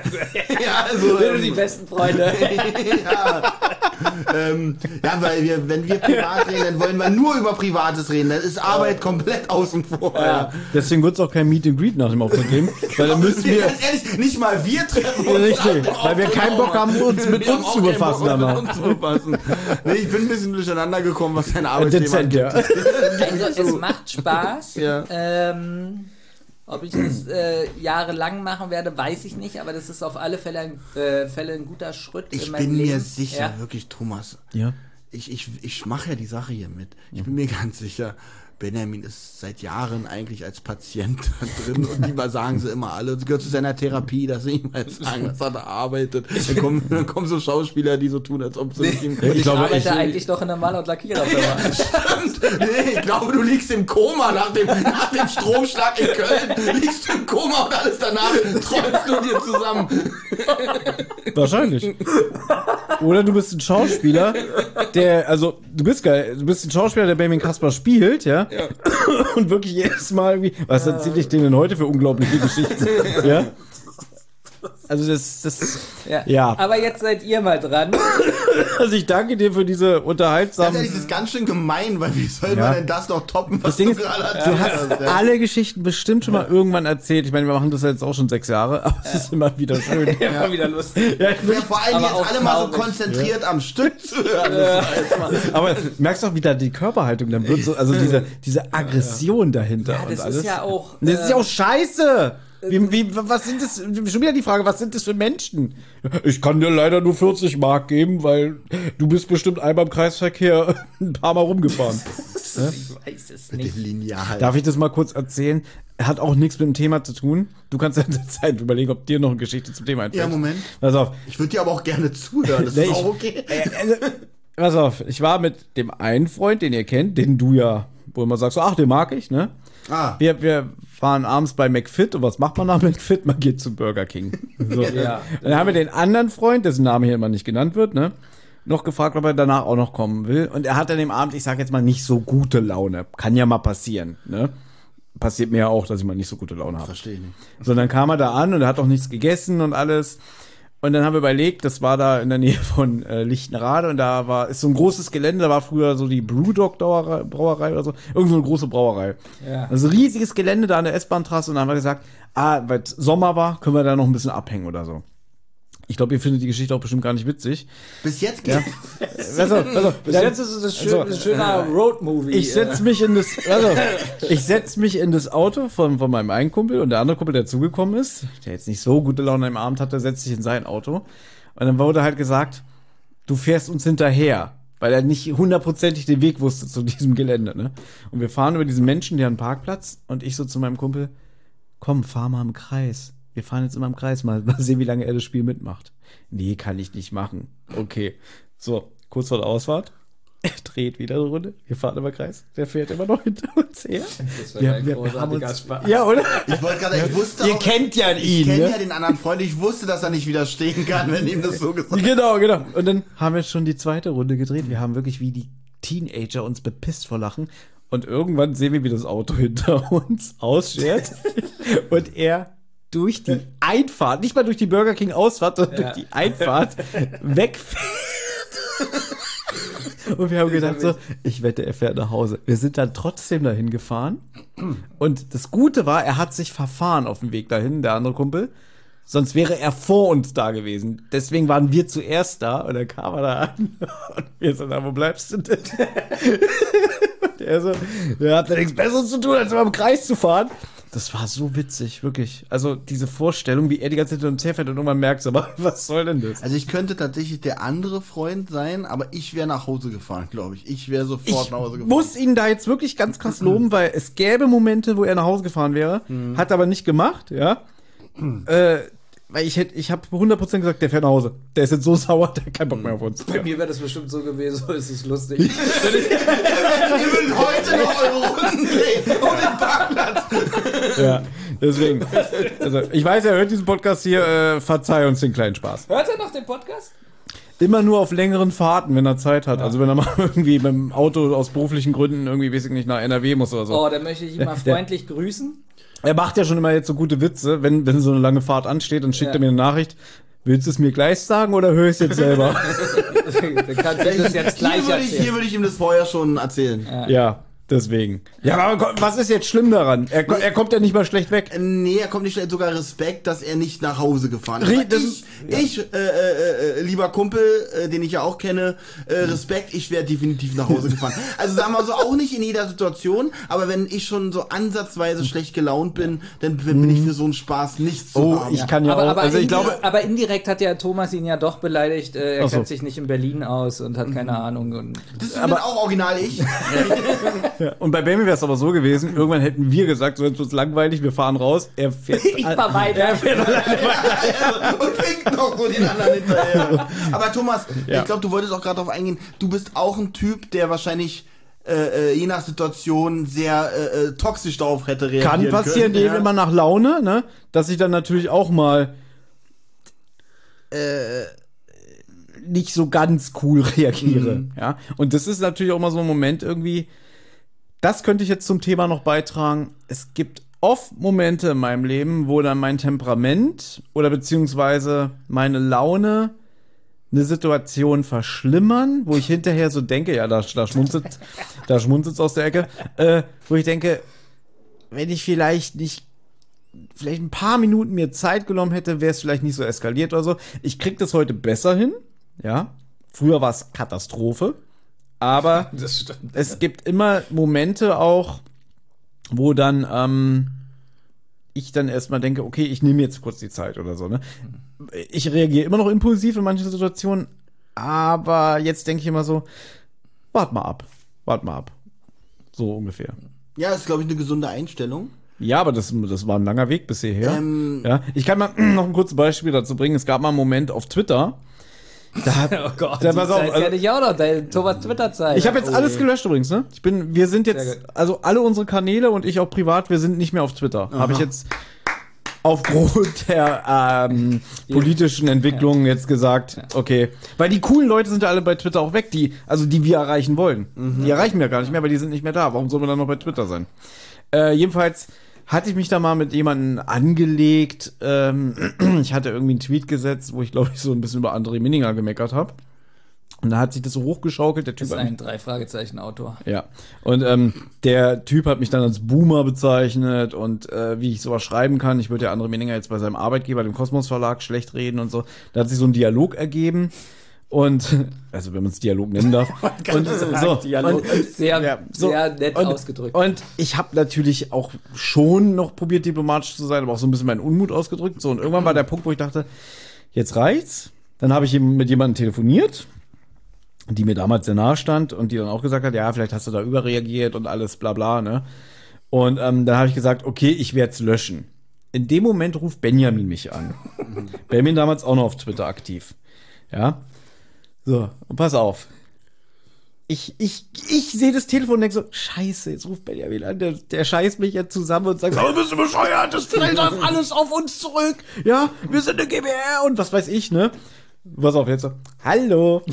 Ja, also, Wir sind ähm, die besten Freunde. ja. ähm, ja, weil wir, wenn wir privat reden, dann wollen wir nur über Privates reden. Dann ist Arbeit komplett außen vor. Ja. Deswegen wird es auch kein Meet and Greet nach dem Auftritt geben, weil dann müssen wir... Ganz ehrlich, nicht mal wir treffen uns. Richtig, weil wir keinen Bock haben, uns mit Wir haben uns auch zu keinen befassen Bock, danach. mit uns zu befassen. Nee, ich bin ein bisschen durcheinander gekommen, was dein Arbeitsthema Dezent, ja. Also es macht Spaß. Ja. Ähm, ob ich das äh, jahrelang machen werde, weiß ich nicht, aber das ist auf alle Fälle ein, äh, Fälle ein guter Schritt Ich in meinem bin Leben. mir sicher, Ja. wirklich, Thomas. Ja. Ich, ich, ich mache ja die Sache hier mit. Ich bin mir ganz sicher, Benjamin ist seit Jahren eigentlich als Patient drin und die sagen sie immer alle. Das gehört zu seiner Therapie, dass sie ihm halt sagen, dass er da arbeitet. Dann kommen, dann kommen so Schauspieler, die so tun, als ob sie nicht ihm. Ich, Ich glaube, arbeite ich- eigentlich doch in der Maler- und Lackiererfirma. Nee, ich glaube, du liegst im Koma nach dem, nach dem Stromschlag in Köln. Liegst du im Koma und alles danach träumst du dir zusammen. Wahrscheinlich. Oder du bist ein Schauspieler, der, also, du bist geil, du bist ein Schauspieler, der Benjamin Kasper spielt, ja? Und wirklich jedes Mal irgendwie, was erzähle ich denen denn heute für unglaubliche Geschichten? Ja? Also das, das, Ja. ja. Aber jetzt seid ihr mal dran. Also ich danke dir für diese Ganz unterhaltsamen... ehrlich, das ist ganz schön gemein, weil wie soll Ja. man denn das noch toppen, was Das Ding du ist, gerade du erzählt hast hast? Ja. alle Geschichten bestimmt schon mal irgendwann erzählt. Ich meine, wir machen das jetzt auch schon sechs Jahre, aber es ist immer wieder schön. Immer wieder lustig. Ja, ich bin- Ja, vor allem Aber jetzt auch alle mal so traurig. konzentriert am Stück zu hören. Das ist mal- aber merkst du auch wieder die Körperhaltung, dann wird so, also diese, diese Aggression dahinter Ja, und das alles. ist ja auch. Das ist ja äh, auch scheiße. Wie, wie, was sind das? Schon wieder die Frage, was sind das für Menschen? Ich kann dir leider nur vierzig Mark geben, weil du bist bestimmt einmal im Kreisverkehr ein paar Mal rumgefahren. Ich weiß es Mit nicht. dem Lineal. Darf ich das mal kurz erzählen? Hat auch nichts mit dem Thema zu tun. Du kannst ja in der Zeit überlegen, ob dir noch eine Geschichte zum Thema einfällt. Ja, Moment. Pass auf. Ich würde dir aber auch gerne zuhören. Das Nee, ist ich- auch okay. Äh, also, pass auf, ich war mit dem einen Freund, den ihr kennt, den du ja, wo immer sagst, so, ach, den mag ich, ne? Ah, Wir, wir fahren abends bei McFit und was macht man nach McFit? Man geht zum Burger King. So. Ja. Dann haben wir den anderen Freund, dessen Name hier immer nicht genannt wird, ne? Noch gefragt, ob er danach auch noch kommen will. Und er hat an dem Abend, ich sag jetzt mal, nicht so gute Laune. Kann ja mal passieren, ne? Passiert mir ja auch, dass ich mal nicht so gute Laune habe. verstehe ich nicht. So, dann kam er da an und er hat auch nichts gegessen und alles. Und dann haben wir überlegt, das war da in der Nähe von äh, Lichtenrade und da war, ist so ein großes Gelände, da war früher so die Brewdog Brauerei Brauerei oder so, irgendwo eine große Brauerei. Ja. Also riesiges Gelände da an der S-Bahn-Trasse und dann haben wir gesagt, ah, weil Sommer war, können wir da noch ein bisschen abhängen oder so. Ich glaube, ihr findet die Geschichte auch bestimmt gar nicht witzig. Bis jetzt geht Also, also, Bis jetzt ist es ein schön, Also, ein schöner Roadmovie. ich setze mich in das, also, ich setz mich in das Auto von, von meinem einen Kumpel und der andere Kumpel, der zugekommen ist, der jetzt nicht so gute Laune am Abend hatte, setzt sich in sein Auto. Und dann wurde halt gesagt, du fährst uns hinterher, weil er nicht hundertprozentig den Weg wusste zu diesem Gelände, ne? Und wir fahren über diesen Menschen, der einen Parkplatz und ich so zu meinem Kumpel, komm, fahr mal im Kreis. Wir fahren jetzt immer im Kreis, mal, mal sehen, wie lange er das Spiel mitmacht. Nee, kann ich nicht machen. Okay. So, kurz vor der Ausfahrt. Er dreht wieder eine Runde. Wir fahren immer Kreis. Der fährt immer noch hinter uns her. Das war Wir- ein wir großartiger haben uns- Spaß. Ja, oder? Ich wollte gerade, ich wusste Ihr auch, kennt ja ich ihn, kenne ne? ja den anderen Freund, ich wusste, dass er nicht widerstehen kann, wenn ihm das so gesagt wird. Genau, genau. Und dann haben wir schon die zweite Runde gedreht. Wir haben wirklich wie die Teenager uns bepisst vor Lachen. Und irgendwann sehen wir, wie das Auto hinter uns ausschert. Und er durch die Einfahrt, nicht mal durch die Burger King Ausfahrt, sondern Ja. durch die Einfahrt wegfährt. Und wir haben gedacht so, ich wette, er fährt nach Hause. Wir sind dann trotzdem dahin gefahren. Und das Gute war, er hat sich verfahren auf dem Weg dahin, der andere Kumpel. Sonst wäre er vor uns da gewesen. Deswegen waren wir zuerst da und dann kam er da an. Und wir so, na, wo bleibst du denn? Und er so, ihr habt ja nichts Besseres zu tun, als immer im Kreis zu fahren. Das war so witzig, wirklich. Also diese Vorstellung, wie er die ganze Zeit hin und her fährt und irgendwann merkt, aber was soll denn das? Also ich könnte tatsächlich der andere Freund sein, aber ich wäre nach Hause gefahren, glaube ich. Ich wäre sofort Ich nach Hause gefahren. muss ihn da jetzt wirklich ganz krass loben, weil es gäbe Momente, wo er nach Hause gefahren wäre, Mhm. hat aber nicht gemacht, ja. Äh, weil ich hätte, ich habe hundert Prozent gesagt, der fährt nach Hause. Der ist jetzt so sauer, der hat keinen Bock mehr auf uns. Bei mir wäre das bestimmt so gewesen, so ist es lustig. Ihr würdet heute noch eure Runden drehen um den Parkplatz. Ja, deswegen. Also, ich weiß, er hört diesen Podcast hier, äh, verzeih uns den kleinen Spaß. Hört er noch den Podcast? Immer nur auf längeren Fahrten, wenn er Zeit hat. Also wenn er mal irgendwie mit dem Auto aus beruflichen Gründen irgendwie, weiß ich nicht, nach N R W muss oder so. Oh, dann möchte ich ihn mal freundlich grüßen. Er macht ja schon immer jetzt so gute Witze, wenn, wenn so eine lange Fahrt ansteht, dann schickt Ja. er mir eine Nachricht. Willst du es mir gleich sagen oder höre ich es jetzt selber? Dann kannst du das jetzt gleich Hier würde ich, erzählen. hier würde ich ihm das vorher schon erzählen. Ja, deswegen. Ja, aber was ist jetzt schlimm daran? Er, ko- er kommt ja nicht mal schlecht weg. Äh, Nee, er kommt nicht schlecht, sogar Respekt, dass er nicht nach Hause gefahren ist. Rie- Aber das ich, ich äh, äh, äh, lieber Kumpel, äh, den ich ja auch kenne, äh, Respekt, ich wäre definitiv nach Hause gefahren. Also sagen wir so, auch nicht in jeder Situation, aber wenn ich schon so ansatzweise schlecht gelaunt bin, dann bin ich für so einen Spaß nicht zu Oh, haben. ich kann ja aber, auch. aber, Also ich indi- glaube, aber indirekt hat ja Thomas ihn ja doch beleidigt. Äh, er Ach so. kennt sich nicht in Berlin aus und hat keine Ahnung. Und Das ist aber auch original ich. ja, und bei Baby wäre es aber so gewesen, irgendwann hätten wir gesagt, so jetzt wird's langweilig, wir fahren raus. Er fährt. ich fahr weiter. Er fährt Und winkt noch so den anderen hinterher. Aber Thomas, Ja. ich glaube, du wolltest auch gerade darauf eingehen, du bist auch ein Typ, der wahrscheinlich äh, äh, je nach Situation sehr äh, äh, toxisch darauf hätte reagieren Kann passieren, können. denen immer nach Laune, ne? Dass ich dann natürlich auch mal äh, nicht so ganz cool reagiere. Mhm. Ja? Und das ist natürlich auch mal so ein Moment irgendwie, das könnte ich jetzt zum Thema noch beitragen. Es gibt oft Momente in meinem Leben, wo dann mein Temperament oder beziehungsweise meine Laune eine Situation verschlimmern, wo ich hinterher so denke, ja, da, da schmunzelt da schmunzelt's aus der Ecke, äh, wo ich denke, wenn ich vielleicht nicht, vielleicht ein paar Minuten mir Zeit genommen hätte, wäre es vielleicht nicht so eskaliert oder so. Ich krieg das heute besser hin, ja. Früher war es Katastrophe, aber Das stimmt. es gibt immer Momente auch, wo dann ähm, ich dann erstmal denke, okay, ich nehme jetzt kurz die Zeit oder so, ne? Ich reagiere immer noch impulsiv in manchen Situationen, aber jetzt denke ich immer so, wart mal ab, wart mal ab. So ungefähr. Ja, das ist, glaube ich, eine gesunde Einstellung. Ja, aber das, das war ein langer Weg bis hierher. Ähm, ja, ich kann mal noch ein kurzes Beispiel dazu bringen. Es gab mal einen Moment auf Twitter. Da hat, Oh Gott, da, die pass auf, Zeit also, kenne ich auch noch, deine Thomas Twitter-Zeit. ich habe jetzt Oh alles je. gelöscht übrigens, ne? Ich bin, wir sind Sehr jetzt, gut. also alle unsere Kanäle und ich auch privat, wir sind nicht mehr auf Twitter. Habe ich jetzt aufgrund der ähm, politischen Entwicklungen jetzt gesagt, okay. Weil die coolen Leute sind ja alle bei Twitter auch weg, die, also die wir erreichen wollen. Die erreichen wir gar nicht mehr, weil die sind nicht mehr da. Warum soll man dann noch bei Twitter sein? Äh, jedenfalls hatte ich mich da mal mit jemandem angelegt. Ähm, ich hatte irgendwie einen Tweet gesetzt, wo ich, glaube ich, so ein bisschen über André Minninger gemeckert habe. Und da hat sich das so hochgeschaukelt, der Typ. Ist hat ein Drei-Fragezeichen-Autor. ja, und ähm, der Typ hat mich dann als Boomer bezeichnet und äh, wie ich sowas schreiben kann. Ich würde ja André Minninger jetzt bei seinem Arbeitgeber, dem Kosmos Verlag, schlecht reden und so. Da hat sich so ein Dialog ergeben und, also wenn man es Dialog nennen darf. und so, Dialog. Und, Sehr, ja, so, sehr nett und, ausgedrückt. Und ich habe natürlich auch schon noch probiert, diplomatisch zu sein, aber auch so ein bisschen meinen Unmut ausgedrückt. So, und irgendwann war der Punkt, wo ich dachte, jetzt reicht's. Dann habe ich eben mit jemandem telefoniert, die mir damals sehr nahe stand und die dann auch gesagt hat, ja, vielleicht hast du da überreagiert und alles bla bla, ne? Und ähm, dann habe ich gesagt, okay, ich werde es löschen. In dem Moment ruft Benjamin mich an. Benjamin damals auch noch auf Twitter aktiv. Ja. So, und pass auf. Ich, ich, ich sehe das Telefon und denke so, scheiße, jetzt ruft Benjamin an, der, der scheißt mich jetzt zusammen und sagt, oh, bist du bescheuert, das fällt auf alles auf uns zurück. Ja, wir sind eine G b R und was weiß ich, ne? Pass auf, jetzt so, hallo.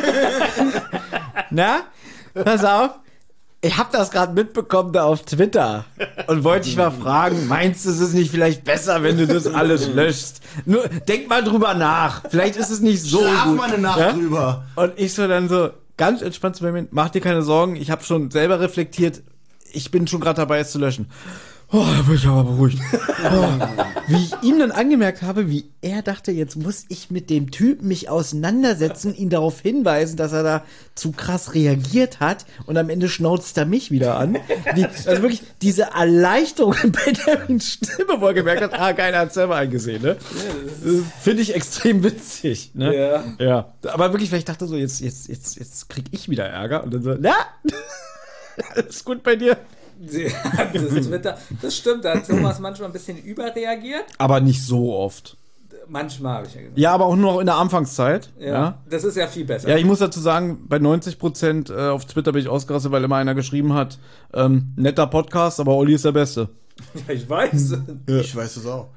Na, pass auf. Ich hab das gerade mitbekommen da auf Twitter und wollte dich mal fragen, meinst du, es ist nicht vielleicht besser, wenn du das alles löschst? Nur denk mal drüber nach. Vielleicht ist es nicht so Schlaf gut. mal eine Nacht Ja? drüber. Und ich so dann so, ganz entspannt zu Benjamin, mach dir keine Sorgen, ich habe schon selber reflektiert, ich bin schon gerade dabei, es zu löschen. Oh, da bin ich aber beruhigt. Oh. Wie ich ihm dann angemerkt habe, wie er dachte, jetzt muss ich mit dem Typen mich auseinandersetzen, ihn darauf hinweisen, dass er da zu krass reagiert hat und am Ende schnauzt er mich wieder an. Die, also wirklich diese Erleichterung in Benjamins Stimme, wo er gemerkt hat, ah, keiner hat selber eingesehen, ne? Ja, finde ich extrem witzig, ne? Ja. Ja. Aber wirklich, weil ich dachte so, jetzt, jetzt, jetzt, jetzt krieg ich wieder Ärger und dann so, na, alles gut bei dir? Ja, das, Twitter, das stimmt, da hat Thomas manchmal ein bisschen überreagiert. Aber nicht so oft. Manchmal, habe ich ja gesagt. Ja, aber auch nur noch in der Anfangszeit. Ja, Ja, das ist ja viel besser. ja ich muss dazu sagen, bei neunzig Prozent äh, auf Twitter bin ich ausgerastet, weil immer einer geschrieben hat, ähm, netter Podcast, aber Olli ist der Beste. Ja, ich weiß. Ich weiß es auch.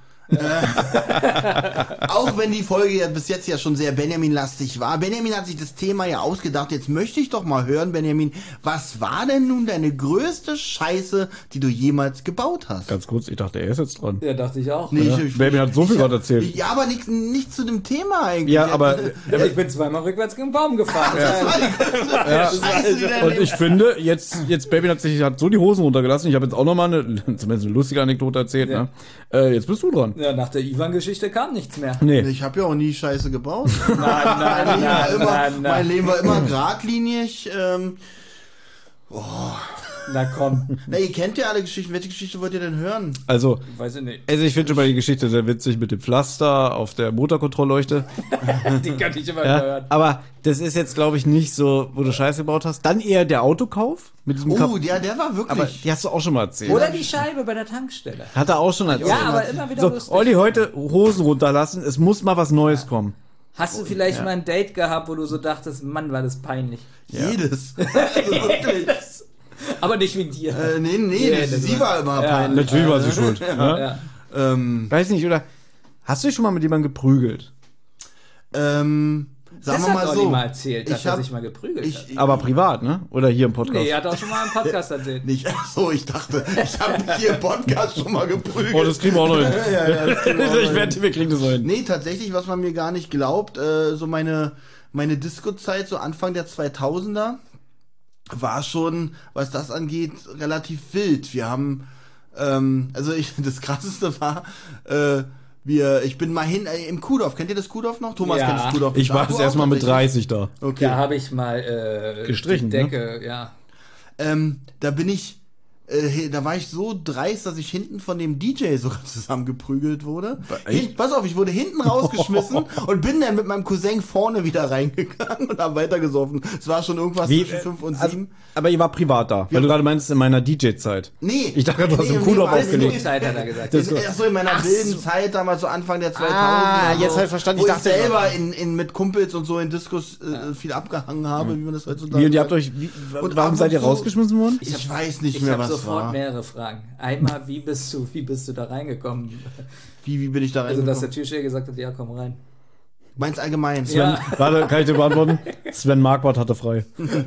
Auch wenn die Folge ja bis jetzt ja schon sehr Benjamin-lastig war. Benjamin hat sich das Thema ja ausgedacht. Jetzt möchte ich doch mal hören, Benjamin, was war denn nun deine größte Scheiße, die du jemals gebaut hast? Ganz kurz, ich dachte, er ist jetzt dran. Ja, dachte ich auch. Nee, Ja. Benjamin hat so viel ich hab- gerade erzählt. Ich, ja, aber nicht, nicht zu dem Thema eigentlich. Ja, aber Ja, ich bin zweimal rückwärts gegen den Baum gefahren. Das war die größte Ja. Scheiße, die dein und Leben- ich finde, jetzt, jetzt Benjamin hat sich hat so die Hosen runtergelassen. Ich habe jetzt auch noch mal eine, zumindest eine lustige Anekdote erzählt. Ja. Ne? Äh, jetzt bist du dran. Ja, nach der Ivan-Geschichte kam nichts mehr. Nee. Ich habe ja auch nie Scheiße gebaut. Nein, nein, mein, Leben war nein, immer, nein, mein nein. Leben war immer geradlinig. Ähm, Na komm, na, ihr kennt ja alle Geschichten. Welche Geschichte wollt ihr denn hören? Also, weiß ich nicht. also ich finde schon mal die Geschichte sehr witzig mit dem Pflaster auf der Motorkontrollleuchte. Die kann ich immer Ja, hören. aber das ist jetzt, glaube ich, nicht so, wo du Scheiße gebaut hast. Dann eher der Autokauf mit diesem Oh, Kap- ja, der war wirklich. Aber die hast du auch schon mal erzählt. Oder die Scheibe bei der Tankstelle. Hat er auch schon erzählt. Ja, aber immer wieder So, lustig. Olli, heute Hosen runterlassen. Es muss mal was Neues kommen. Hast du vielleicht mal ein Date gehabt, wo du so dachtest, Mann, war das peinlich. jedes. Also wirklich. Aber nicht wegen dir. Äh, nee, nee, Nee, das, das sie war- war immer ja. peinlich. Natürlich war sie schuld. Ja. Ja. Ähm, Weiß nicht, oder? Hast du dich schon mal mit jemandem geprügelt? ähm, sagen Das wir hat mal Olli so. mal erzählt, dass ich er hab- sich mal geprügelt hat. Ich, Aber privat, ne? Oder hier im Podcast? Nee, er hat auch schon mal einen Podcast erzählt. nicht, ach so, ich dachte, ich habe mich hier im Podcast schon mal geprügelt. Oh, das kriegen wir auch noch hin. ja, ja, das kriegen wir auch noch Ich hin. wette, wir kriegen das noch hin. Nee, tatsächlich, was man mir gar nicht glaubt, äh, so meine, meine Disco-Zeit, so Anfang der zweitausender, war schon, was das angeht, relativ wild. Wir haben, ähm, also ich, das Krasseste war, äh, wir, ich bin mal hin, äh, im Kuhdorf, kennt ihr das Kuhdorf noch? Thomas Ja. kennt das Kuhdorf. Ich war Du das auch erste Mal mit tatsächlich? dreißig da. Okay. Da habe ich mal äh, Gestrichen, die Decke, ja. Ähm, da bin ich, äh, da war ich so dreist, dass ich hinten von dem D J sogar zusammengeprügelt wurde. Echt? Hin, pass auf, ich wurde hinten rausgeschmissen und bin dann mit meinem Cousin vorne wieder reingegangen und hab weitergesoffen. Es war schon irgendwas Wie, zwischen fünf und also, sieben. aber ihr war privat da, weil du gerade meinst, in meiner D J-Zeit. Nee. Ich dachte, du hast im nee, Kuhdorf nee, aufgelegt. nee, Zeit hat er gesagt. Das- in, erst so in meiner Ach wilden so. Zeit, damals so Anfang der zweitausender. Ah, jetzt so, hab ich verstanden. Wo Ich ich, dachte- selber in, in, mit Kumpels und so in Diskos äh, viel abgehangen habe, wie man das heutzutage Wie, und ihr sagt. habt euch, wie, Und warum ab seid und ihr zu- rausgeschmissen worden? Ich, weiß nicht Ich mehr, habe was sofort war. mehrere Fragen. Einmal, wie bist du, wie bist du da reingekommen? Wie, wie bin ich da Also, dass der reingekommen? Türsteher gesagt hat, ja, komm rein. Meins allgemein. Ja. Warte, kann ich dir beantworten? Sven Marquardt hatte frei.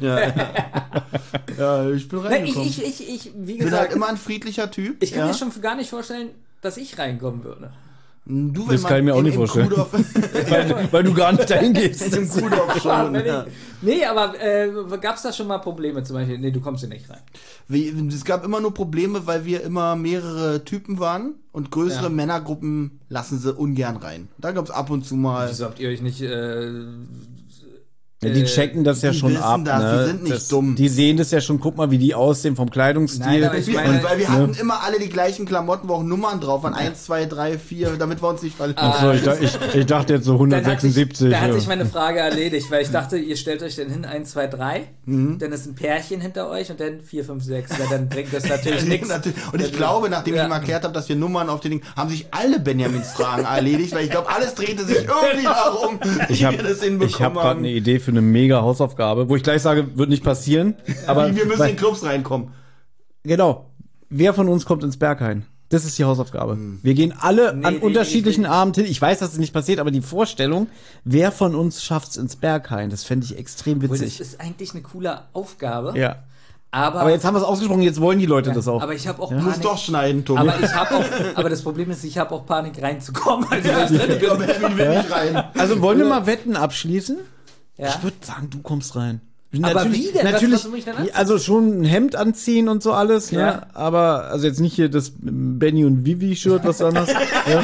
Ja, ich bin Nein, ich, reingekommen. ich, ich, ich, wie Ich bin gesagt, halt immer ein friedlicher Typ. ich kann ja. mir schon gar nicht vorstellen, dass ich reinkommen würde. Du, Das kann ich mir auch nicht im, im vorstellen. Kuhdorf, Weil, weil du gar nicht dahin gehst. Im Kuhdorf schon. Wenn ich- Ja. Nee, aber äh, gab es da schon mal Probleme? Zum Beispiel, nee, du kommst hier nicht rein. Wie- Es gab immer nur Probleme, weil wir immer mehrere Typen waren und größere Ja. Männergruppen lassen sie ungern rein. Da gab es ab und zu mal. Wieso habt ihr euch nicht... Äh, Ja, die Äh, checken das ja die schon wissen ab. das, ne? die sind nicht das, dumm. Die sehen das ja schon, guck mal, wie die aussehen vom Kleidungsstil. Nein, aber ich Wir, meine- weil wir hatten immer alle die gleichen Klamotten, wo auch Nummern drauf waren. Eins, zwei, drei, vier, damit wir uns nicht verlieren. Ah. so, ich, dach- ich, ich dachte jetzt so Dann hat, sich, hundertsechsundsiebzig. da hat ja. sich meine Frage erledigt, weil ich dachte, ihr stellt euch dann hin eins, zwei, drei, Mhm. dann ist ein Pärchen hinter euch und dann vier, fünf, sechs. Ja, dann bringt das natürlich nichts. Natürlich. Und ich glaube, nachdem ich Ja. ihm erklärt habe, dass wir Nummern auf den Ding, haben sich alle Benjamins Fragen erledigt, weil ich glaube, alles drehte sich irgendwie darum, wie Ich habe wir das hinbekommen hab gerade haben. eine Idee für eine mega Hausaufgabe, wo ich gleich sage, wird nicht passieren. Aber Wie, wir müssen weil, in Clubs reinkommen. genau. Wer von uns kommt ins Berghain? Das ist die Hausaufgabe. Wir gehen alle Nee, an nee, unterschiedlichen nee, Abenden hin. Ich weiß, dass es nicht passiert, aber die Vorstellung, wer von uns schafft's ins Berghain, das fände ich extrem Obwohl, das witzig. ist eigentlich eine coole Aufgabe. Ja. Aber, Aber jetzt haben wir es ausgesprochen, jetzt wollen die Leute ja, das auch. aber ich habe auch Du musst Panik. doch schneiden, Tommy. Aber ich habe auch, aber das Problem ist, ich habe auch Panik reinzukommen. Also, wenn ich drin ich glaube, bin. Benjamin will nicht rein. Also wollen wir mal Wetten abschließen? Ja. Ich würde sagen, du kommst rein. Aber wie denn? Was- Natürlich, was muss ich denn anziehen? also schon ein Hemd anziehen und so alles, ne? Ja. Aber, also jetzt nicht hier das Benny und Vivi-Shirt, was du anhast. Ja.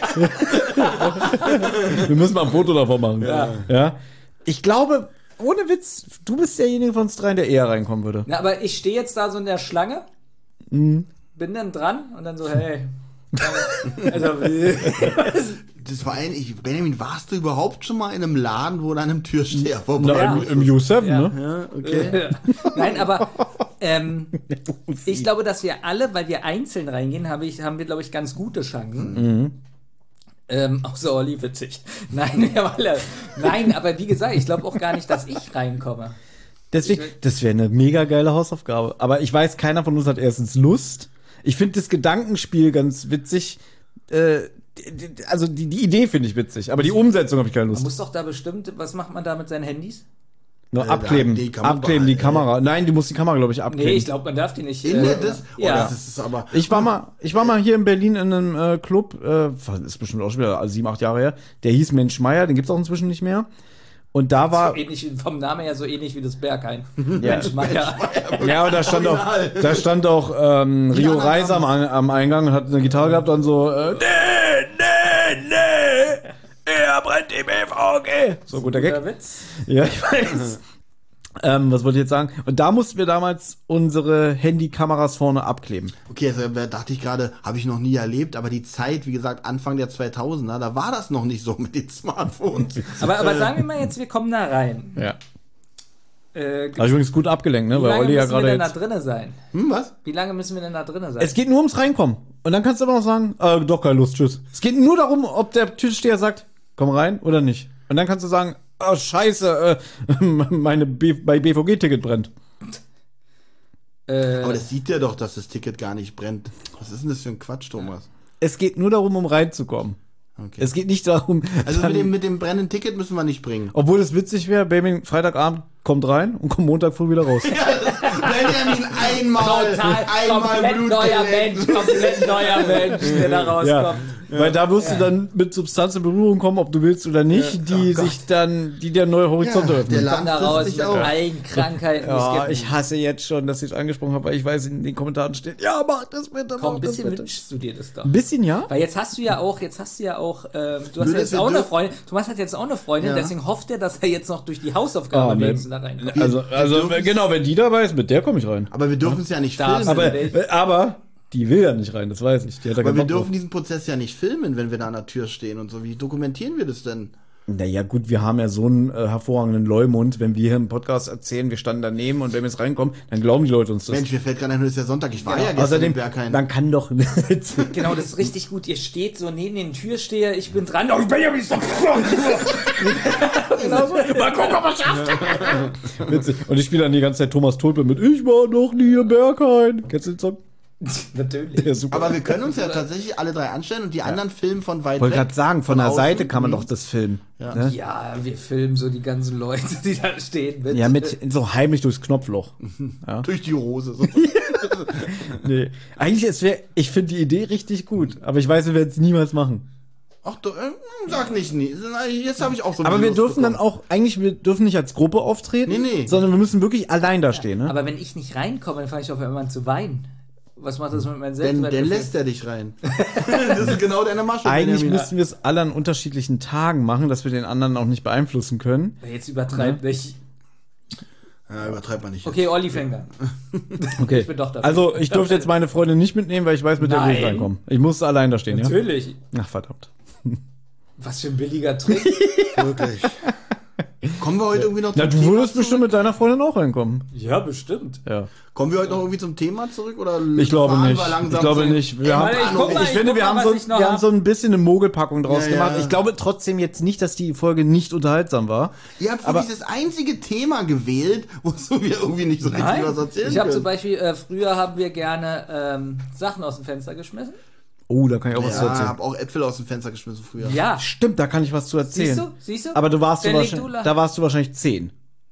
Wir müssen mal ein Foto davon machen. Ja. ja. Ich glaube, ohne Witz, du bist derjenige von uns dreien, der eher reinkommen würde. Na, aber ich stehe jetzt da so in der Schlange, Mhm. bin dann dran und dann so, hey. Also, Das war eigentlich, Benjamin, warst du überhaupt schon mal in einem Laden, wo dann einem Türsteher vorbei Na, Ja. im, im U sieben, Ja. ne? Ja, okay. Nein, aber ähm, ich glaube, dass wir alle, weil wir einzeln reingehen, hab ich, haben wir, glaube ich, ganz gute Chancen. Mhm. Ähm, außer Olli, witzig. Nein, wir haben alle. Nein, aber wie gesagt, ich glaube auch gar nicht, dass ich reinkomme. Deswegen, das wäre eine mega geile Hausaufgabe. Aber ich weiß, keiner von uns hat erstens Lust. Ich finde das Gedankenspiel ganz witzig. Äh, d- d- also die, die Idee finde ich witzig, aber die Umsetzung habe ich keine Man Lust. muss doch da bestimmt, was macht man da mit seinen Handys? Nur Äh, abkleben. die kann man abkleben die behalten, Kamera. Nein, du musst die Kamera, glaube ich, abkleben. Nee, ich glaube, man darf die nicht. In äh, der das, oh, ja. das ist aber. Ich war mal, ich war mal hier in Berlin in einem äh, Club, äh, das ist bestimmt auch schon wieder also sieben, acht Jahre her. Der hieß Mensch Meier, den gibt's auch inzwischen nicht mehr. Und da war, So ähnlich, vom Namen her so ähnlich wie das Berghain. Ja. Mensch, Meier. ja, und da stand auch, Original. da stand auch ähm, Rio anderen Reiser am, am Eingang und hat eine Gitarre gehabt und so, äh, nee, nee, nee, er brennt die B V G. So, guter Guter Gag. Witz. Ja, ich weiß. ähm, was wollte ich jetzt sagen? Und da mussten wir damals unsere Handykameras vorne abkleben. Okay, also da dachte ich gerade, habe ich noch nie erlebt, aber die Zeit, wie gesagt, Anfang der zweitausender, da war das noch nicht so mit den Smartphones. Aber, aber sagen wir mal jetzt, wir kommen da rein. Ja. Äh, Habe ich übrigens gut abgelenkt, ne? wie Weil lange Olli ja müssen wir gerade denn da jetzt. drinnen sein? Hm, was? Wie lange müssen wir denn da drinnen sein? Es geht nur ums Reinkommen. Und dann kannst du aber noch sagen, äh, doch keine Lust, tschüss. Es geht nur darum, ob der Türsteher sagt, komm rein oder nicht. Und dann kannst du sagen, oh scheiße, äh, meine B bei B V G-Ticket brennt. äh, Aber das sieht ja doch, dass das Ticket gar nicht brennt. Was ist denn das für ein Quatsch, Thomas? Es geht nur darum, um reinzukommen. Okay. Es geht nicht darum, Also dann, mit dem, mit dem brennenden Ticket müssen wir nicht bringen. obwohl es witzig wäre, Baby, Freitagabend kommt rein und kommt Montag früh wieder raus. Benjamin, einmal, Total, einmal komplett Blut neuer geleckt. Mensch, komplett neuer Mensch, der da Ja. rauskommt. Weil da wirst du dann mit Substanz in Berührung kommen, ob du willst oder nicht, die Oh sich dann, die dir neue Horizonte Ja, öffnen. der Kommt da Laden raus frisst mit sich auch. allen Krankheiten, die Ja, es gibt. ich hasse jetzt schon, dass ich es angesprochen habe, weil ich weiß, in den Kommentaren steht, ja, mach das bitte, Komm, mach ein das bisschen bitte. wünschst du dir das doch. Ein bisschen, ja? Weil jetzt hast du ja auch, jetzt hast du ja auch, ähm, du hast Nur, ja dass jetzt wir auch eine dürfen- Freundin, Thomas hat jetzt auch eine Freundin, Ja. deswegen hofft er, dass er jetzt noch durch die Hausaufgabe Ah, ne. wenigstens da reinkommt. Also, also dürfen- genau, wenn die dabei ist, mit der komme ich rein. Aber wir dürfen es ja nicht Darfst filmen. du. Aber, aber die will ja nicht rein, das weiß ich. Die hat da Aber keinen wir Bock drauf. dürfen diesen Prozess ja nicht filmen, wenn wir da an der Tür stehen und so. Wie dokumentieren wir das denn? Naja, gut, wir haben ja so einen äh, hervorragenden Leumund, wenn wir hier im Podcast erzählen, wir standen daneben und wenn wir jetzt reinkommen, dann glauben die Leute uns das. Mensch, mir fällt gerade ein, es ist ja Sonntag. Ich war ja gestern Außerdem, im Berghain. man kann doch. Genau, das ist richtig gut. Ihr steht so neben den Türsteher, ich bin dran. Oh, ich bin ja wie so. Genau so. Mal gucken, ob er schafft. Witzig. Und ich spiele dann die ganze Zeit Thomas Tulpe mit Ich war noch nie im Berghain. Kennst du den Song? Natürlich. Der ist super. Aber wir können uns ja tatsächlich alle drei anstellen und die anderen filmen von weit Ich wollte weg. gerade sagen, von, der außen. Seite kann man Mhm. doch das filmen. Ja. Ne? Ja, wir filmen so die ganzen Leute, die da stehen. Mit, Ja, mit so heimlich durchs Knopfloch. Durch die Hose. So. Nee. Eigentlich, es wäre, ich finde die Idee richtig gut, aber ich weiß, wir werden es niemals machen. Ach, du, äh, sag nicht nie. Jetzt habe ich auch so Aber eine wir Lust dürfen dann bekommen. auch, eigentlich, wir dürfen nicht als Gruppe auftreten, Nee, nee. sondern wir müssen wirklich allein da stehen. Ne? Aber wenn ich nicht reinkomme, dann fange ich auf einmal an zu weinen. Was macht das mit meinem Denn, Selbstwertgefühl? denn lässt er dich rein. Das ist genau deine Masche. Eigentlich Benjamin. müssten wir es alle an unterschiedlichen Tagen machen, dass wir den anderen auch nicht beeinflussen können. Jetzt übertreibt nicht. Ja, übertreibt man nicht. Okay, Olli fängt an. Okay. Ich bin doch dafür. Also, ich durfte jetzt meine Freundin nicht mitnehmen, weil ich weiß, mit der will ich Nein. reinkommen. Ich musste allein da stehen, ja? Natürlich. Ach, verdammt. Was für ein billiger Trick. Wirklich. Kommen wir heute irgendwie noch zum Na, du Thema würdest zurück? bestimmt mit deiner Freundin auch reinkommen. Ja, bestimmt. Ja. Kommen wir heute noch irgendwie zum Thema zurück? Oder Ich glaube fahren nicht. wir langsam Ich glaube zum- nicht. Wir Ey, haben, warte, ich guck mal, ich ich finde, guck wir, mal, haben was so, ich noch wir hab. haben so ein bisschen eine Mogelpackung draus Ja, gemacht. ja. Ich glaube trotzdem jetzt nicht, dass die Folge nicht unterhaltsam war. Ihr habt Aber- wirklich das einzige Thema gewählt, wozu wir irgendwie nicht so richtig Nein. was erzählen Ich habe können. zum Beispiel, äh, früher haben wir gerne ähm, Sachen aus dem Fenster geschmissen. Oh, da kann ich auch was zu ja, ich erzählen. habe auch Äpfel aus dem Fenster geschmissen früher. Ja. Stimmt, da kann ich was zu erzählen. Siehst du? Siehst du? Aber du warst du Dann leg wahrscheinlich, du la- da warst du wahrscheinlich zehn.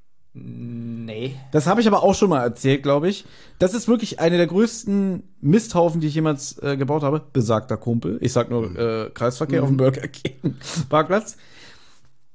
Nee. Das habe ich aber auch schon mal erzählt, glaube ich. Das ist wirklich eine der größten Misthaufen, die ich jemals äh, gebaut habe. Besagter Kumpel. Ich sag nur äh, Kreisverkehr auf dem Burger King Parkplatz.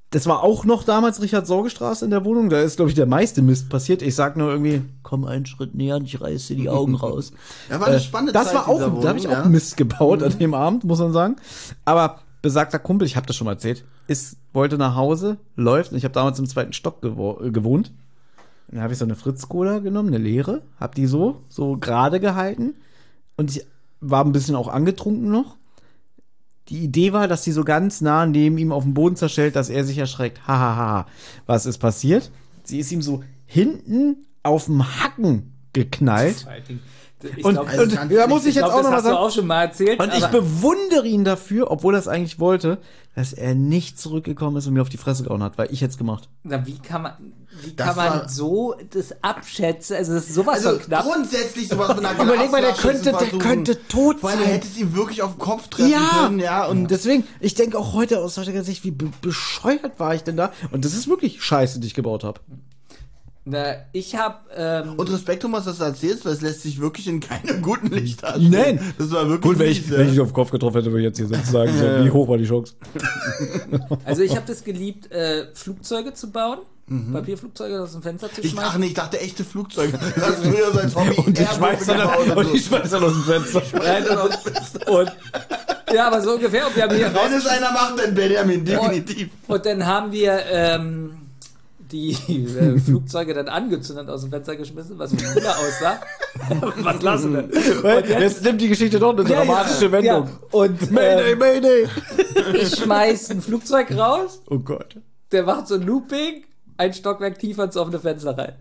das war auch noch damals Richard-Sorge-Straße in der Wohnung. Da ist, glaube ich, der meiste Mist passiert. Ich sag nur irgendwie, komm einen Schritt näher und ich reiß dir die Augen raus. Ja, war eine Äh, spannende das Zeit war auch, dieser Wohnung, da habe ich auch ja. Mist gebaut an dem Abend, muss man sagen. Aber besagter Kumpel, ich habe das schon mal erzählt, ist, wollte nach Hause, läuft. Und ich habe damals im zweiten Stock gewo- äh, gewohnt. Und dann habe ich so eine Fritz-Cola genommen, eine leere, habe die so, so gerade gehalten. Und ich war ein bisschen auch angetrunken noch. Die Idee war, dass sie so ganz nah neben ihm auf dem Boden zerschellt, dass er sich erschreckt. Hahaha. Ha, ha. Was ist passiert? Sie ist ihm so hinten auf dem Hacken geknallt. Ich Und, glaub, das und kannst da du muss nicht. ich jetzt glaub, auch noch das mal hast du sagen. auch schon mal erzählt. Und ich aber- bewundere ihn dafür, obwohl er es eigentlich wollte, dass er nicht zurückgekommen ist und mir auf die Fresse gehauen hat, weil ich hätte es gemacht. Na, wie kann man, wie Das kann man war- so das abschätzen? Also, das ist sowas Also von knapp. grundsätzlich sowas mit einer Überleg mal, der Glasflasche könnte, zu der versuchen. könnte tot Vor allem, er sein. hätte es ihm wirklich auf den Kopf treffen Ja, können, ja. Und deswegen, ich denke auch heute aus heutiger Sicht, wie be bescheuert war ich denn da? Und das ist wirklich Scheiße, die ich gebaut habe. Na, ich hab, ähm, Und Respekt, Thomas, dass du erzählst, weil es lässt sich wirklich in keinem guten Licht darstellen. Nein. Das war wirklich Gut, wenn ich, mies, ja. wenn ich auf den Kopf getroffen hätte, würde ich jetzt hier sozusagen so, wie hoch war die Chance? also ich habe das geliebt, äh, Flugzeuge zu bauen. Papierflugzeuge aus dem Fenster zu Ich, ach schmeißen. nee, ich dachte echte Flugzeuge. Das hast du früher so als Hobby. Und ich Airwürfel schmeiß dann, gebaut und und so. ich schmeiß dann aus dem Fenster. Nein, und, und, ja, aber so ungefähr. Und wir haben hier Wenn es einer macht, dann Benjamin, definitiv. Und, und dann haben wir ähm, die äh, Flugzeuge dann angezündet aus dem Fenster geschmissen, was wie cooler aussah. Was lassen wir? Weil jetzt nimmt die Geschichte doch eine dramatische Wendung. Ja, und Mayday, ähm, Mayday. ich schmeiß ein Flugzeug raus, Oh Gott. der macht so ein Looping, ein Stockwerk tiefer ins offene Fenster rein.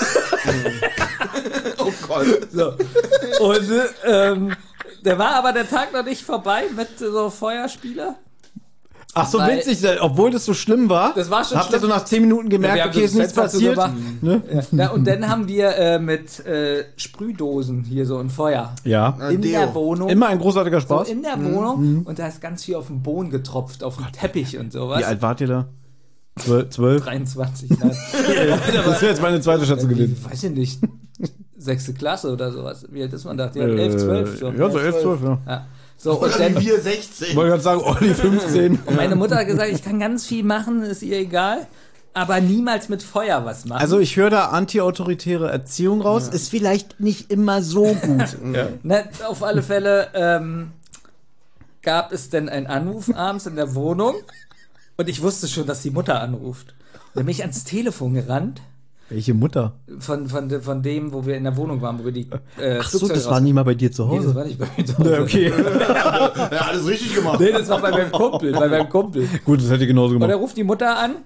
Oh Gott. So. Und ähm, der war aber der Tag noch nicht vorbei mit so Feuerspieler. Ach so, Weil- witzig, obwohl das so schlimm war. Das war schon Habt ihr schlimm. so nach zehn Minuten gemerkt, Ja, wir haben okay, ist das nichts Fenster passiert? zugemacht. Ne? Ja, und dann haben wir äh, mit äh, Sprühdosen hier so ein Feuer Ja. in Deo. der Wohnung. Immer ein großartiger so Spaß. in der Wohnung und da ist ganz viel auf den Boden getropft, auf den Teppich und sowas. Wie alt wart ihr da? Zwölf? zwölf? dreiundzwanzig, nein. Das wäre jetzt meine zweite Schätzung gewesen. Weiß ich nicht. Sechste Klasse oder sowas. Wie alt ist man da? Ja, Äh, elf, zwölf schon. Ja, so elf, zwölf, ja. Ja. So, und Oder dann, wie wir sechzehn. Ich wollte gerade sagen, Olli fünfzehn. und meine Mutter hat gesagt, ich kann ganz viel machen, ist ihr egal, aber niemals mit Feuer was machen. Also ich höre da antiautoritäre Erziehung raus. Ist vielleicht nicht immer so gut. ja. Na, auf alle Fälle ähm, gab es denn einen Anruf abends in der Wohnung und ich wusste schon, dass die Mutter anruft. Dann bin ich ans Telefon gerannt Welche Mutter? von, von, de- von dem, wo wir in der Wohnung waren, wo wir die äh, Ach so, Flugzeuge das war raus- nicht mal bei dir zu Nee, das Hause. war nicht bei mir zu Hause. Ja, okay. Ja, alles richtig gemacht. Nee, das war bei meinem Kumpel, bei meinem Kumpel. Gut, das hätte ich genauso Und er gemacht. ruft die Mutter an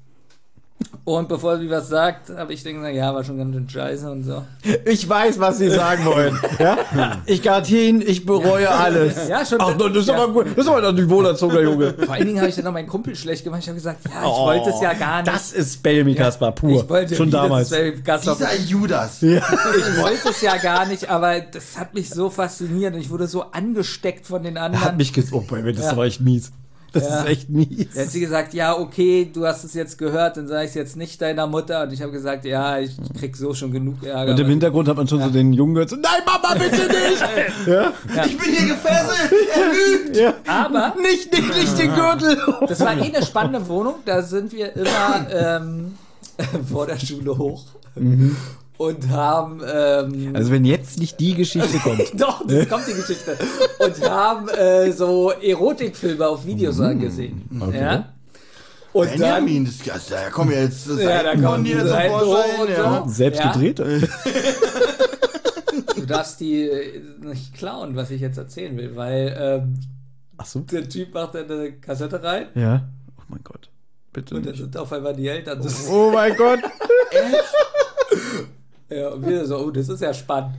und bevor sie was sagt, habe ich dann gesagt, ja, war schon ganz schön scheiße und so. Ich weiß, was sie sagen wollen. Ja? Ich garantiere Ihnen, ich bereue alles. Ja, schon. Ach, das ist Ja. aber gut. Das ist aber ein wohlerzogener Junge. Vor allen Dingen habe ich dann noch meinen Kumpel schlecht gemacht. Ich habe gesagt, ja, ich Oh, wollte es ja gar nicht. Das ist Bellamy Kaspar pur. Ich wollte Schon nie, dass damals. es bei Gasthof- Dieser Judas. Ich wollte es ja gar nicht, aber das hat mich so fasziniert und ich wurde so angesteckt von den Er anderen. hat mich gesagt, oh, boy, das Ja. war echt mies. Das Ja. ist echt mies. Dann hat sie gesagt, ja, okay, du hast es jetzt gehört, dann sage ich es jetzt nicht deiner Mutter. Und ich habe gesagt, ja, ich krieg so schon genug Ärger. Und im Hintergrund hat man schon so den Jungen gehört, so, nein, Mama, bitte nicht! ja? Ich bin hier gefesselt. Er lügt. Ja. Aber Nicht, nicht, nicht den Gürtel! das war eh eine spannende Wohnung. Da sind wir immer ähm, vor der Schule hoch und haben ähm, Also wenn jetzt nicht die Geschichte kommt. doch, das kommt die Geschichte. Und haben äh, so Erotikfilme auf Videos angesehen. Okay. Ja? Und dann, Benjamin, das, ja, da kommen jetzt das ja, da Seiten kommen von die dir zum Seiten hoch Vorschein. und Ja. so. Selbst Ja. gedreht? Du darfst die äh, nicht klauen, was ich jetzt erzählen will, weil ähm, Ach so. der Typ macht dann eine Kassette rein Ja. Oh mein Gott. Bitte und dann nicht. sind auf einmal die Eltern. Das Oh mein Gott. ja, und wir so, oh, das ist ja spannend.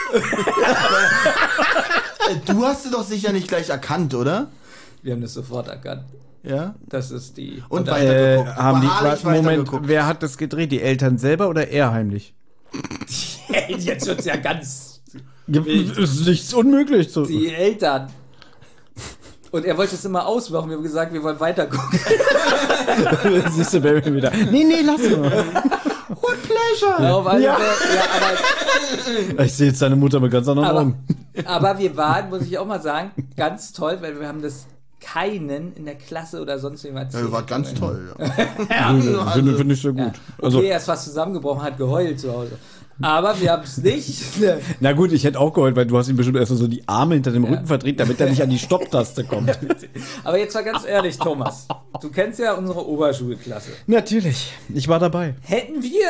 Du hast sie doch sicher nicht gleich erkannt, oder? Wir haben das sofort erkannt. Ja. Das ist die. Und dann- weiter- Äh, Weitergeguckt. haben die, Beharrlich Moment, weitergeguckt. wer hat das gedreht? Die Eltern selber oder er heimlich? Hey, jetzt wird's ja ganz. Ist nichts unmöglich. So. Die Eltern. Und er wollte es immer ausmachen. Wir haben gesagt, wir wollen weiter gucken. Siehst du Baby wieder. Nee, nee, lass mal. What pleasure. Auf alle Ja. Fälle- ja, aber Ich sehe jetzt deine Mutter mit ganz anderen Aber, Augen. aber wir waren, muss ich auch mal sagen, ganz toll, weil wir haben das keinen in der Klasse oder sonst jemand Ja, erzählt. war ganz toll. Ja. Ja, Finde find ich sehr gut. Ja. Also, Okay, er ist fast zusammengebrochen, hat geheult zu Hause. Aber wir haben es nicht. na gut, ich hätte auch geheult, weil du hast ihm bestimmt erst so die Arme hinter dem Rücken verdreht, damit er nicht an die Stopptaste kommt. Aber jetzt mal ganz ehrlich, Thomas. Du kennst ja unsere Oberschulklasse. Natürlich, ich war dabei. Hätten wir,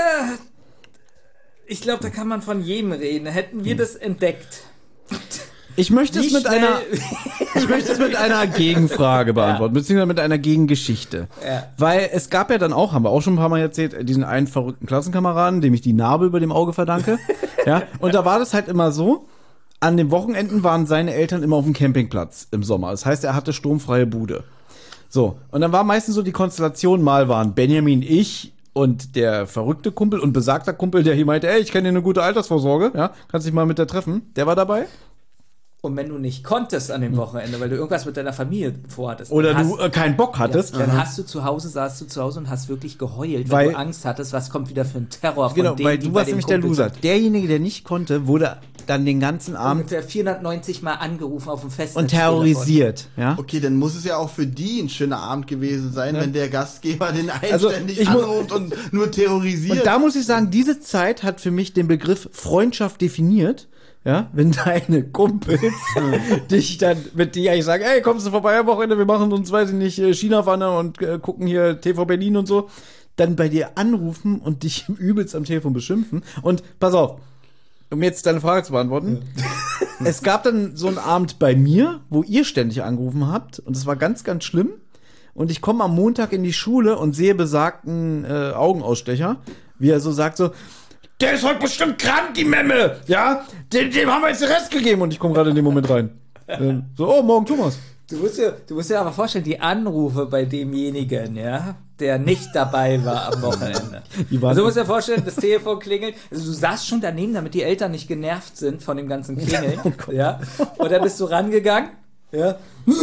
ich glaube, da kann man von jedem reden, hätten wir das entdeckt. Ich möchte, es Wie mit schnell- einer, ich möchte es mit einer Gegenfrage beantworten, beziehungsweise mit einer Gegengeschichte. Ja. Weil es gab ja dann auch, haben wir auch schon ein paar Mal erzählt, diesen einen verrückten Klassenkameraden, dem ich die Narbe über dem Auge verdanke. Ja, und da war das halt immer so, an den Wochenenden waren seine Eltern immer auf dem Campingplatz im Sommer. Das heißt, er hatte sturmfreie Bude. So, und dann war meistens so die Konstellation, mal waren Benjamin, ich und der verrückte Kumpel und besagter Kumpel, der hier meinte, ey, ich kenne dir eine gute Altersvorsorge, ja, kannst dich mal mit der treffen. Der war dabei. Und wenn du nicht konntest an dem Wochenende, weil du irgendwas mit deiner Familie vorhattest, Oder dann du äh, keinen Bock hattest. dann hast du zu Hause, saßt du zu Hause und hast wirklich geheult, weil, Weil- du Angst hattest, was kommt wieder für ein Terror von Genau, denen, weil die du bei warst dem nämlich der Kumpel Loser. sind. Derjenige, der nicht konnte, wurde dann den ganzen Abend Ungefähr vierhundertneunzig Mal angerufen auf dem Festnetz. und terrorisiert. Ja? Okay, dann muss es ja auch für die ein schöner Abend gewesen sein, wenn der Gastgeber den Also, einständig ich mu- anruft und nur terrorisiert. Und da muss ich sagen, diese Zeit hat für mich den Begriff Freundschaft definiert. Ja, wenn deine Kumpels dich dann mit dir eigentlich sagen, ey, kommst du vorbei am Wochenende, wir machen uns, weiß ich nicht, äh, China-Wanne und äh, gucken hier T V Berlin und so, dann bei dir anrufen und dich übelst am Telefon beschimpfen. Und pass auf, um jetzt deine Frage zu beantworten. Es gab dann so einen Abend bei mir, wo ihr ständig angerufen habt und es war ganz, ganz schlimm. Und ich komme am Montag in die Schule und sehe besagten äh, Augenausstecher, wie er so sagt so, der ist heute bestimmt krank, die Memme, ja? Dem, dem haben wir jetzt den Rest gegeben. Und ich komme gerade in den Moment rein. Ähm, so, oh, morgen Thomas. Du musst, dir, du musst dir aber vorstellen, die Anrufe bei demjenigen, ja, der nicht dabei war am Wochenende. Die waren- Also du musst dir vorstellen, das Telefon klingelt. Also du saßt schon daneben, damit die Eltern nicht genervt sind von dem ganzen Klingeln. Ja. Und dann bist du rangegangen. Ja.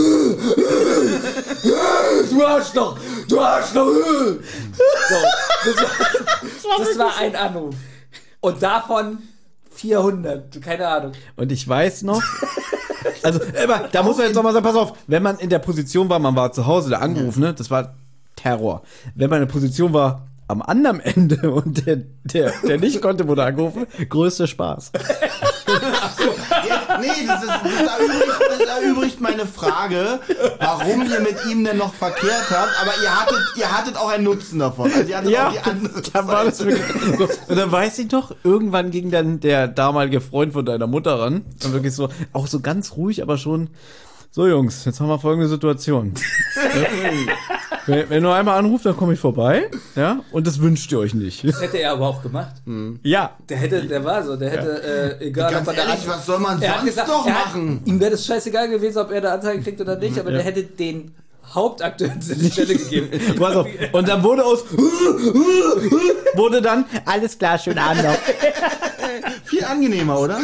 Du Arschloch! Du Arschloch! So, das war, das war ein Anruf. Und davon vierhundert. Keine Ahnung. Und ich weiß noch, also, aber, da muss man jetzt noch mal sagen, pass auf, wenn man in der Position war, man war zu Hause, der Anruf, ne, das war Terror. Wenn man in der Position war, am anderen Ende und der, der, der nicht konnte, wurde angerufen, größter Spaß. Ja, nee, das, ist, das, erübrigt, das erübrigt meine Frage, warum ihr mit ihm denn noch verkehrt habt, aber ihr hattet, ihr hattet auch einen Nutzen davon. Also ihr hattet Ja, auch die andere da war das Seite. wirklich so. Und dann weiß ich noch, irgendwann ging dann der damalige Freund von deiner Mutter ran und wirklich so, auch so ganz ruhig, aber schon, so Jungs, jetzt haben wir folgende Situation. Ja, wenn, wenn du einmal anruft, dann komme ich vorbei, ja, und das wünscht ihr euch nicht. Das hätte er aber auch gemacht. Ja, Der hätte, der war so, der hätte, äh, egal Ganz ob er da ehrlich, an- was soll man er hat sonst gesagt, noch er hat, machen? ihm wäre das scheißegal gewesen, ob er da Anzeige kriegt oder nicht, aber Ja. der hätte den Hauptakteur an die Stelle gegeben. pass auf. Und dann wurde aus, wurde dann, alles klar, schönen Abend noch. Viel angenehmer, oder?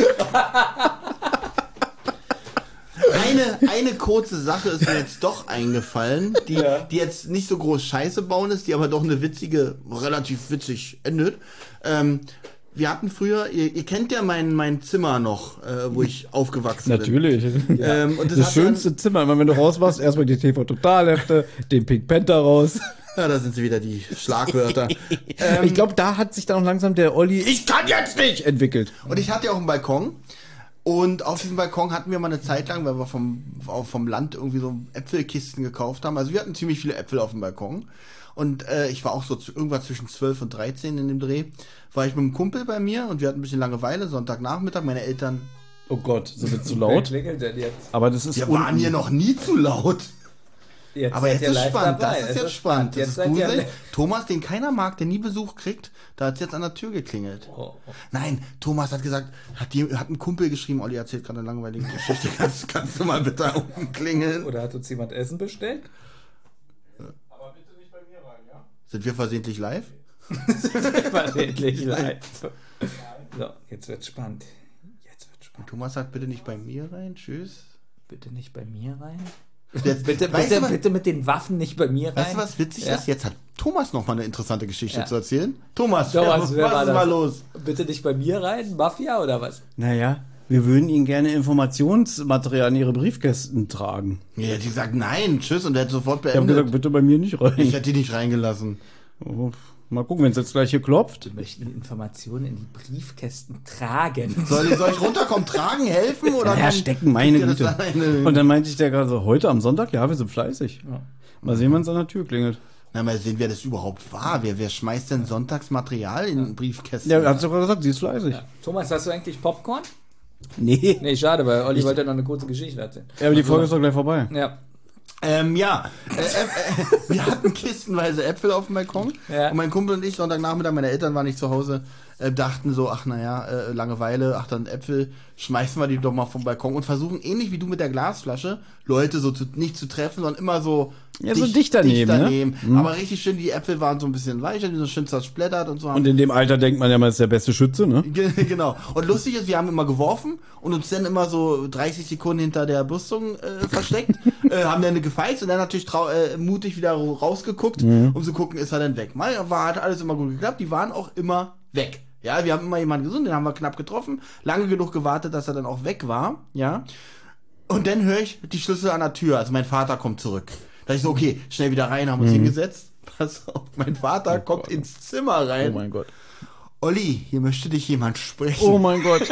Eine, eine kurze Sache ist mir jetzt doch eingefallen, die, die jetzt nicht so groß Scheiße bauen ist, die aber doch eine witzige, relativ witzig endet. Ähm, wir hatten früher, ihr, ihr kennt ja mein, mein Zimmer noch, äh, wo ich aufgewachsen Natürlich. bin. Ähm, und das, Das hat ja- schönste Zimmer, immer wenn du raus warst, erstmal die T V-Totalhefte, den Pink Panther raus. Ja, da sind sie wieder, die Schlagwörter. ähm, Ich glaube, da hat sich dann auch langsam der Olli, ich kann jetzt nicht, entwickelt. Und ich hatte ja auch einen Balkon. Und auf diesem Balkon hatten wir mal eine Zeit lang, weil wir vom, auch vom Land irgendwie so Äpfelkisten gekauft haben. Also wir hatten ziemlich viele Äpfel auf dem Balkon. Und äh, ich war auch so zu, irgendwas zwischen zwölf und dreizehn in dem Dreh. War ich mit einem Kumpel bei mir und wir hatten ein bisschen Langeweile, Sonntagnachmittag. Meine Eltern, Oh Gott, sind wir zu Wer laut? klingelt denn jetzt? Aber das ist wir waren hier noch nie zu laut. Jetzt Aber seid jetzt ihr ist live spannend, dabei. das ist Es jetzt spannend. Das Jetzt ist seid ihr gruselig. Thomas, den keiner mag, der nie Besuch kriegt, da hat es jetzt an der Tür geklingelt. Oh, oh. Nein, Thomas hat gesagt, hat, die, hat ein Kumpel geschrieben, Olli erzählt gerade eine langweilige Geschichte, kannst, kannst du mal bitte unten klingeln? Oder hat uns jemand Essen bestellt? Sind wir versehentlich live? War endlich live. So, jetzt wird's spannend. Jetzt wird's spannend. Thomas sagt bitte nicht bei mir rein, tschüss. Bitte nicht bei mir rein. Jetzt, Bitte, weißt bitte, du, was- bitte mit den Waffen nicht bei mir rein. Weißt du, was witzig Ja. ist? Jetzt hat Thomas noch mal eine interessante Geschichte Ja. zu erzählen. Thomas, Thomas, wer, wer was war ist das? mal los? Bitte nicht bei mir rein? Mafia oder was? Naja, wir würden Ihnen gerne Informationsmaterial in Ihre Briefkästen tragen. Ja, die sagt nein, tschüss und der hat sofort Ich habe beendet. gesagt, bitte bei mir nicht rein. Ich hätte die nicht reingelassen. Oh, mal gucken, wenn es jetzt gleich hier klopft. Wir möchten Informationen in die Briefkästen tragen. Soll ich, soll ich runterkommen, tragen, helfen? Oder Ja, kann- stecken, meine kriegt ihr Güte. das alleine? Und dann meinte ich der gerade so, heute am Sonntag? Ja, wir sind fleißig. Mal sehen, wann es an der Tür klingelt. Na, mal sehen, wer das überhaupt war. Wer, wer schmeißt denn Sonntagsmaterial in Briefkästen? Ja, hat sogar gesagt, sie ist fleißig. Thomas, hast du eigentlich Popcorn? Nee. Nee, schade, weil Olli wollte noch eine kurze Geschichte erzählen. Ja, aber die Folge ist doch gleich vorbei. Ja. Ähm, ja, äh, äh, äh, wir hatten kistenweise Äpfel auf dem Balkon Ja. und mein Kumpel und ich, Sonntagnachmittag, meine Eltern waren nicht zu Hause, äh, dachten so, ach naja, äh, Langeweile, ach dann Äpfel, schmeißen wir die doch mal vom Balkon und versuchen, ähnlich wie du mit der Glasflasche, Leute so zu, nicht zu treffen, sondern immer so Ja, so dicht daneben, ne? Mhm. Aber richtig schön, die Äpfel waren so ein bisschen weicher, die sind so schön zersplittert und so. Und in dem Alter denkt man ja, man ist der beste Schütze, ne? Ge- Genau. Und lustig ist, wir haben immer geworfen und uns dann immer so dreißig Sekunden hinter der Brüstung äh, versteckt, äh, haben dann gefeizt und dann natürlich trau äh, mutig wieder rausgeguckt, um zu gucken, ist er denn weg. Mal war, hat alles immer gut geklappt, die waren auch immer weg. Ja, wir haben immer jemanden gesucht, den haben wir knapp getroffen, lange genug gewartet, dass er dann auch weg war, ja. Und dann höre ich die Schlüssel an der Tür, also mein Vater kommt zurück. Da ich so, okay, schnell wieder rein, haben uns hingesetzt. Pass auf, mein Vater kommt ins Zimmer rein. Oh mein Gott. Olli, hier möchte dich jemand sprechen. Oh mein Gott.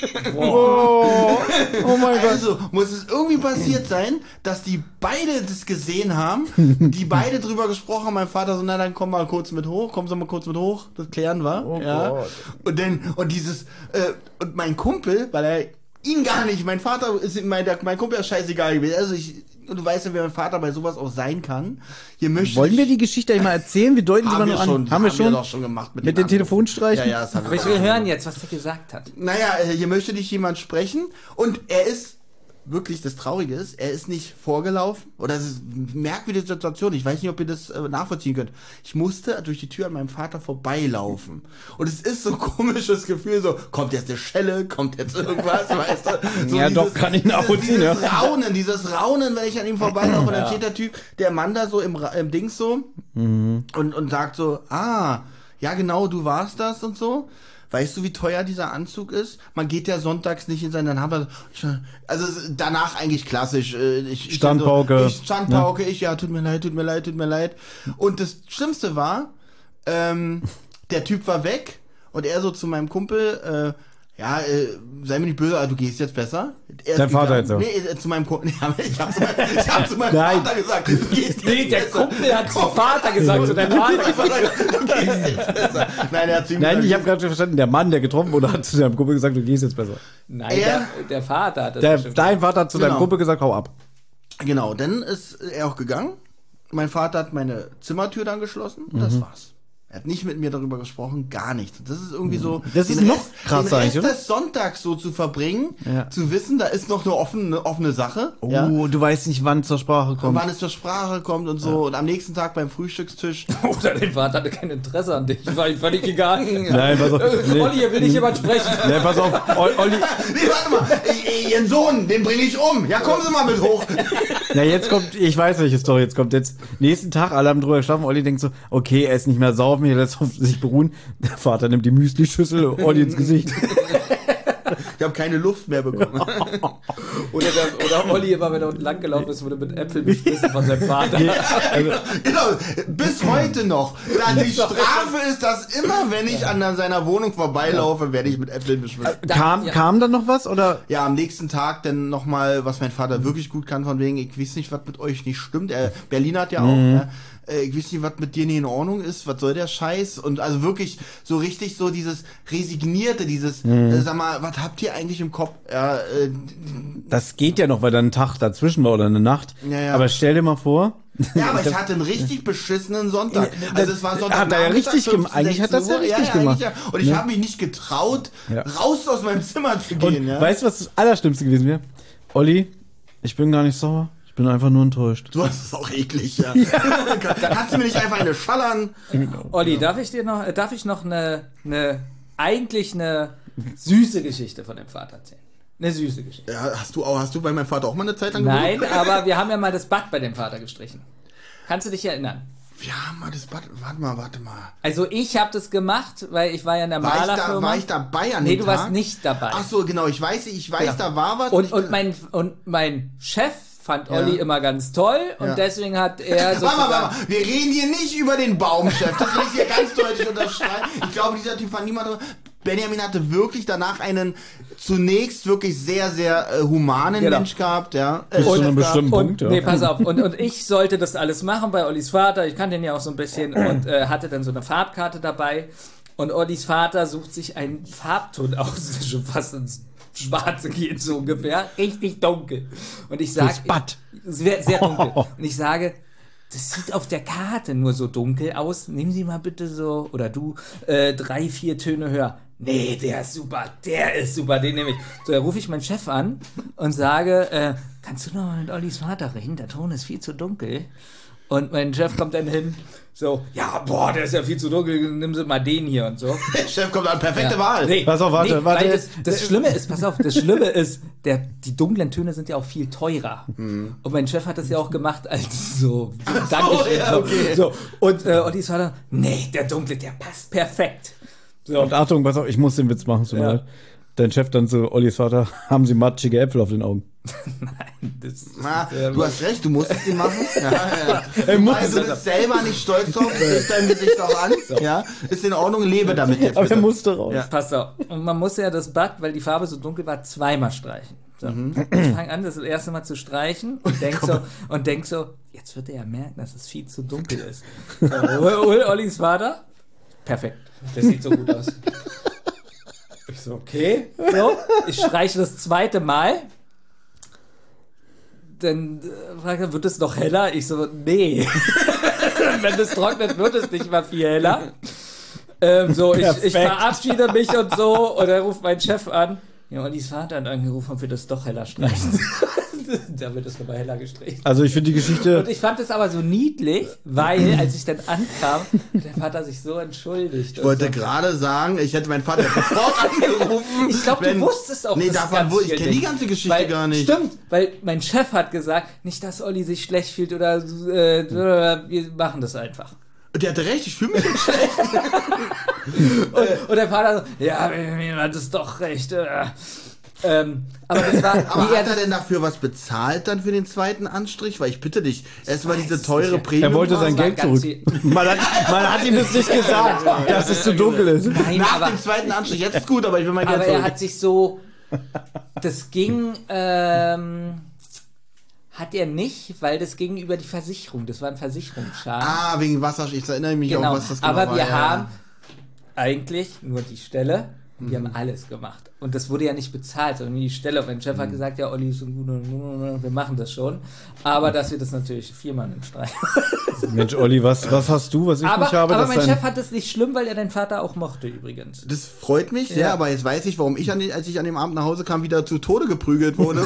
Oh, oh mein Gott. Also muss es irgendwie passiert sein, dass die beide das gesehen haben, die beide drüber gesprochen haben. Mein Vater so, na dann komm mal kurz mit hoch, komm so mal kurz mit hoch, das klären wir. Oh ja. Gott. Und dann, und dieses, äh, und mein Kumpel, weil er ihn gar nicht, mein Vater ist, mein, der, mein Kumpel ist scheißegal gewesen. Also ich, und du weißt ja, wer mein Vater bei sowas auch sein kann. Hier möchte Wollen ich, wir die Geschichte einmal erzählen? Wir deuten sie mal haben nur wir an. schon, haben wir schon? doch schon gemacht mit, Mit den den Telefonstreichen? Ja, ja, das haben Aber wir ich will hören jetzt, was der gesagt hat. Naja, äh, hier möchte dich jemand sprechen und er ist, wirklich das Traurige ist, er ist nicht vorgelaufen oder es ist eine merkwürdige Situation, ich weiß nicht, ob ihr das äh, nachvollziehen könnt. Ich musste durch die Tür an meinem Vater vorbeilaufen und es ist so ein komisches Gefühl, so, kommt jetzt eine Schelle, kommt jetzt irgendwas, weißt du? So Ja, doch, kann ich nachvollziehen, dieses, dieses ja. Raunen, dieses Raunen, wenn ich an ihm vorbeilaufe und dann steht der Typ, der Mann da so im, Ra- im Dings so und, und sagt so, ah, ja genau, du warst das und so. Weißt du, wie teuer dieser Anzug ist? Man geht ja sonntags nicht in seinen, dann haben wir, also danach eigentlich klassisch. äh, Ich, ich Standpauke. So, ich Standpauke, ich, ja, tut mir leid, tut mir leid, tut mir leid. Und das Schlimmste war, ähm, der Typ war weg und er so zu meinem Kumpel, äh, ja, äh, sei mir nicht böse, aber du gehst jetzt besser. Er ist Dein Vater gegangen. jetzt auch. Nee, äh, zu meinem Kumpel. Ich hab zu meinem, ich hab zu meinem Nein. Vater gesagt, du gehst jetzt Nee, der besser. Kumpel hat zum Vater gesagt, zu deinem Vater gesagt. Du gehst jetzt besser. Nein, er hat zu ihm Nein, gesagt, ich habe gerade schon verstanden, der Mann, der getroffen wurde, hat zu seinem Kumpel gesagt, du gehst jetzt besser. Nein, Er- der, der Vater hat das Der, bestimmt. dein Vater hat zu deinem Genau. Kumpel gesagt, hau ab. Genau, dann ist er auch gegangen. Mein Vater hat meine Zimmertür dann geschlossen und das war's. Er hat nicht mit mir darüber gesprochen, gar nichts. Das ist irgendwie so. Das ist den noch Rest, krasser den eigentlich, Rest oder? des Sonntags so zu verbringen, Ja. zu wissen, da ist noch eine offene, offene Sache. Oh, Ja. du weißt nicht, wann es zur Sprache Und kommt. wann es zur Sprache kommt und so. Und am nächsten Tag beim Frühstückstisch. Oder dein Vater hatte kein Interesse an dich. Ich war ihm völlig gegangen. Nein, pass auf. Nee. Olli, hier will nicht jemand sprechen. Nee, pass auf, O- Olli. Nee, warte mal, ey, ey, Ihren Sohn, den bringe ich um. Ja, kommen Sie mal mit hoch. Na, jetzt kommt, ich weiß, welche Story jetzt kommt. Jetzt, nächsten Tag, alle haben drüber geschlafen. Olli denkt so, okay, er ist nicht mehr saufen, er lässt auf sich beruhen. Der Vater nimmt die Müsli-Schüssel, Olli ins Gesicht. Ich habe keine Luft mehr bekommen. Oder, der, oder Olli war, wenn er unten lang gelaufen ist, wurde mit Äpfeln beschmissen von seinem Vater. Genau, bis heute noch. Da die Strafe ist, dass immer, wenn ich an seiner Wohnung vorbeilaufe, werde ich mit Äpfeln beschmissen. Kam, ja. kam dann noch was, oder? Ja, am nächsten Tag dann nochmal, was mein Vater wirklich gut kann, von wegen, ich weiß nicht, was mit euch nicht stimmt. Er, Berlin hat ja auch, ne? Äh, ich weiß nicht, was mit dir nicht in Ordnung ist, was soll der Scheiß? Und also wirklich so richtig so dieses Resignierte, dieses, äh, sag mal, was habt ihr eigentlich im Kopf? Ja, äh, Das geht ja noch, weil da ein Tag dazwischen war oder eine Nacht. Ja, ja. Aber stell dir mal vor. ja, aber ich hatte einen richtig beschissenen Sonntag. Also es war Sonntag. Hat er ja richtig gemacht. Eigentlich hat das ja richtig gemacht. Ja, und ich habe mich nicht getraut, Ja. raus aus meinem Zimmer zu Und gehen. Ja. weißt du, was das Allerschlimmste gewesen wäre? Olli, ich bin gar nicht sauer. Ich bin einfach nur enttäuscht. Du hast es auch eklig, ja. Kannst du mir nicht einfach eine schallern? Olli, darf ich dir noch, äh, darf ich noch eine, eine, eigentlich eine süße Geschichte von dem Vater erzählen? Eine süße Geschichte. Ja, hast du auch, hast du bei meinem Vater auch mal eine Zeit lang Nein, aber wir haben ja mal das Bad bei dem Vater gestrichen. Kannst du dich erinnern? Wir haben mal das Bad. Warte mal, warte mal. Also ich habe das gemacht, weil ich war ja in der War ich, da, Malerfirma. war ich dabei an Nee, dem du Tag? warst nicht dabei. Ach so, genau. Ich weiß, ich weiß, Genau. da war was. Und, ich, und, mein, und mein Chef fand Ja. Olli immer ganz toll und Ja. deswegen hat er Warte mal, sozusagen... warte mal. Wir reden hier nicht über den Baumchef. Das will ich hier ganz deutlich unterstreichen. Ich glaube, dieser Typ fand niemand. Benjamin hatte wirklich danach einen zunächst wirklich sehr, sehr äh, humanen Genau. Mensch gehabt, ja. Äh, Bis zu Chef einem gehabt. bestimmten Und, Punkt, ja. nee, pass auf. Und, und ich sollte das alles machen bei Ollis Vater. Ich kannte ihn ja auch so ein bisschen und äh, hatte dann so eine Farbkarte dabei. Und Ollis Vater sucht sich einen Farbton aus, der schon fast ins Schwarze geht, so ungefähr. Richtig dunkel. Und ich sage... Fürs Bad. Sehr, sehr dunkel. Und ich sage... Das sieht auf der Karte nur so dunkel aus. Nehmen Sie mal bitte so, oder du, äh, drei, vier Töne höher. Nee, der ist super, der ist super, den nehme ich. So, da rufe ich meinen Chef an und sage, äh, kannst du noch mal mit Ollis Vater reden? Der Ton ist viel zu dunkel. Und mein Chef kommt dann hin, so, ja, boah, der ist ja viel zu dunkel, nimm sie mal den hier und so. Der Chef kommt an, perfekte Ja. Wahl. Nee, Pass auf, warte, nee, warte. Weil das, das Schlimme ist, pass auf, das Schlimme ist, der, die dunklen Töne sind ja auch viel teurer. Und mein Chef hat das ja auch gemacht als so, so Dankeschön. ja, so. okay. So. Und äh, Ollis Vater, nee, der dunkle, der passt perfekt. So. Und Achtung, pass auf, ich muss den Witz machen, tut mir Ja. leid. Dein Chef dann zu Ollis Vater, haben Sie matschige Äpfel auf den Augen? Nein, das Na, äh, du hast recht, du musstest ihn machen. Ja, ja. Er muss Also, du bist selber nicht stolz drauf, du siehst dein Gesicht auch an. Ja, ist in Ordnung, lebe damit jetzt. Aber er bitte. musste raus. Ja. Pass auf. Und man muss ja das Bad, weil die Farbe so dunkel war, zweimal streichen. So. Mhm. Ich fange an, das erste Mal zu streichen und denk so, und denk so, jetzt wird er ja merken, dass es viel zu dunkel ist. So, hol, hol Ollis Vater. Perfekt. Das sieht so gut aus. Ich so, okay. So, ich streiche das zweite Mal. Dann äh, fragt er, wird es noch heller? Ich so, nee. Wenn es trocknet, wird es nicht mal viel heller. Ähm, so, ich, ich verabschiede mich und so. Und er ruft meinen Chef an. Ja, Ollis Vater hat angerufen, ob wir das doch heller streichen. Da wird es nochmal heller gestrichen. Also ich finde die Geschichte... Und ich fand es aber so niedlich, weil, als ich dann ankam, der Vater sich so entschuldigt. Ich wollte gerade sagen, ich hätte meinen Vater sofort angerufen. Ich glaube, du wenn- wusstest auch Nee, das davon, ganz wo, ich viel kenne die nicht. ganze Geschichte weil, gar nicht. Stimmt, weil mein Chef hat gesagt, nicht, dass Olli sich schlecht fühlt oder äh, wir machen das einfach. Der hatte recht, ich fühle mich nicht schlecht. Und, und der Vater so, ja, mir hat es doch recht. Äh. Ähm, aber das war, Aber wie hat er denn dafür was bezahlt dann für den zweiten Anstrich? Weil ich bitte dich, erstmal diese es teure nicht. Premium. Er wollte sein war Geld ganz zurück. viel- Man hat, man hat ihm das nicht gesagt, dass es zu dunkel ist. Nein, Nach aber, dem zweiten Anstrich, jetzt ist gut, aber ich will mein Geld aber er zurück. hat sich so, das ging, ähm, hat er nicht, weil das ging über die Versicherung. Das war ein Versicherungsschaden. Ah, wegen Wasser, ich erinnere mich Genau, auch, was das genau aber war. wir ja, haben ja. eigentlich nur die Stelle und wir Mhm. haben alles gemacht. Und das wurde ja nicht bezahlt, sondern nur die Stelle. Und mein Chef Mhm. hat gesagt, ja, Olli ist ein guter, wir machen das schon. Aber dass wir das natürlich viermal im Streich. Mensch, Olli, was, was hast du, was ich Aber, nicht habe? aber dass mein dein- Chef hat es nicht schlimm, weil er deinen Vater auch mochte übrigens. Das freut mich sehr, Ja. aber jetzt weiß ich, warum ich, an den, als ich an dem Abend nach Hause kam, wieder zu Tode geprügelt wurde.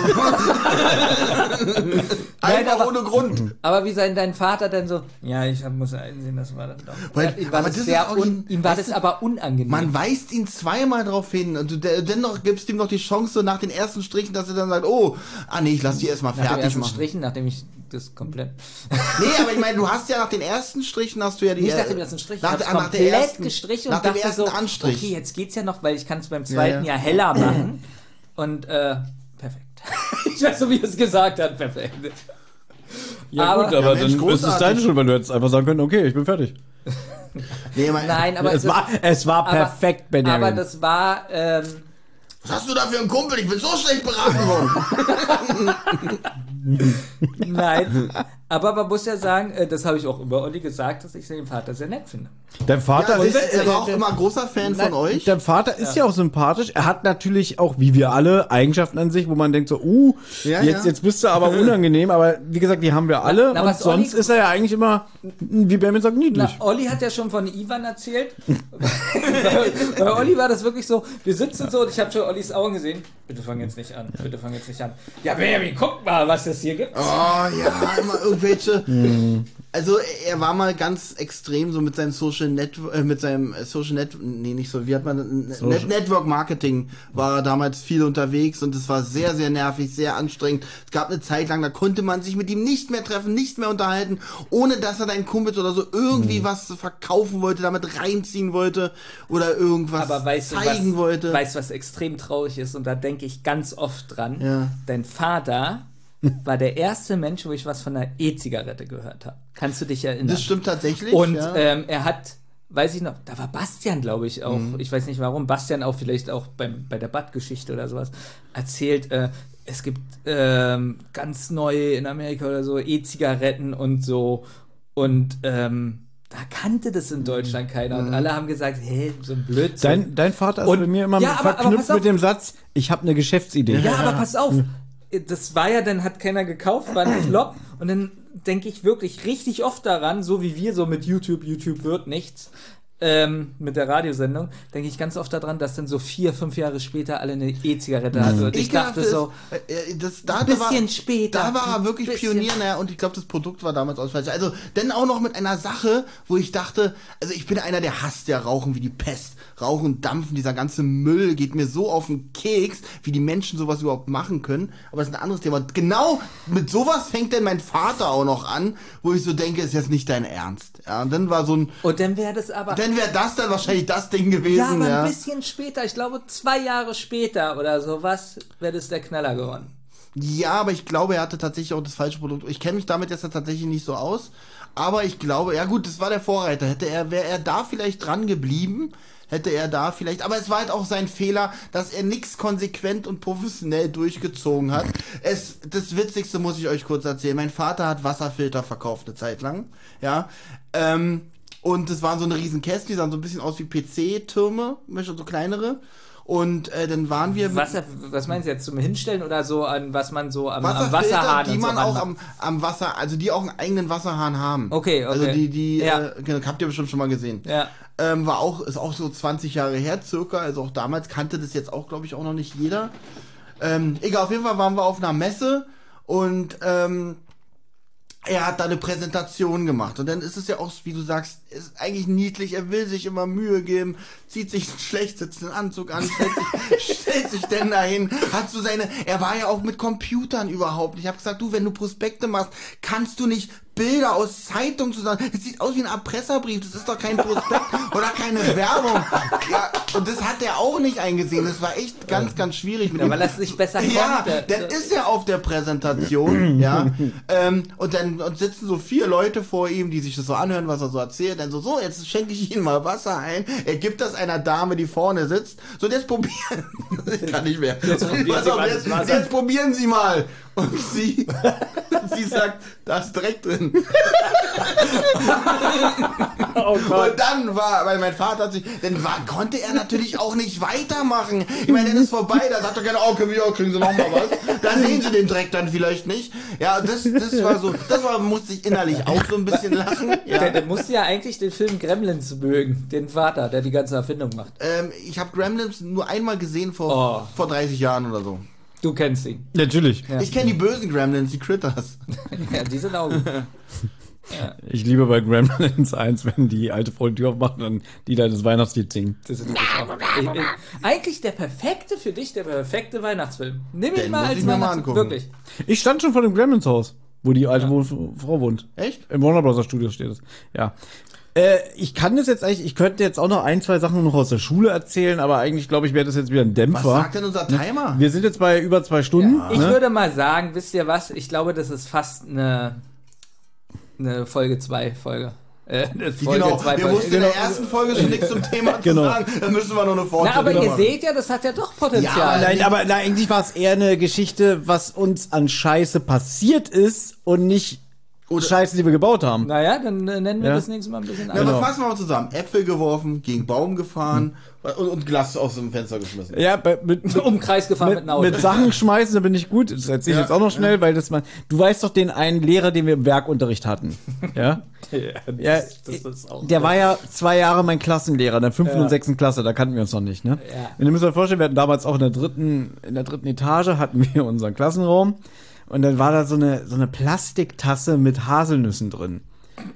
Einfach aber- ohne Grund. Aber wie sein dein Vater denn so, ja, ich hab, muss einsehen, das war dann doch. Weil- Ja, ihm war aber das das sehr ist auch un, ein- ihm war weißt das du, aber unangenehm. Man weist ihn zweimal drauf hin und du, der, dennoch gibst ihm noch die Chance, so nach den ersten Strichen, dass er dann sagt, oh, ah nee, ich lass die erstmal nach den fertig ersten machen. Strichen, nachdem ich das komplett... Nee, aber ich meine, du hast ja nach den ersten Strichen hast du ja die... Nicht nach dem ersten Strich, nach, ich hab's der- nach der komplett ersten, gestrichen nach und dem dachte ersten so, Anstrich. okay, jetzt geht's ja noch, weil ich kann es beim zweiten Ja, Jahr heller machen. Und, äh, perfekt. Ich weiß so, wie er es gesagt hat, perfekt. Ja, aber- gut, aber Ja, Mensch, dann ist es großartig. deine Schuld, weil du hättest einfach sagen können, okay, ich bin fertig. Nee, mein, Nein, aber Es war, es war aber- perfekt, Benjamin. Aber das war, ähm, was hast du da für einen Kumpel? Ich bin so schlecht beraten worden. nein. Aber man muss ja sagen, äh, das habe ich auch über Olli gesagt, dass ich seinen Vater sehr nett finde. Dein Vater Ja, ist... ist, er war auch immer großer Fan von Nein, euch. Dein Vater ist ja. auch sympathisch. Er hat natürlich auch, wie wir alle, Eigenschaften an sich, wo man denkt so, uh, Ja, jetzt, ja. jetzt bist du aber unangenehm. Aber wie gesagt, die haben wir alle. Na, und was sonst Olli- ist er ja eigentlich immer, wie Benjamin sagt, niedlich. Na, Olli hat ja schon von Ivan erzählt. bei, bei Olli war das wirklich so, wir sitzen so und ich habe schon Ollis Augen gesehen. Bitte fang jetzt nicht an, bitte fang jetzt nicht an. Ja, Benjamin, guck mal, was es hier gibt. Oh ja, immer irgendwelche. Also er war mal ganz extrem so mit seinem Social Network, äh, mit seinem Social Net, nee, nicht so, wie hat man, Net Network Marketing war er damals viel unterwegs und es war sehr, sehr nervig, sehr anstrengend. Es gab eine Zeit lang, da konnte man sich mit ihm nicht mehr treffen, nicht mehr unterhalten, ohne dass er deinen Kumpels oder so irgendwie mhm. was verkaufen wollte, damit reinziehen wollte oder irgendwas Aber weißt zeigen du, was, wollte. Weißt du, was extrem traurig ist und da denke ich ganz oft dran. Ja. Dein Vater war der erste Mensch, wo ich was von einer E-Zigarette gehört habe. Kannst du dich erinnern? Das stimmt tatsächlich. Und ja. ähm, er hat, weiß ich noch, da war Bastian, glaube ich, auch, Mhm. ich weiß nicht warum, Bastian auch vielleicht auch beim, bei der Bad-Geschichte oder sowas, erzählt, äh, es gibt ähm, ganz neue in Amerika oder so E-Zigaretten und so und ähm, da kannte das in Deutschland keiner und alle haben gesagt, hey, so ein Blödsinn. Dein, dein Vater ist Und- bei mir immer Ja, aber- aber verknüpft pass auf. mit dem Satz, ich habe eine Geschäftsidee. Ja, aber pass auf. Das war ja, dann hat keiner gekauft, war ein Flop. Und dann denke ich wirklich richtig oft daran, so wie wir so mit YouTube, YouTube wird nichts, ähm, mit der Radiosendung, denke ich ganz oft daran, dass dann so vier, fünf Jahre später alle eine E-Zigarette hatten. Und ich dachte so, äh, das, da, ein da bisschen war, später. Da war er wirklich bisschen. Pionier, naja, und ich glaube, das Produkt war damals auch falsch. Also, dann auch noch mit einer Sache, wo ich dachte, also ich bin einer, der hasst ja Rauchen wie die Pest. Rauchen, Dampfen, dieser ganze Müll geht mir so auf den Keks, wie die Menschen sowas überhaupt machen können. Aber das ist ein anderes Thema. Genau mit sowas fängt denn mein Vater auch noch an, wo ich so denke, ist jetzt nicht dein Ernst. Ja, und dann war so ein, Und dann wäre das aber... dann wäre das dann wahrscheinlich das Ding gewesen. ja, aber ja. ein bisschen später, ich glaube zwei Jahre später oder sowas, wäre das der Knaller geworden. Ja, aber ich glaube, er hatte tatsächlich auch das falsche Produkt. Ich kenne mich damit jetzt tatsächlich nicht so aus. Aber ich glaube, ja gut, das war der Vorreiter. Hätte er, wäre er da vielleicht dran geblieben, hätte er da vielleicht, aber es war halt auch sein Fehler, dass er nichts konsequent und professionell durchgezogen hat. Es, das Witzigste muss ich euch kurz erzählen. Mein Vater hat Wasserfilter verkauft eine Zeit lang, ja, ähm, und das waren so eine riesen Kästen, die sahen so ein bisschen aus wie P C-Türme, so kleinere. Und äh, dann waren wir... Was, was meinst du jetzt, zum Hinstellen oder so, an was man so am, am Wasserfilter, Wasserhahn die und so man auch ranmacht? am, am Wasser, also die auch einen eigenen Wasserhahn haben. Okay, okay. Also die, die, Ja. äh, genau, habt ihr bestimmt schon mal gesehen. Ja. Ähm, war auch, ist auch so zwanzig Jahre her circa, also auch damals kannte das jetzt auch, glaube ich, auch noch nicht jeder. Ähm, egal, auf jeden Fall waren wir auf einer Messe und ähm, er hat da eine Präsentation gemacht. Und dann ist es ja auch, wie du sagst, ist eigentlich niedlich, er will sich immer Mühe geben, zieht sich einen schlecht sitzenden Anzug an, stellt sich, stellt sich denn dahin, hat so seine, er war ja auch mit Computern überhaupt nicht. Ich habe gesagt, du, wenn du Prospekte machst, kannst du nicht Bilder aus Zeitungen zusammen, es sieht aus wie ein Erpresserbrief, das ist doch kein Prospekt oder keine Werbung. Ja, und das hat er auch nicht eingesehen, das war echt ganz, ganz schwierig. Mit Ja, ihm. weil er es nicht besser Ja, konnte. dann ist er auf der Präsentation, ja, ähm, und dann und sitzen so vier Leute vor ihm, die sich das so anhören, was er so erzählt, dann so, so, jetzt schenke ich Ihnen mal Wasser ein, er gibt das einer Dame, die vorne sitzt, so, jetzt probieren, ich kann nicht mehr, Jetzt probieren Pass Sie auf, mal jetzt, das Wasser. jetzt probieren Sie mal, und sie, sie sagt, da ist Dreck drin. Oh Gott. Und dann war, weil mein Vater hat sich, dann war, konnte er natürlich auch nicht weitermachen. Ich meine, dann ist vorbei, da sagt er gerne, oh, können wir, oh, kriegen Sie noch mal was. Da sehen Sie den Dreck dann vielleicht nicht. Ja, das, das war so, das war, musste ich innerlich auch so ein bisschen lachen. Ja. Der, der musste ja eigentlich den Film Gremlins mögen, den Vater, der die ganze Erfindung macht. Ähm, ich habe Gremlins nur einmal gesehen vor, Oh. vor dreißig Jahren oder so. Du kennst ihn. Natürlich. Ja. Ich kenne die bösen Gremlins, die Critters. Ja, die sind auch gut. Ich liebe bei Gremlins eins, wenn die alte Frau die Tür aufmacht und dann die da das Weihnachtslied singt. Das sind wirklich auch, ich, ich, eigentlich der perfekte für dich, der perfekte Weihnachtsfilm. Nimm ihn Den mal muss als ich mir mal Weihnachtsfilm. angucken. Wirklich. Ich stand schon vor dem Gremlins Haus, wo die alte Wohn- Frau wohnt. Echt? Im Warner Bros. Studio steht es. Ja. Äh, ich kann das jetzt eigentlich, ich könnte jetzt auch noch ein, zwei Sachen noch aus der Schule erzählen, aber eigentlich glaube ich, wäre das jetzt wieder ein Was Dämpfer. sagt denn unser Timer? Wir sind jetzt bei über zwei Stunden. Ich ne? würde mal sagen, wisst ihr was? Ich glaube, das ist fast eine, eine Folge zwei Folge. Äh, eine Folge Genau, zwei wir Folge. wussten in der ersten Folge schon nichts zum Thema zu Genau. sagen. Dann müssen wir noch eine Na, Fortsetzung aber ihr machen. seht ja, das hat ja doch Potenzial. Ja, Nein, aber nein, eigentlich war es eher eine Geschichte, was uns an Scheiße passiert ist und nicht Oder- Scheiße, die wir gebaut haben. Naja, dann äh, nennen wir Ja. das nächste Mal ein bisschen Ja, anders. aber Genau. fassen wir mal zusammen. Äpfel geworfen, gegen Baum gefahren und, und Glas aus dem Fenster geschmissen. Ja, bei, mit, Um den Kreis gefahren mit, mit, einem Auto. mit Sachen schmeißen, da bin ich gut. Das erzähle ich Ja, jetzt auch noch schnell, weil das man. Du weißt doch den einen Lehrer, den wir im Werkunterricht hatten. Ja? ja, das ist auch der war ja zwei Jahre mein Klassenlehrer, in der fünften Ja. und sechsten Klasse, da kannten wir uns noch nicht, ne? Ja. Und ihr müsst euch vorstellen, wir hatten damals auch in der dritten, in der dritten Etage hatten wir unseren Klassenraum und dann war da so eine, so eine Plastiktasse mit Haselnüssen drin.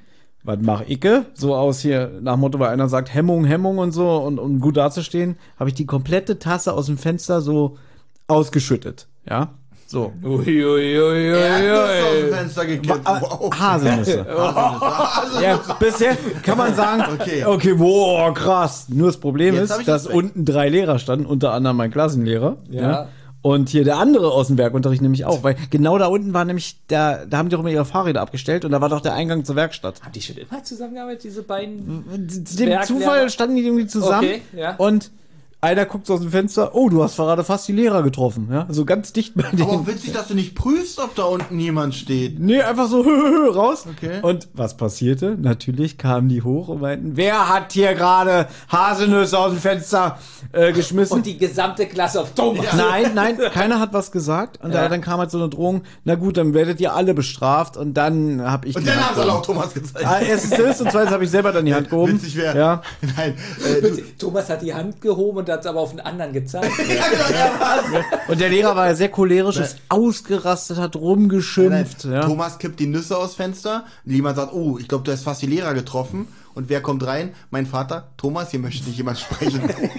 was mach Icke? So aus hier, nach Motto, weil einer sagt Hemmung, Hemmung und so, und um gut dazustehen, habe ich die komplette Tasse aus dem Fenster so ausgeschüttet, ja, so. Uiuiuiui. Erdnüsse aus dem Fenster gekippt. Ah, Wow. Haselnüsse. Haselnüsse. Ja, bisher kann man sagen, Okay. okay, wow, krass. Nur das Problem Jetzt hab ist, ich dass Respekt. unten drei Lehrer standen, unter anderem mein Klassenlehrer. Ja. Und hier der andere aus dem Werkunterricht nämlich auch, weil genau da unten war nämlich, da, da haben die auch immer ihre Fahrräder abgestellt und da war doch der Eingang zur Werkstatt. Haben die schon immer zusammengearbeitet, diese beiden? Dem Zwerglehrer? Zufall standen die irgendwie zusammen Okay, ja. und einer guckt so aus dem Fenster, oh, du hast gerade fast die Lehrer getroffen, ja, so ganz dicht bei Aber denen. auch witzig, dass du nicht prüfst, ob da unten jemand steht. Nee, einfach so raus. Okay. Und was passierte? Natürlich kamen die hoch und meinten, wer hat hier gerade Haselnüsse aus dem Fenster äh, geschmissen? Und die gesamte Klasse auf Thomas. Nein, nein, keiner hat was gesagt. Und Ja. da, dann kam halt so eine Drohung, na gut, dann werdet ihr alle bestraft. Und dann habe ich Und die dann Hand hat er gehoben. auch Thomas gezeigt. Ah, erstens das und zweitens habe ich selber dann die Hand gehoben. Witzig wäre. Ja. Nein, äh, du, Thomas hat die Hand gehoben und hat es aber auf den anderen gezeigt. Und der Lehrer war ja sehr cholerisch, ist ausgerastet, hat rumgeschimpft. Nein, Ja. Thomas kippt die Nüsse aus Fenster. Jemand sagt, oh, ich glaube, du hast fast die Lehrer getroffen. Und wer kommt rein? Mein Vater. Thomas, hier möchte nicht jemand sprechen.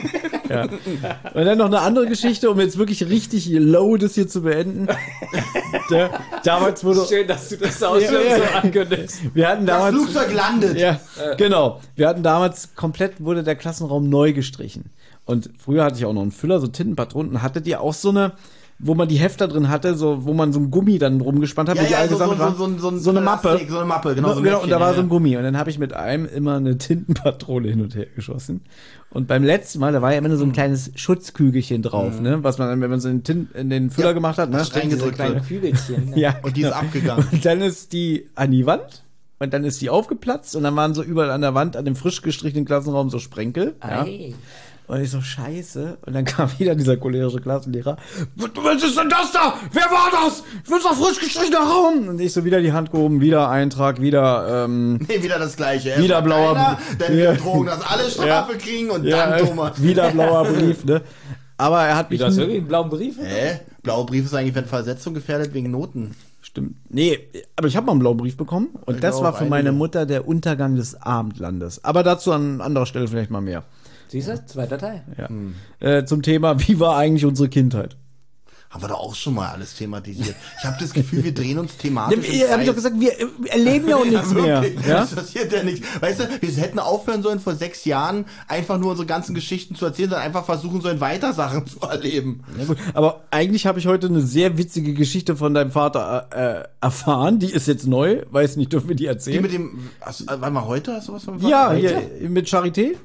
Und dann noch eine andere Geschichte, um jetzt wirklich richtig low das hier zu beenden. Der, damals wurde... Schön, dass du das auch Ja, schon ja. so ankündigst. Wir hatten Das damals... Flugzeug landet. Ja, genau. Wir hatten damals komplett, wurde der Klassenraum neu gestrichen. Und früher hatte ich auch noch einen Füller, so Tintenpatronen. Und hattet ihr auch so eine, wo man die Hefter drin hatte, so, wo man so ein Gummi dann rumgespannt hat, Ja, wo die ja, alle so, so, gesammelt so, waren? so, so, So eine Mappe. Plastik, so eine Mappe, genau. So ein genau, und da Mäppchen, war ja, so ein ja. Gummi. Und dann habe ich mit einem immer eine Tintenpatrone hin und her geschossen. Und beim letzten Mal, da war ja immer nur so ein kleines Schutzkügelchen drauf, ne? Was man dann, wenn man so in den, Tin, in den Füller Ja, gemacht hat, ne? das reingedrückt Kleine wird. Kügelchen. Ne? Ja, Und die ist abgegangen. und dann ist die an die Wand und dann ist die aufgeplatzt und dann waren so überall an der Wand, an dem frisch gestrichenen Klassenraum so Sprenkel. Ja. Ei. Und ich so, scheiße. Und dann kam wieder dieser cholerische Klassenlehrer. Was ist denn das da? Wer war das? Das ist doch frisch gestrichener Raum. Und ich so wieder die Hand gehoben, wieder Eintrag, wieder, ähm, Nee, wieder das Gleiche. Erst Wieder mal blauer keiner, Brief. dann Ja. wieder Drogen, dass alle Strafe kriegen und ja, dann Thomas. wieder blauer Brief, ne? Aber er hat mich Du hast nie- wirklich einen blauen Brief? Hä? Blauer Brief ist eigentlich, wenn Versetzung gefährdet wegen Noten. Stimmt. Nee, aber ich habe mal einen blauen Brief bekommen und Ich das auch, war für meine einige. Mutter der Untergang des Abendlandes. Aber dazu an anderer Stelle vielleicht mal mehr. Siehst du? Zweiter Teil. Ja. Äh, zum Thema, wie war eigentlich unsere Kindheit? Haben wir doch auch schon mal alles thematisiert. Ich habe das Gefühl, wir drehen uns thematisch im Ja, hab ich doch Kreis. gesagt, wir äh, erleben ja auch nichts mehr. Wirklich, Ja? das passiert ja nichts. Weißt du, wir hätten aufhören sollen vor sechs Jahren, einfach nur unsere ganzen Geschichten zu erzählen, sondern einfach versuchen sollen, weiter Sachen zu erleben. Ja, gut. Aber eigentlich habe ich heute eine sehr witzige Geschichte von deinem Vater äh, erfahren. Die ist jetzt neu. Weiß nicht, dürfen wir die Die erzählen? mit dem, hast, äh, warte mal, heute hast du was von ja, Heute? hier, mit Charité.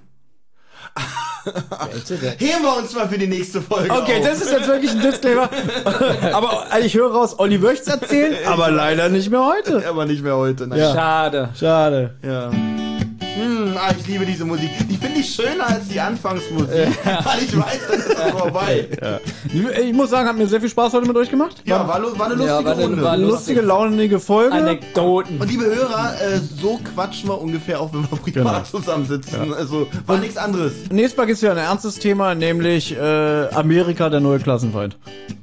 Heben wir uns mal für die nächste Folge Okay, auf. das ist jetzt wirklich ein Disclaimer. Aber ich höre raus, Olli möchte es erzählen, aber leider nicht mehr heute. Aber nicht mehr heute. Nein. Ja. Schade. Schade. Ja. Hm, ah, ich liebe diese Musik. Die finde ich schöner als die Anfangsmusik, weil ich weiß, dann ist es vorbei. Ja, Ich muss sagen, hat mir sehr viel Spaß heute mit euch gemacht. war, lu- war eine lustige Ja, war eine- Runde. war Eine lustige, launige Folge. Anekdoten. Und liebe Hörer, äh, so quatschen wir ungefähr auch, wenn wir privat Genau. zusammensitzen. Also war nichts anderes. Nächstes Mal geht's wieder ein ernstes Thema, nämlich äh, Amerika, der neue Klassenfeind.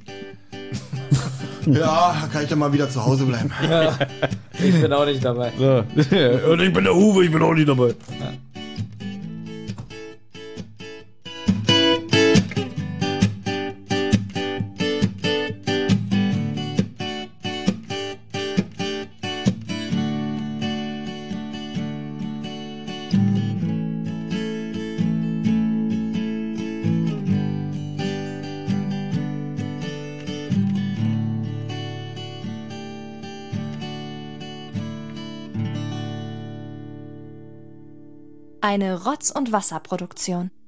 Ja, kann ich ja mal wieder zu Hause bleiben. Ich bin auch nicht dabei. So. Und ich bin der Uwe, ich bin auch nicht dabei. Eine Rotz- und Wasserproduktion.